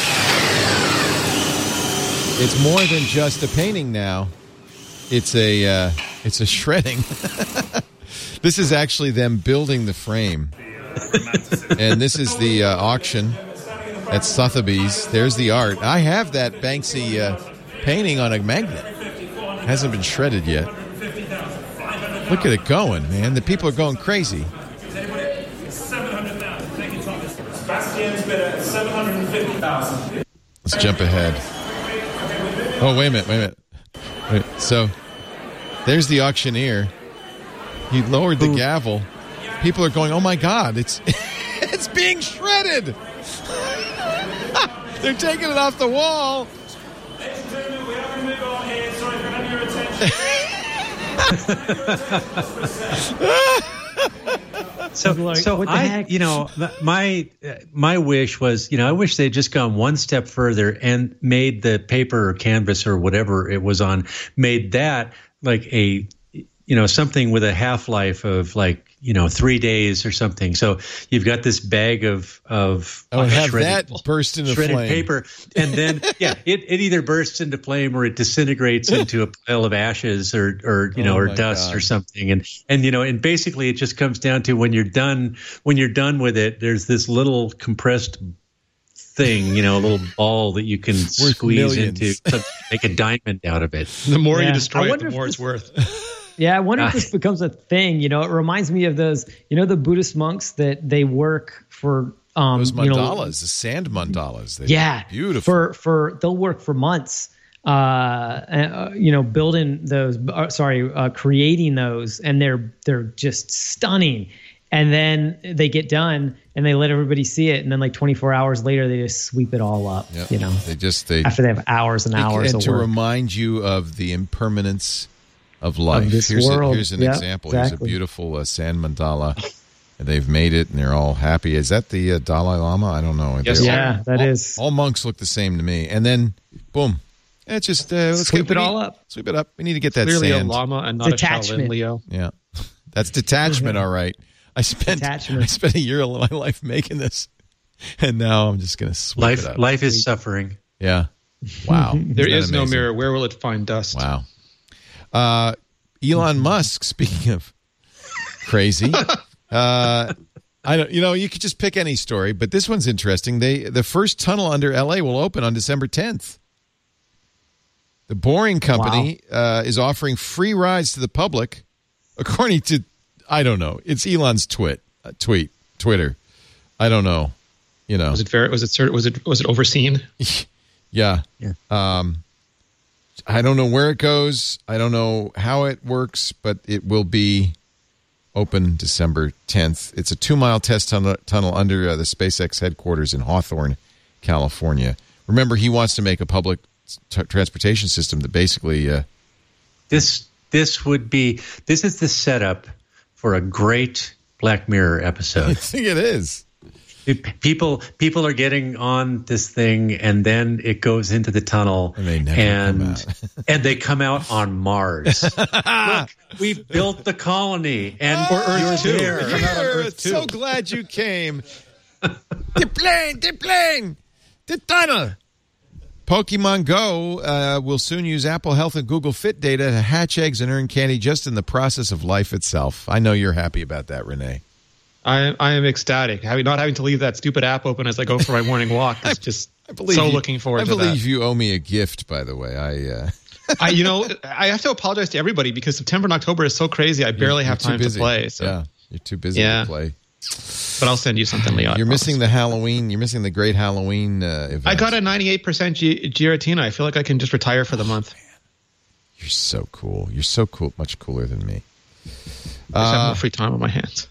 S1: It's more than just a painting now. It's a shredding. This is actually them building the frame. And this is the auction at Sotheby's. There's the art. I have that Banksy painting on a magnet. Hasn't been shredded yet. Look at it going, man. The people are going crazy. Let's jump ahead. Oh, wait a minute. So, there's the auctioneer. He lowered the gavel. People are going, oh my God, it's being shredded. They're taking it off the wall.
S9: Ladies and gentlemen, we have to move on here. Sorry for having your attention.
S5: So I, you know, my wish was, you know, I wish they'd just gone one step further and made the paper or canvas or whatever it was on, made that like a, you know, something with a half-life of like, you know, 3 days or something. So you've got this bag of
S1: have that burst into
S5: shredded
S1: flame.
S5: paper, and then it either bursts into flame or it disintegrates into a pile of ashes or you know, or dust God. Or something. And you know, and basically it just comes down to when you're done with it, there's this little compressed thing, you know, a little ball that you can squeeze into to make a diamond out of it.
S4: The more you destroy it, the more it's worth.
S6: Yeah, I wonder if this becomes a thing. You know, it reminds me of those, you know, the Buddhist monks that they work for.
S1: Those mandalas,
S6: you know,
S1: the sand mandalas.
S6: Beautiful. For they'll work for months. You know, building those. Creating those, and they're just stunning. And then they get done, and they let everybody see it, and then like 24 hours later, they just sweep it all up.
S1: Yep.
S6: You know,
S1: they
S6: after they have hours and hours.
S1: And
S6: of
S1: to
S6: work.
S1: remind you of the impermanence of life.
S6: Of this world.
S1: Here's an example. Exactly. Here's a beautiful sand mandala. And they've made it, and they're all happy. Is that the Dalai Lama? I don't know.
S6: Yes, that is.
S1: All monks look the same to me. And then, boom. It's just let's
S6: sweep it all up.
S1: Sweep it up. We need to get that
S4: clearly
S1: sand.
S4: A Lama and not
S6: detachment.
S4: A Shaolin Leo.
S1: Yeah, that's detachment. All right. I spent a year of my life making this, and now I'm just going to sweep it up.
S5: Life is suffering.
S1: Yeah. Wow.
S4: There is no mirror. Where will it find dust?
S1: Wow. Elon Musk, speaking of crazy, I don't. You know, you could just pick any story, but this one's interesting. The first tunnel under LA will open on December 10th. The Boring Company is offering free rides to the public, according to, I don't know. It's Elon's Twitter. I don't know. You know,
S4: was it fair? Was it overseen?
S1: Yeah. I don't know where it goes. I don't know how it works, but it will be open December 10th. It's a 2-mile test tunnel under the SpaceX headquarters in Hawthorne, California. Remember, he wants to make a public transportation system that basically...
S5: This is the setup for a great Black Mirror episode.
S1: I think it is.
S5: People are getting on this thing, and then it goes into the tunnel,
S1: and they never come out.
S5: And they come out on Mars. Look, we've built the colony, and
S4: Earth too.
S5: There.
S1: Earth too. So glad you came. The plane, the tunnel. Pokemon Go will soon use Apple Health and Google Fit data to hatch eggs and earn candy just in the process of life itself. I know you're happy about that, Renee.
S4: I am ecstatic. Not having to leave that stupid app open as I go for my morning walk. It's just looking forward to that.
S1: I believe you owe me a gift, by the way.
S4: I have to apologize to everybody because September and October is so crazy. I barely have time to play. So.
S1: Yeah, you're too busy to play.
S4: But I'll send you something, Leo.
S1: You're missing the Halloween. You're missing the great Halloween event.
S4: I got a 98% Giratina. I feel like I can just retire for the month.
S1: Man. You're so cool. You're so cool. Much cooler than me.
S4: I just have more free time on my hands.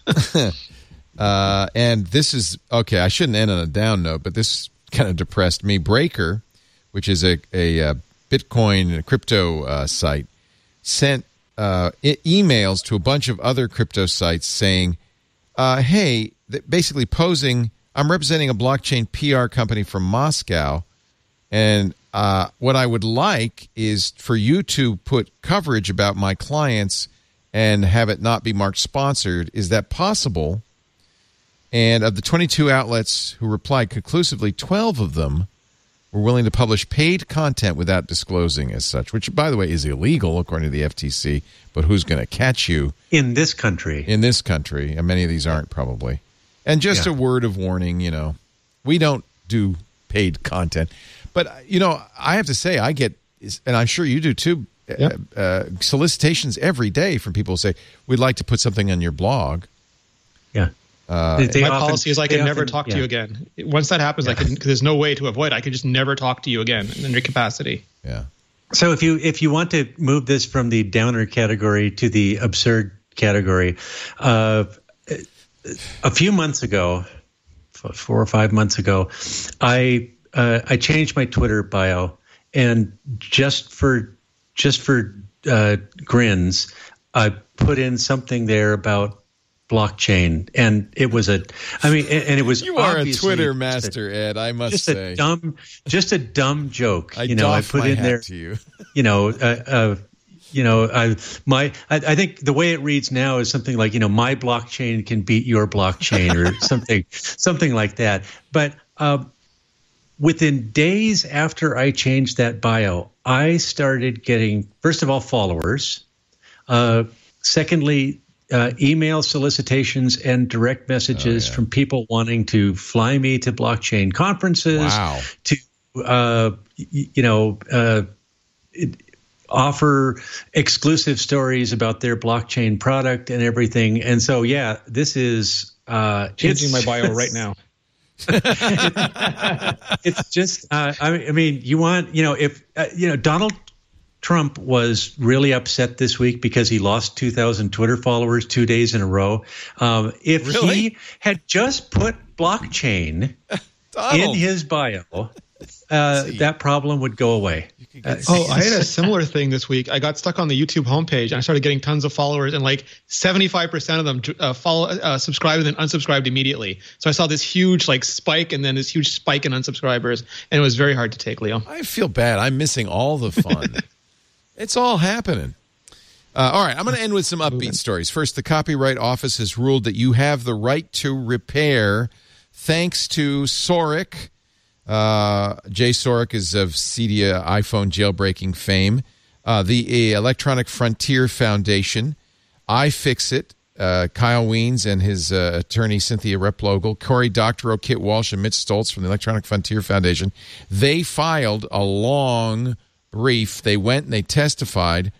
S1: And this is okay. I shouldn't end on a down note, but this kind of depressed me. Breaker, which is a Bitcoin crypto site, sent emails to a bunch of other crypto sites saying, "Hey," basically posing, "I'm representing a blockchain PR company from Moscow, and what I would like is for you to put coverage about my clients and have it not be marked sponsored. Is that possible?" And of the 22 outlets who replied conclusively, 12 of them were willing to publish paid content without disclosing as such, which, by the way, is illegal according to the FTC. But who's going to catch you?
S5: In this country.
S1: In this country. And many of these aren't probably. And just a word of warning, we don't do paid content. But, I have to say, I get, and I'm sure you do too, solicitations every day from people who say, we'd like to put something on your blog.
S5: Yeah.
S4: My policy is I can never talk to you again. Once that happens, I can. There's no way to avoid it. I can just never talk to you again in your capacity.
S1: Yeah.
S5: So if you want to move this from the downer category to the absurd category, a few months ago, 4 or 5 months ago, I changed my Twitter bio, and just for grins, I put in something there about blockchain, and it was and it was
S1: you are a Twitter master, Ed. I must say,
S5: just a dumb joke.
S1: I
S5: put
S1: my
S5: in
S1: hat
S5: there
S1: to you.
S5: I think the way it reads now is something like my blockchain can beat your blockchain or something like that. But within days after I changed that bio, I started getting, first of all, followers. Secondly, email solicitations and direct messages from people wanting to fly me to blockchain conferences, to offer exclusive stories about their blockchain product and everything. And so, this is
S4: changing my bio right now.
S5: It's just, you want, if Donald Trump was really upset this week because he lost 2,000 Twitter followers 2 days in a row. If he had just put blockchain in his bio, that problem would go away.
S4: I had a similar thing this week. I got stuck on the YouTube homepage and I started getting tons of followers, and like 75% of them subscribed and then unsubscribed immediately. So I saw this huge spike and then this huge spike in unsubscribers, and it was very hard to take, Leo.
S1: I feel bad. I'm missing all the fun. It's all happening. All right, I'm going to end with some upbeat stories. First, the Copyright Office has ruled that you have the right to repair thanks to Sorek. Jay Sorek is of Cydia iPhone jailbreaking fame. The Electronic Frontier Foundation, iFixit, Kyle Wiens and his attorney Cynthia Replogle, Cory Doctorow, Kit Walsh, and Mitch Stoltz from the Electronic Frontier Foundation, they filed a long brief. They went and they testified,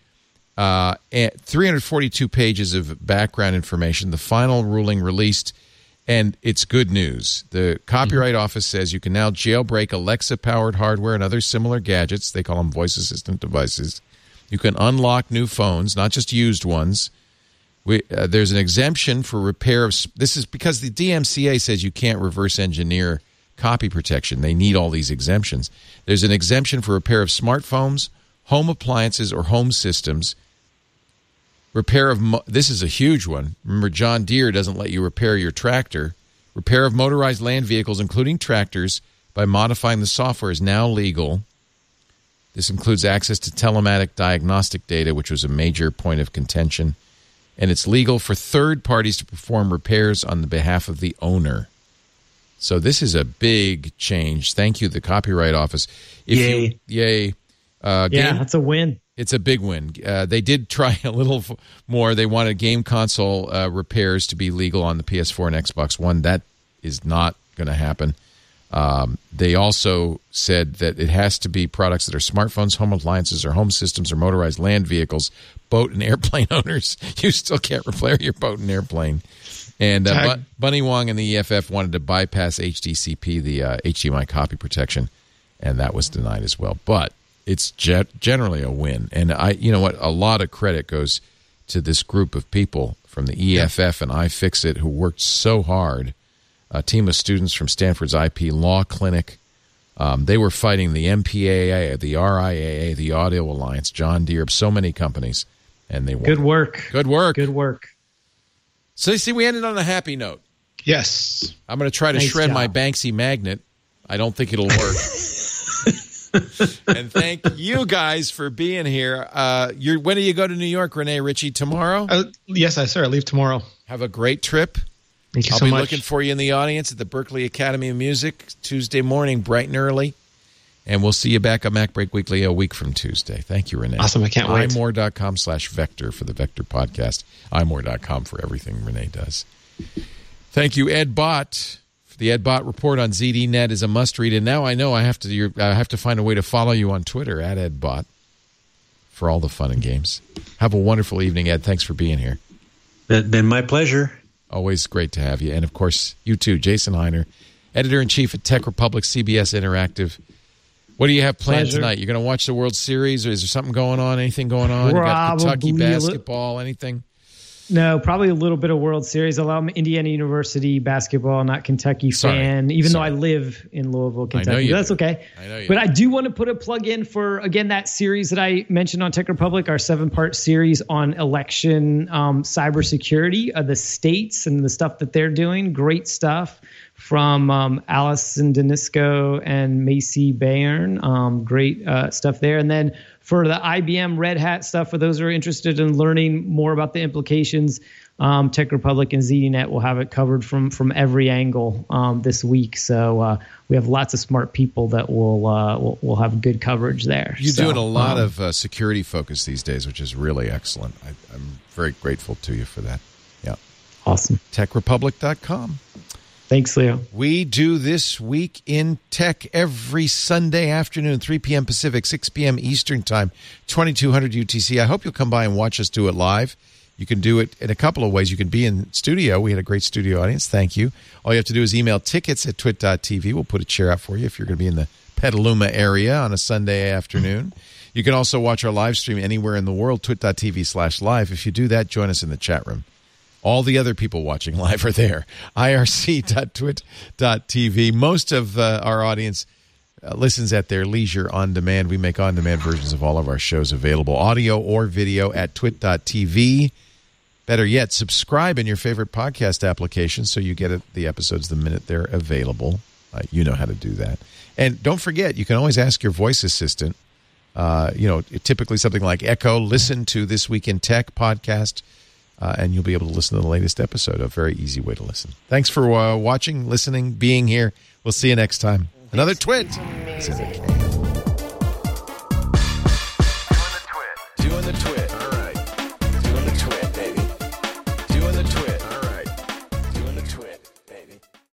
S1: 342 pages of background information. The final ruling released, and it's good news. The Copyright Office says you can now jailbreak Alexa-powered hardware and other similar gadgets. They call them voice assistant devices. You can unlock new phones, not just used ones. There's an exemption for repair of... This is because the DMCA says you can't reverse engineer copy protection. They need all these exemptions. There's an exemption for repair of smartphones, home appliances, or home systems. Repair of... This is a huge one. Remember, John Deere doesn't let you repair your tractor Repair of motorized land vehicles, including tractors, by modifying the software is now legal. This includes access to telematic diagnostic data, which was a major point of contention. And it's legal for third parties to perform repairs on the behalf of the owner. So this is a big change. Thank you, the Copyright Office.
S5: Yay.
S6: Yeah, that's a win.
S1: It's a big win. They did try a little more. They wanted game console repairs to be legal on the PS4 and Xbox One. That is not going to happen. They also said that it has to be products that are smartphones, home appliances, or home systems, or motorized land vehicles. Boat and airplane owners, you still can't repair your boat and airplane. And Bunny Wong and the EFF wanted to bypass HDCP, the HDMI copy protection, and that was denied as well. But it's generally a win. And you know what? A lot of credit goes to this group of people from the EFF and iFixit who worked so hard. A team of students from Stanford's IP Law Clinic. They were fighting the MPAA, the RIAA, the Audio Alliance, John Deere, so many companies, and they won.
S6: Good work.
S1: Good work.
S6: Good work.
S1: So you see, we ended on a happy note.
S4: Yes.
S1: I'm going to try to shred my Banksy magnet. I don't think it'll work. And thank you guys for being here. When do you go to New York, Rene Ritchie? Tomorrow?
S4: Yes, sir. I leave tomorrow.
S1: Have a great trip.
S4: Thank you
S1: I'll
S4: so
S1: be
S4: much.
S1: looking for you in the audience at the Berklee Academy of Music Tuesday morning, bright and early. And we'll see you back on Mac Break Weekly a week from Tuesday. Thank you, Rene.
S4: Awesome. I can't wait.
S1: imore.com/Vector for the Vector podcast. imore.com for everything Rene does. Thank you, Ed Bott. The Ed Bott report on ZDNet is a must-read. And now I know I have to find a way to follow you on Twitter, at Ed Bott, for all the fun and games. Have a wonderful evening, Ed. Thanks for being here.
S5: Been my pleasure.
S1: Always great to have you. And, of course, you too, Jason Heiner, Editor-in-Chief at Tech Republic, CBS Interactive. What do you have planned tonight? You're going to watch the World Series, or is there something going on? Anything going on? You got Kentucky basketball, anything?
S6: No, probably a little bit of World Series. I'm Indiana University basketball, not Kentucky fan, though I live in Louisville, Kentucky. That's okay.
S1: I know you
S6: but I do want to put a plug in for, again, that series that I mentioned on Tech Republic, our 7-part series on election cybersecurity, the states and the stuff that they're doing. Great stuff from Allison Denisco and Macy Bayern. Great stuff there. And then for the IBM Red Hat stuff, for those who are interested in learning more about the implications, Tech Republic and ZDNet will have it covered from every angle this week. So we have lots of smart people that will have good coverage there.
S1: You're doing a lot of security focus these days, which is really excellent. I'm very grateful to you for that. Yeah.
S6: Awesome.
S1: TechRepublic.com.
S6: Thanks, Leo.
S1: We do This Week in Tech every Sunday afternoon, 3 p.m. Pacific, 6 p.m. Eastern Time, 2200 UTC. I hope you'll come by and watch us do it live. You can do it in a couple of ways. You can be in studio. We had a great studio audience. Thank you. All you have to do is email tickets@twit.tv. We'll put a chair out for you if you're going to be in the Petaluma area on a Sunday afternoon. You can also watch our live stream anywhere in the world, twit.tv/live. If you do that, join us in the chat room. All the other people watching live are there. irc.twit.tv. Most of our audience listens at their leisure on demand. We make on-demand versions of all of our shows available, audio or video, at twit.tv. Better yet, subscribe in your favorite podcast application so you get the episodes the minute they're available. You know how to do that. And don't forget, you can always ask your voice assistant, typically something like Echo, listen to This Week in Tech podcast, and you'll be able to listen to the latest episode. A very easy way to listen. Thanks for watching, listening, being here. We'll see you next time. Another Twit is in the can.